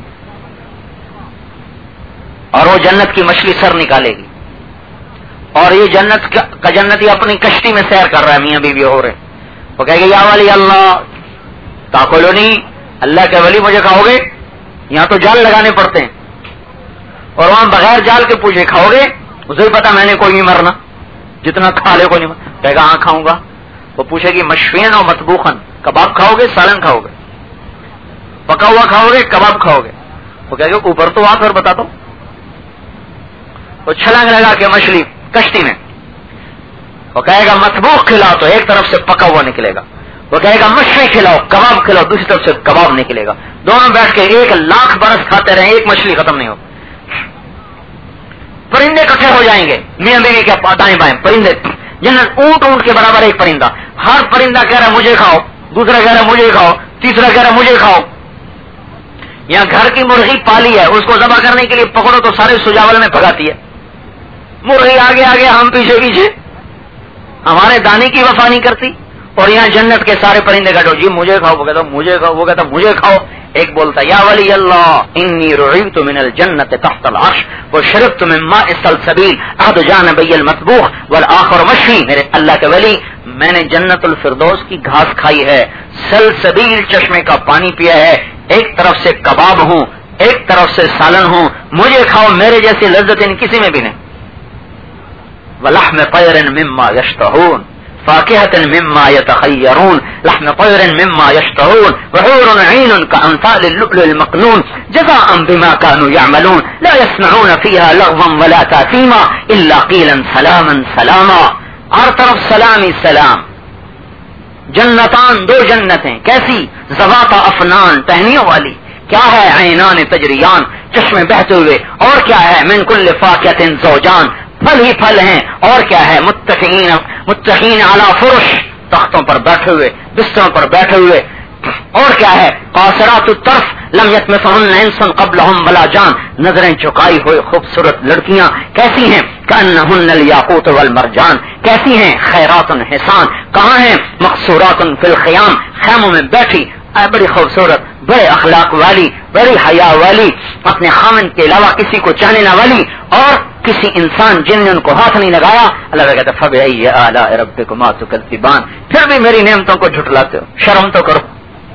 اور وہ جنت کی مچھلی سر نکالے گی، اور یہ جنت کا جنتی اپنی کشتی میں سیر کر رہا ہے، میاں بیوی ہو رہے. وہ کہے گا یا ولی اللہ تاکلونی، اللہ کے ولی مجھے کھاؤ گے؟ یہاں تو جال لگانے پڑتے ہیں، اور وہاں بغیر جال کے پوچھے کھاؤ گے؟ اسے پتا میں نے کوئی نہیں مرنا، جتنا کھا لے کوئی نہیں مرنا. کہے گا ہاں کھاؤں گا. وہ پوچھے گی مشفین اور مطبوخن، کباب کھاؤ گے سالن کھاؤ گے، پکا ہوا کھاؤ گے کباب کھاؤ گے؟ وہ کہے گا اوپر تو آ کر بتا دو. وہ چھلانگ لگا کے مچھلی کشتی میں، وہ کہے گا مطبوخ کھلاؤ تو ایک طرف سے پکا ہوا نکلے گا، وہ کہے گا مچھلی کھلاؤ کباب کھلاؤ دوسری طرف سے کباب نکلے گا. دونوں بیٹھ کے ایک لاکھ برس کھاتے رہے، ایک مچھلی ختم نہیں ہو. پرندے اکٹھے ہو جائیں گے، میاں بیوی کے دائیں بائیں پرندے، جنت اونٹ اونٹ کے برابر ایک پرندہ. ہر پرندہ کہہ رہا ہے مجھے کھاؤ، دوسرا کہہ رہا ہے مجھے کھاؤ، تیسرا کہہ رہا ہے مجھے کھاؤ. یہاں گھر کی مرغی پالی ہے، اس کو ذبح کرنے کے لیے پکڑو تو سارے سجاول میں بھگاتی ہے. مرغی آگے آگے ہم پیچھے پیچھے، ہمارے دانے کی وفا نہیں کرتی. اور یہاں جنت کے سارے پرندے کہتے جی مجھے کھاؤ، وہ کہتا مجھے کھاؤ، وہ کہتا مجھے کھاؤ. ایک بولتا یا ولی اللہ انی رعیت من الجنت تحت العرش وشربت من ماء السلسبیل احد جانبی المطبوخ والآخر مشوی. میرے اللہ کے ولی میں نے جنت الفردوس کی گھاس کھائی ہے، سلسبیل چشمے کا پانی پیا ہے، ایک طرف سے کباب ہوں ایک طرف سے سالن ہوں، مجھے کھاؤ، میرے جیسی لذت ان کسی میں بھی نہیں. وَلَحْمِ طَيْرٍ مِّمَّا يَشْتَهُونَ فَاكِهَةٍ مِّمَّا يَتَخَيَّرُونَ لَحْمِ طَيْرٍ مِّمَّا يَشْتَهُونَ وَحُورٌ عِينٌ كَأَمْثَالِ اللُّؤْلُؤِ الْمَكْنُونِ جَزَاءً بِمَا كَانُوا يَعْمَلُونَ لَا يَسْمَعُونَ فِيهَا لَغْوًا وَلَا تَأْثِيمًا إِلَّا قِيلًا سَلَامًا سَلَامًا. ہر طرف سلامی سلام. جنتان، دو جنتیں کیسی؟ ذوات افنان، ٹہنیوں والی. کیا ہے؟ عینان تجریان، چشمے بہتے ہوئے. اور کیا ہے؟ من کل فاکہۃ زوجان، پھل ہی پھل ہیں. اور کیا ہے؟ متکئین متکئین علی فرش، تختوں پر بیٹھے ہوئے، بستروں پر بیٹھے ہوئے. اور کیا ہے؟ قاصرات الطرف لم یطمثہن انس قبلہم ولا جان، نظریں جھکائی ہوئی خوبصورت لڑکیاں کیسی ہیں؟ کأنہن الیاقوت والمرجان، کیسی ہیں؟ خیرات حسان. کہاں ہیں؟ مقصورات فی الخیام، خیموں میں بیٹھی، بڑی خوبصورت، بڑے اخلاق والی، بڑی حیا والی، اپنے خامن کے علاوہ کسی کو چاہنے نہ والی، اور کسی انسان جن نے ان کو ہاتھ نہیں لگایا. اللہ کہتا ہے فبأي آلاء ربكما تكذبان، پھر بھی میری نعمتوں کو جھٹلاتے ہو، شرم تو کرو.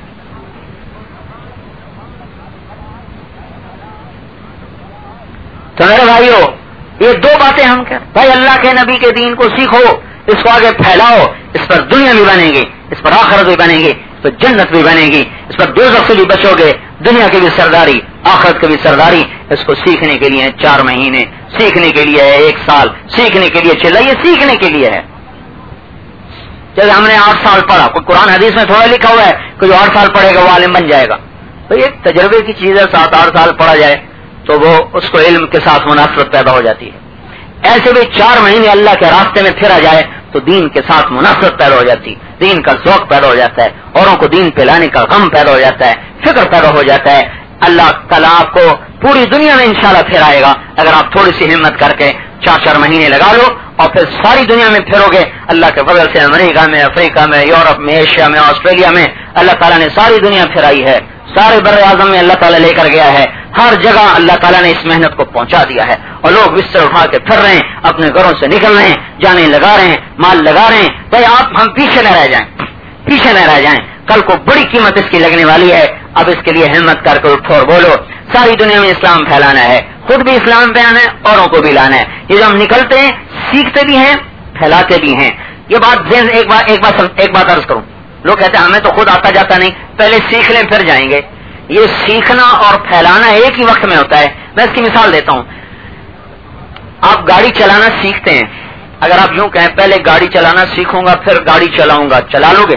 تو میرے بھائیو، یہ دو باتیں ہم کہتے ہیں. بھائی اللہ کے نبی کے دین کو سیکھو، اس کو آگے پھیلاؤ، اس پر دنیا بھی بنے گی، اس پر آخرت بھی بنے گی، اس پر جنت بھی بنے گی، اس پر دوزخ سے بھی بچو گے، دنیا کی بھی سرداری، آخرت کی بھی سرداری. اس کو سیکھنے کے لیے چار مہینے، سیکھنے کے لیے ہے ایک سال، سیکھنے کے لیے چلا، یہ سیکھنے کے لیے ہے. جیسے ہم نے آٹھ سال پڑھا، کوئی قرآن حدیث میں تھوڑا لکھا ہوا ہے کہ جو آٹھ سال پڑھے گا وہ عالم بن جائے گا. تو یہ تجربے کی چیز ہے، سات آٹھ سال پڑھا جائے تو وہ اس کو علم کے ساتھ مناسبت پیدا ہو جاتی ہے. ایسے بھی چار مہینے اللہ کے راستے میں پھرا جائے تو دین کے ساتھ مناسبت پیدا ہو جاتی، دین کا ذوق پیدا ہو جاتا ہے، اوروں کو دین پلانے کا غم پیدا ہو جاتا ہے، فکر پیدا ہو جاتا ہے. اللہ تعالیٰ آپ کو پوری دنیا میں انشاءاللہ پھرائے گا اگر آپ تھوڑی سی ہمت کر کے چار چار مہینے لگا لو اور پھر ساری دنیا میں پھرو گے. اللہ کے فضل سے امریکہ میں، افریقہ میں، یورپ میں، ایشیا میں، آسٹریلیا میں اللہ تعالیٰ نے ساری دنیا پھرائی ہے. سارے بر اعظم میں اللہ تعالیٰ لے کر گیا ہے. ہر جگہ اللہ تعالیٰ نے اس محنت کو پہنچا دیا ہے اور لوگ بستر اٹھا کے پھر رہے ہیں، اپنے گھروں سے نکل رہے ہیں، جانے لگا رہے ہیں، مال لگا رہے ہیں. بھائی آپ ہم پیچھے نہ رہ جائیں، پیچھے نہ رہ جائیں. کل کو بڑی قیمت اس کی لگنے والی ہے. اب اس کے لیے ہمت کر کے اٹھو اور بولو. ساری دنیا میں اسلام پھیلانا ہے، خود بھی اسلام پھیلانا ہے، اوروں کو بھی لانا ہے. یہ جو ہم نکلتے ہیں سیکھتے بھی ہیں، پھیلاتے بھی ہیں. یہ بات ایک بات ایک بات ایک بات عرض کروں. لوگ کہتے ہیں ہمیں تو خود آتا جاتا نہیں، پہلے سیکھ لیں پھر جائیں گے. یہ سیکھنا اور پھیلانا ایک ہی وقت میں ہوتا ہے. میں اس کی مثال دیتا ہوں. آپ گاڑی چلانا سیکھتے ہیں، اگر آپ یوں کہیں پہلے گاڑی چلانا سیکھوں گا پھر گاڑی چلاؤں گا، چلا لو گے؟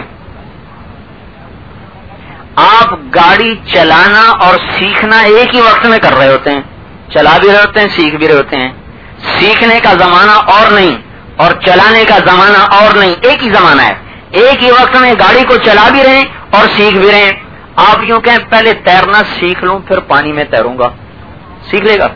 آپ گاڑی چلانا اور سیکھنا ایک ہی وقت میں کر رہے ہوتے ہیں. چلا بھی رہے ہوتے ہیں، سیکھ بھی رہے ہوتے ہیں. سیکھنے کا زمانہ اور نہیں اور چلانے کا زمانہ اور نہیں، ایک ہی زمانہ ہے. ایک ہی وقت میں گاڑی کو چلا بھی رہے ہیں اور سیکھ بھی رہے ہیں. آپ یوں کہیں پہلے تیرنا سیکھ لوں پھر پانی میں تیروں گا، سیکھ لے گا؟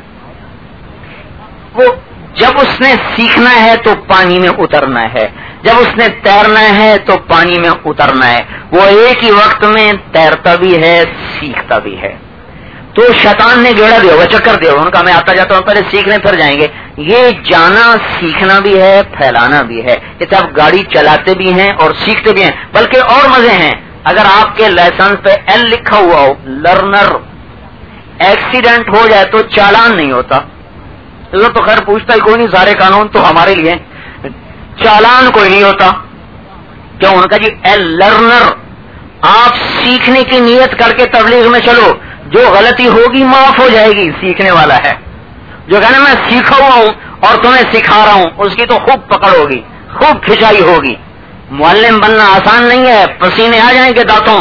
وہ جب اس نے سیکھنا ہے تو پانی میں اترنا ہے، جب اس نے تیرنا ہے تو پانی میں اترنا ہے. وہ ایک ہی وقت میں تیرتا بھی ہے، سیکھتا بھی ہے. تو شیطان نے گیڑا دیا، وہ چکر دیا، ان کا میں آتا جاتا ہوں پہلے سیکھنے پھر جائیں گے. یہ جانا سیکھنا بھی ہے، پھیلانا بھی ہے. یہ آپ گاڑی چلاتے بھی ہیں اور سیکھتے بھی ہیں. بلکہ اور مزے ہیں، اگر آپ کے لائسنس پہ ایل لکھا ہوا ہو لرنر، ایکسیڈنٹ ہو جائے تو چالان نہیں ہوتا. تو خیر پوچھتا ہی کوئی نہیں، سارے قانون تو ہمارے لیے. چالان کوئی نہیں ہوتا. کیوں؟ ان کا جی ایل لرنر. آپ سیکھنے کی نیت کر کے تبلیغ میں چلو، جو غلطی ہوگی معاف ہو جائے گی، سیکھنے والا ہے. جو کہنا میں سیکھا ہوا ہوں اور تمہیں سکھا رہا ہوں، اس کی تو خوب پکڑ ہوگی، خوب کھچائی ہوگی. معلم بننا آسان نہیں ہے، پسینے آ جائیں گے دانتوں.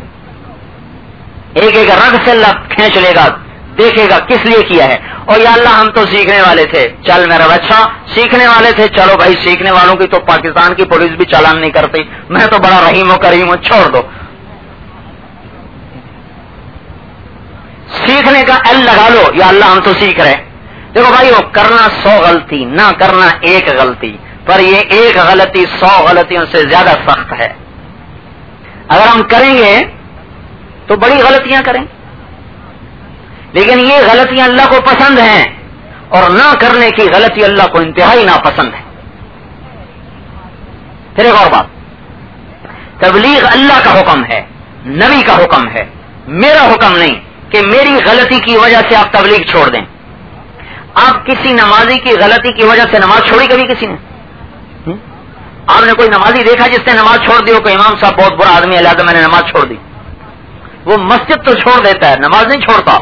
ایک ایک رگ سے اللہ کھینچ لے گا، دیکھے گا کس لیے کیا ہے. اور یا اللہ ہم تو سیکھنے والے تھے، چل میرا بچہ سیکھنے والے تھے، چلو بھائی سیکھنے والوں کی تو پاکستان کی پولیس بھی چالان نہیں کرتی، میں تو بڑا رحیم و کریم ہوں، چھوڑ دو. سیکھنے کا ایل لگا لو، یا اللہ ہم تو سیکھ رہے. دیکھو بھائی، وہ کرنا سو غلطی، نہ کرنا ایک غلطی، پر یہ ایک غلطی سو غلطیوں سے زیادہ سخت ہے. اگر ہم کریں گے تو بڑی غلطیاں کریں، لیکن یہ غلطیاں اللہ کو پسند ہیں اور نہ کرنے کی غلطی اللہ کو انتہائی ناپسند ہے. پھر ایک اور بات، تبلیغ اللہ کا حکم ہے، نبی کا حکم ہے، میرا حکم نہیں. کہ میری غلطی کی وجہ سے آپ تبلیغ چھوڑ دیں. آپ کسی نمازی کی غلطی کی وجہ سے نماز چھوڑی کبھی کسی نے؟ آپ نے کوئی نمازی دیکھا جس نے نماز چھوڑ دی ہو کہ امام صاحب بہت برا آدمی ہے لہٰذا میں نے نماز چھوڑ دی؟ وہ مسجد تو چھوڑ دیتا ہے، نماز نہیں چھوڑتا.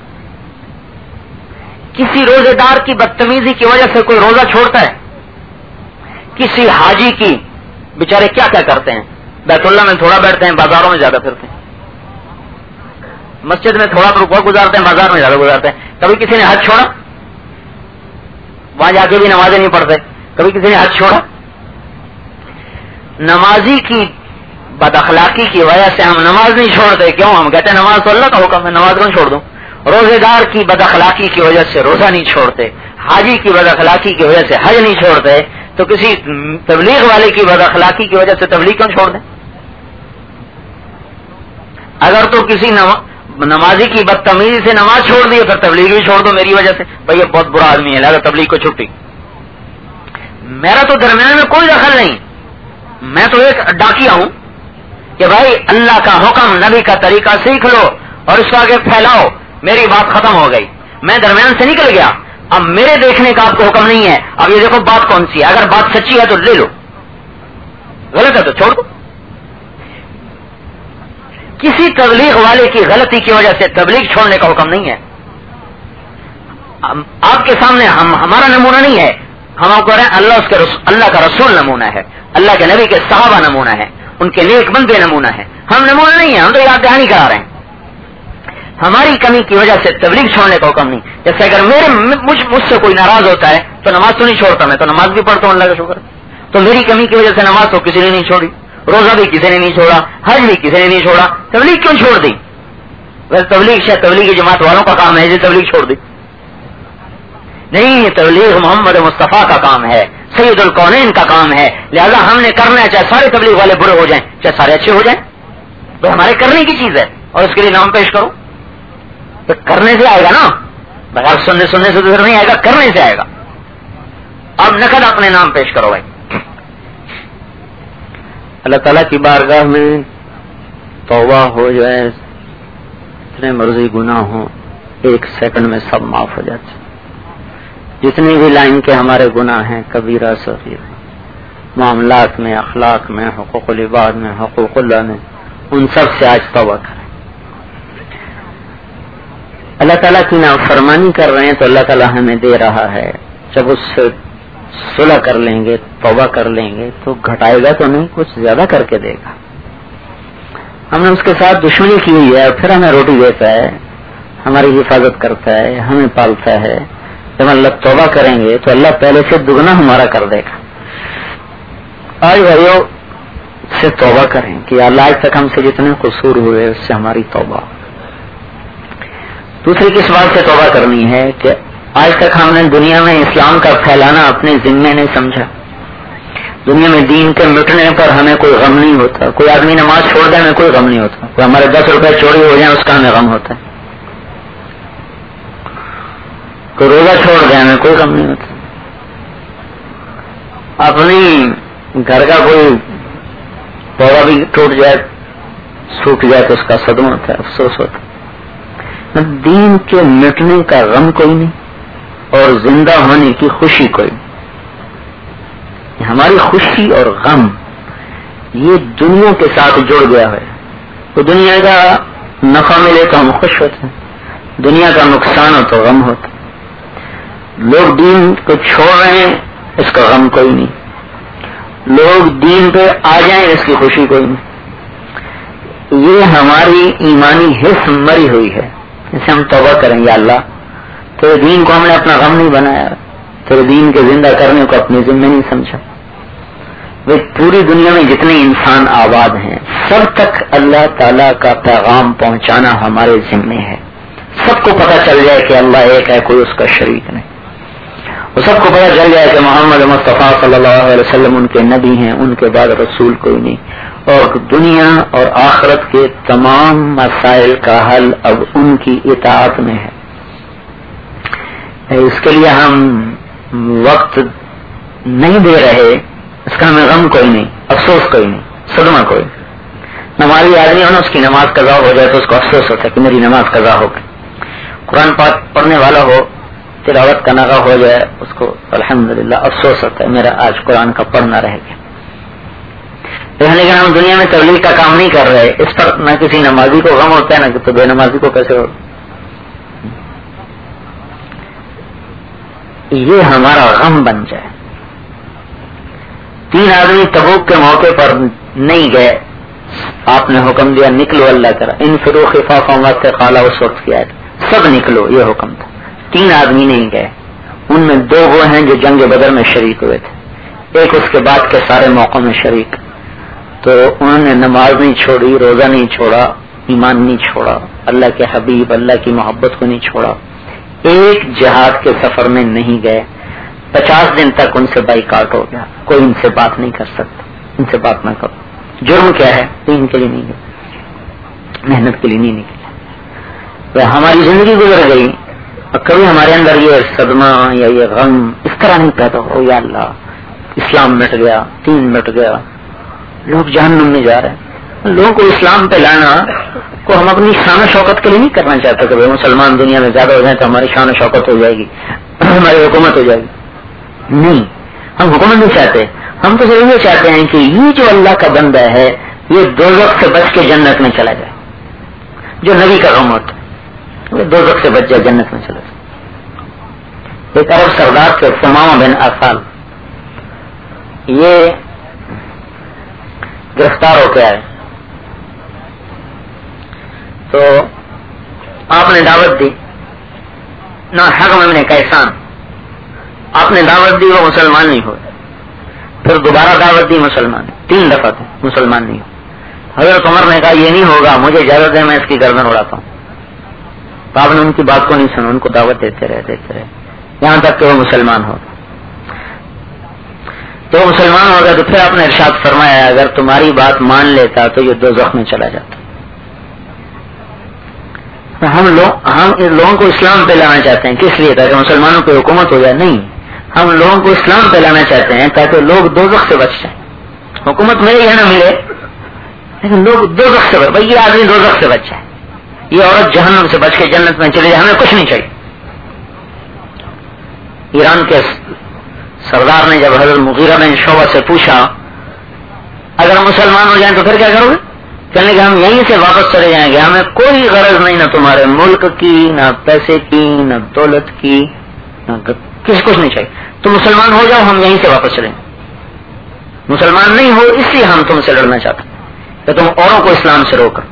کسی روزے دار کی بدتمیزی کی وجہ سے کوئی روزہ چھوڑتا ہے؟ کسی حاجی کی بیچارے کیا کیا کرتے ہیں، بیت اللہ میں تھوڑا بیٹھتے ہیں، بازاروں میں زیادہ پھرتے ہیں. مسجد میں تھوڑا وقت گزارتے ہیں، بازار میں زیادہ گزارتے ہیں. کبھی کسی نے حج چھوڑا؟ وہاں جا کے بھی نمازیں نہیں پڑھتے. کبھی کسی نے حج چھوڑا؟ نمازی کی بد اخلاقی کی وجہ سے ہم نماز نہیں چھوڑتے. کیوں؟ ہم کہتے ہیں نماز تو اللہ کا حکم ہے، نماز کیوں چھوڑ دوں؟ روزے دار کی بد اخلاقی کی وجہ سے روزہ نہیں چھوڑتے، حاجی کی بد اخلاقی کی وجہ سے حج نہیں چھوڑتے، تو کسی تبلیغ والے کی بد اخلاقی کی وجہ سے تبلیغ کیوں چھوڑ دیں؟ اگر تو کسی نمازی کی بدتمیزی سے نماز چھوڑ دی پھر تبلیغ بھی چھوڑ دو میری وجہ سے، بھائی یہ بہت برا آدمی ہے لہٰذا تبلیغ کو چھٹی. میرا تو درمیان میں کوئی دخل نہیں. میں تو ایک ڈاکیا ہوں کہ بھائی اللہ کا حکم، نبی کا طریقہ سیکھ لو اور اس کو آگے پھیلاؤ. میری بات ختم ہو گئی، میں درمیان سے نکل گیا. اب میرے دیکھنے کا آپ کو حکم نہیں ہے. اب یہ دیکھو بات کون سی ہے، اگر بات سچی ہے تو لے لو، غلط ہے تو چھوڑ دو. کسی تبلیغ والے کی غلطی کی وجہ سے تبلیغ چھوڑنے کا حکم نہیں ہے. آپ کے سامنے ہم ہمارا نمونہ نہیں ہے، ہم آپ کو رہے ہیں اللہ اس کے رسول, اللہ کا رسول نمونہ ہے، اللہ کے نبی کے صحابہ نمونہ ہے، ان کے نیک بندے نمونہ ہے. ہم نمونہ نہیں ہیں، ہم تو یاد دہانی کرا رہے ہیں. ہماری کمی کی وجہ سے تبلیغ چھوڑنے کا حکم نہیں. جیسے اگر میرے مجھ مجھ سے کوئی ناراض ہوتا ہے تو نماز تو نہیں چھوڑتا، میں تو نماز بھی پڑھتا ہوں اللہ کا شکر. تو میری کمی کی وجہ سے نماز تو کسی نے نہیں چھوڑی، روزہ بھی کسی نے نہیں چھوڑا، حج بھی کسی نے نہیں چھوڑا. تبلیغ کیوں چھوڑ دی؟ ویسے تبلیغ شاید تبلیغی جماعت والوں کا کام ہے جو تبلیغ چھوڑ دی. نہیں، تبلیغ محمد مصطفیٰ کا کام ہے، سید الکونین کا کام ہے. لہذا ہم نے کرنا ہے، چاہے سارے تبلیغ والے برے ہو جائیں چاہے سارے اچھے ہو جائیں، تو ہمارے کرنے کی چیز ہے اور اس کے لیے نام پیش کرو. تو کرنے سے آئے گا نا، بغیر سننے سننے سے تو نہیں آئے گا، کرنے سے آئے گا. اب نقد اپنے نام پیش کرو بھائی. اللہ تعالیٰ کی بارگاہ میں توبہ ہو جائے، جتنے مرضی گناہ ہوں ایک سیکنڈ میں سب معاف ہو جاتے. جتنی بھی لائن کے ہمارے گناہ ہیں، کبیرہ صغیرہ، معاملات میں، اخلاق میں، حقوق العباد میں، حقوق اللہ میں، ان سب سے آج توبہ کریں. اللہ تعالیٰ کی نافرمانی کر رہے ہیں تو اللہ تعالیٰ ہمیں دے رہا ہے. جب اس سے صلح کر لیں گے، توبہ کر لیں گے تو گھٹائے گا تو نہیں، کچھ زیادہ کر کے دے گا. ہم نے اس کے ساتھ دشمنی کی ہوئی ہے، پھر ہمیں روٹی دیتا ہے، ہماری حفاظت کرتا ہے، ہمیں پالتا ہے. جب اللہ توبہ کریں گے تو اللہ پہلے سے دگنا ہمارا کر دے گا. آج بھائیوں سے توبہ کریں کہ اللہ آج تک ہم سے جتنے قصور ہوئے اس سے ہماری توبہ. دوسری کس بات سے توبہ کرنی ہے کہ آج تک ہم نے دنیا میں اسلام کا پھیلانا اپنے ذمے نہیں سمجھا. دنیا میں دین کے مٹنے پر ہمیں کوئی غم نہیں ہوتا. کوئی آدمی نماز چھوڑ دے ہمیں کوئی غم نہیں ہوتا. کوئی ہمارے دس روپے چوری ہو جائیں اس کا ہمیں غم ہوتا ہے. کوئی روزہ چھوڑ دے ہمیں کوئی غم نہیں ہوتا. اپنی گھر کا کوئی پودا بھی ٹوٹ جائے، سوکھ جائے تو اس کا صدمہ ہوتا ہے، افسوس ہوتا ہے. دین کے مٹنے کا غم کوئی نہیں اور زندہ ہونے کی خوشی کوئی نہیں. ہماری خوشی اور غم یہ دنیا کے ساتھ جڑ گیا ہے. تو دنیا کا نفع ملے تو ہم خوش ہوتے ہیں، دنیا کا نقصان ہو تو غم ہوتا ہے. لوگ دین کو چھوڑ رہے ہیں اس کا غم کوئی نہیں، لوگ دین پہ آ جائیں اس کی خوشی کوئی نہیں. یہ ہماری ایمانی حص مری ہوئی ہے. اسے ہم توبہ کریں یا اللہ تیرے دین کو ہم نے اپنا غم نہیں بنایا، تیرے دین کے زندہ کرنے کو اپنے ذمہ نہیں سمجھا. وہ پوری دنیا میں جتنے انسان آباد ہیں سب تک اللہ تعالیٰ کا پیغام پہنچانا ہمارے ذمہ ہے. سب کو پتہ چل جائے کہ اللہ ایک ہے، کوئی اس کا شریک نہیں. وہ سب کو پتہ چل جائے کہ محمد مصطفیٰ صلی اللہ علیہ وسلم ان کے نبی ہیں، ان کے بعد رسول کوئی نہیں. اور دنیا اور آخرت کے تمام مسائل کا حل اب ان کی اطاعت میں ہے. اس کے لیے ہم وقت نہیں دے رہے، اس کا ہمیں غم کوئی نہیں، افسوس کوئی نہیں، صدمہ کوئی نہیں. نمازی آدمی ہونا اس کی نماز قضا ہو جائے تو اس کو افسوس ہوتا ہے کہ میری نماز قضا ہو گئی. قرآن پاک پڑھنے والا ہو تلاوت کا نغہ ہو جائے اس کو الحمدللہ افسوس ہوتا ہے میرا آج قرآن کا پڑھنا رہ گیا. لیکن ہم دنیا میں تبلیغ کا کام نہیں کر رہے, اس پر نہ کسی نمازی کو غم ہوتا ہے نہ تو بے نمازی کو کیسے ہو. یہ ہمارا غم بن جائے. تین آدمی تبوک کے موقع پر نہیں گئے, آپ نے حکم دیا نکلو, اللہ کرا ان فرو خفافا وثقالا اس وقت کیا ہے سب نکلو, یہ حکم تھا. تین آدمی نہیں گئے, ان میں دو وہ ہیں جو جنگ بدر میں شریک ہوئے تھے, ایک اس کے بعد کے سارے موقعوں میں شریک. تو انہوں نے نماز نہیں چھوڑی, روزہ نہیں چھوڑا, ایمان نہیں چھوڑا, اللہ کے حبیب اللہ کی محبت کو نہیں چھوڑا, ایک جہاد کے سفر میں نہیں گئے. پچاس دن تک ان سے بائیکاٹ ہو گیا, کوئی ان سے بات نہیں کر سکتا, ان سے بات نہ کرو. جرم کیا ہے؟ دین کے لیے نہیں گئے, محنت کے لیے نہیں نکلے. ہماری زندگی گزر گئی اور کبھی ہمارے اندر یہ صدمہ یا یہ غم اس طرح نہیں پیدا ہو یا اللہ اسلام مٹ گیا, دین مٹ گیا, لوگ جہنم میں جا رہے ہیں. لوگوں کو اسلام پہ لانا کو ہم اپنی شان و شوکت کے لیے نہیں کرنا چاہتے کہ مسلمان دنیا میں زیادہ ہو جائیں تو ہماری شان و شوکت ہو جائے گی, ہماری حکومت ہو جائے گی. نہیں, ہم حکومت نہیں چاہتے, ہم تو صرف یہ چاہتے ہیں کہ یہ جو اللہ کا بندہ ہے یہ دوزخ سے بچ کے جنت میں چلا جائے. جو نبی کا غم ہوتا ہے وہ دوزخ سے بچ جائے, جنت میں چلا جائے. ایک عرب سردار تھے ثمامہ بن آسال, یہ گرفتار ہو کے آئے تو آپ نے دعوت دی, نہ حکم نے کیسان آپ نے دعوت دی, وہ مسلمان نہیں ہوئے. پھر دوبارہ دعوت دی, مسلمان, تین دفعہ تھے مسلمان نہیں ہوئے. حضرت عمر نے کہا یہ نہیں ہوگا, مجھے اجازت ہے میں اس کی گردن اڑاتا ہوں. تو آپ نے ان کی بات کو نہیں سنا, ان کو دعوت دیتے رہے دیتے رہے یہاں تک کہ وہ مسلمان ہو. تو وہ مسلمان ہو گیا تو پھر آپ نے ارشاد فرمایا اگر تمہاری بات مان لیتا تو یہ دوزخ میں چلا جاتا. ہم لوگ ہم ان لوگوں کو اسلام پہ لانا چاہتے ہیں, کس لیے؟ تاکہ مسلمانوں کی حکومت ہو جائے. نہیں, ہم لوگوں کو اسلام پہ لانا چاہتے ہیں تاکہ لوگ دوزخ سے بچ جائیں. حکومت ملے یا نہ ملے لیکن لوگ دوزخ سے بچ, بھائی یہ آدمی دوزخ سے بچ جائے, یہ عورت جہنم سے بچ کے جنت میں چلے جائے, ہمیں کچھ نہیں چاہیے. ایران کے سردار نے جب حضرت مغیرہ بن شعبہ سے پوچھا اگر ہم مسلمان ہو جائیں تو پھر کیا کرو گے؟ کہنے کہ ہم یہیں سے واپس چلے جائیں گے, ہمیں کوئی غرض نہیں نہ تمہارے ملک کی, نہ پیسے کی, نہ دولت کی, نہ کسی کچھ نہیں چاہیے. تم مسلمان ہو جاؤ, ہم یہیں سے واپس چلیں گے. مسلمان نہیں ہو اس لیے ہم تم سے لڑنا چاہتے ہیں کہ تم اوروں کو اسلام سے روکو.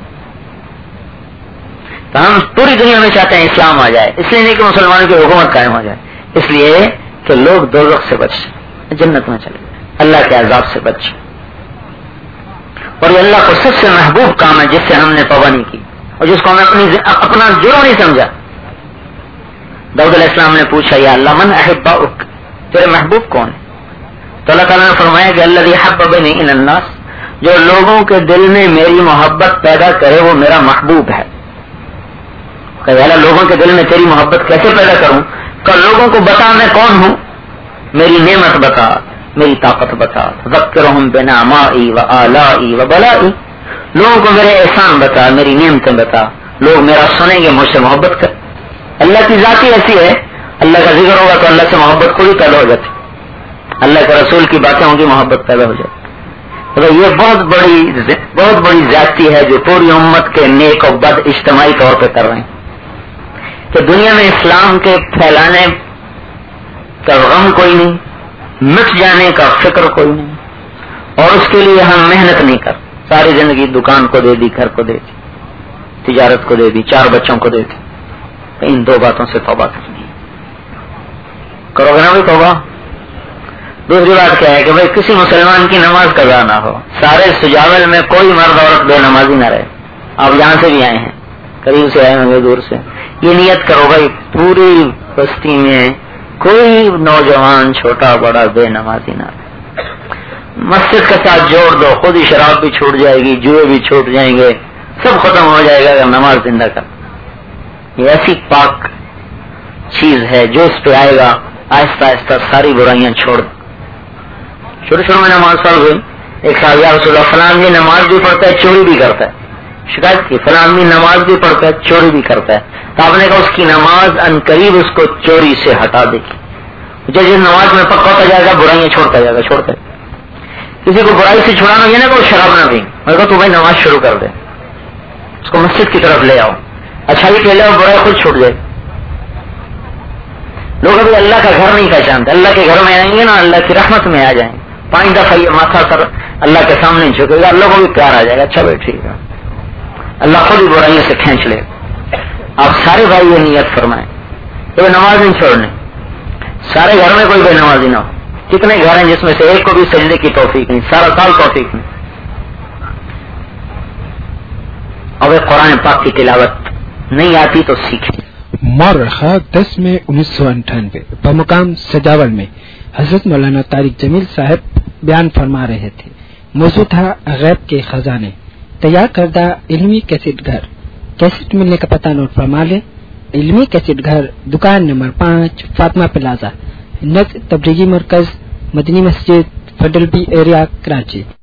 تو ہم پوری دنیا میں چاہتے ہیں اسلام آ جائے, اس لیے نہیں کہ مسلمانوں کی حکومت قائم ہو جائے, اس لیے کہ لوگ دوزخ سے بچ جنت میں چلے جائیں, اللہ کے عذاب سے بچ. اور یہ اللہ کو سب سے محبوب کام ہے جس سے ہم نے توبہ نہیں کی اور جس کو ہم اپنی اپنا جرم نہیں سمجھا. داؤد علیہ السلام نے پوچھا یا اللہ من احباؤک, تیرے محبوب کون ہے؟ تو اللہ تعالیٰ نے فرمایا کہ الذی حببنی الی الناس, جو لوگوں کے دل میں میری محبت پیدا کرے وہ میرا محبوب ہے. کہ اللہ لوگوں کے دل میں تیری محبت کیسے پیدا کروں؟ کہ لوگوں کو بتا میں کون ہوں, میری نعمت بتا, میری طاقت بتا. ذکرہم بنعمائی و آلائی و بلائی, لوگوں کو میرے احسان بتا, میری نعمتیں بتا, لوگ میرا سنیں گے, مجھ سے محبت کر. اللہ کی ذات ہی ایسی ہے, اللہ کا ذکر ہوگا تو اللہ سے محبت کو بھی پیدا ہو جاتی, اللہ کے رسول کی باتیں ہوں گی محبت پیدا ہو جاتی. تو یہ بہت بڑی بہت بڑی زیادتی ہے جو پوری امت کے نیک و بد اجتماعی طور پہ کر رہے ہیں کہ دنیا میں اسلام کے پھیلانے کا غم کوئی نہیں, مٹ جانے کا فکر کوئی نہیں, اور اس کے لیے ہم محنت نہیں کر. ساری زندگی دکان کو دے دی, گھر کو دے دی, تجارت کو دے دی, چار بچوں کو دے دی. ان دو باتوں سے توبہ کرنی ہے, کرو گے نا بھائی توبہ. دوسری بات کیا ہے کہ بھائی کسی مسلمان کی نماز قضا نہ ہو, سارے سجاول میں کوئی مرد عورت بے نمازی نہ رہے. آپ یہاں سے بھی آئے ہیں, قریب سے آئے ہوں گے, دور سے. یہ نیت کرو بھائی پوری بستی میں کوئی نوجوان چھوٹا بڑا بے نمازی نہ رہے. مسجد کے ساتھ جوڑ دو, خود ہی شراب بھی چھوٹ جائے گی, جوئے بھی چھوٹ جائیں گے, سب ختم ہو جائے گا اگر نماز زندہ کر. یہ ایسی پاک چیز ہے جو اس پہ آئے گا آہستہ آہستہ ساری برائیاں چھوڑ. شروع شروع میں نماز فرض ہوئی, ایک صاحب یا رسول اللہ فلاں بھی نماز بھی پڑھتا ہے چوری بھی کرتا ہے، شکایت کی فلاں بھی نماز بھی پڑھتا ہے چوری بھی کرتا ہے، تو آپ نے کہا اس کی نماز ان قریب اس کو چوری سے ہٹا دے گی. جب جس نماز میں پکا ہوتا جائے گا برائیاں چھوڑتا جائے گا چھوڑتا ہے. کسی کو برائی سے چھڑانا یہ نہ کہ شراب نہ پی، میں کہا تو بھائی نماز شروع کر دے، اس کو مسجد کی طرف لے آؤ، اچھائی کے لے آؤ، برائی خود چھوٹ جائے. لوگ ابھی اللہ کا گھر نہیں پہچانتے، اللہ کے گھر میں آئیں گے نا اللہ کی رحمت میں آ جائیں گے. پانچ دفعہ یہ ماتھا سر اللہ کے سامنے جھکے گا، اللہ کو بھی پیار آ جائے گا، اچھا بیٹھے گا، اللہ خود ہی برائیوں سے کھینچ لے. آپ سارے بھائی یہ نیت فرمائیں کہ نماز نہیں چھوڑنے، سارے گھر میں کوئی بے نمازی نہ ہو. کتنے گھر ہیں جس میں سے ایک کو بھی سجدے کی توفیق نہیں، سارا سال توفیق نہیں. اب قرآن پاک کی تلاوت نہیں آتی تو سیکھیں. مورخہ دس میں انیس سو انٹھانوے بمقام سجاول میں حضرت مولانا طارق جمیل صاحب بیان فرما رہے تھے. موضوع تھا غیب کے خزانے. تیار کردہ علمی کیسٹ گھر. کیسٹ ملنے کا پتہ نوٹ فرما لیں. علمی کیسٹ گھر، دکان نمبر پانچ، فاطمہ پلازا، نزد تبلیغی مرکز، Madni Masjid, federal B area, Karachi.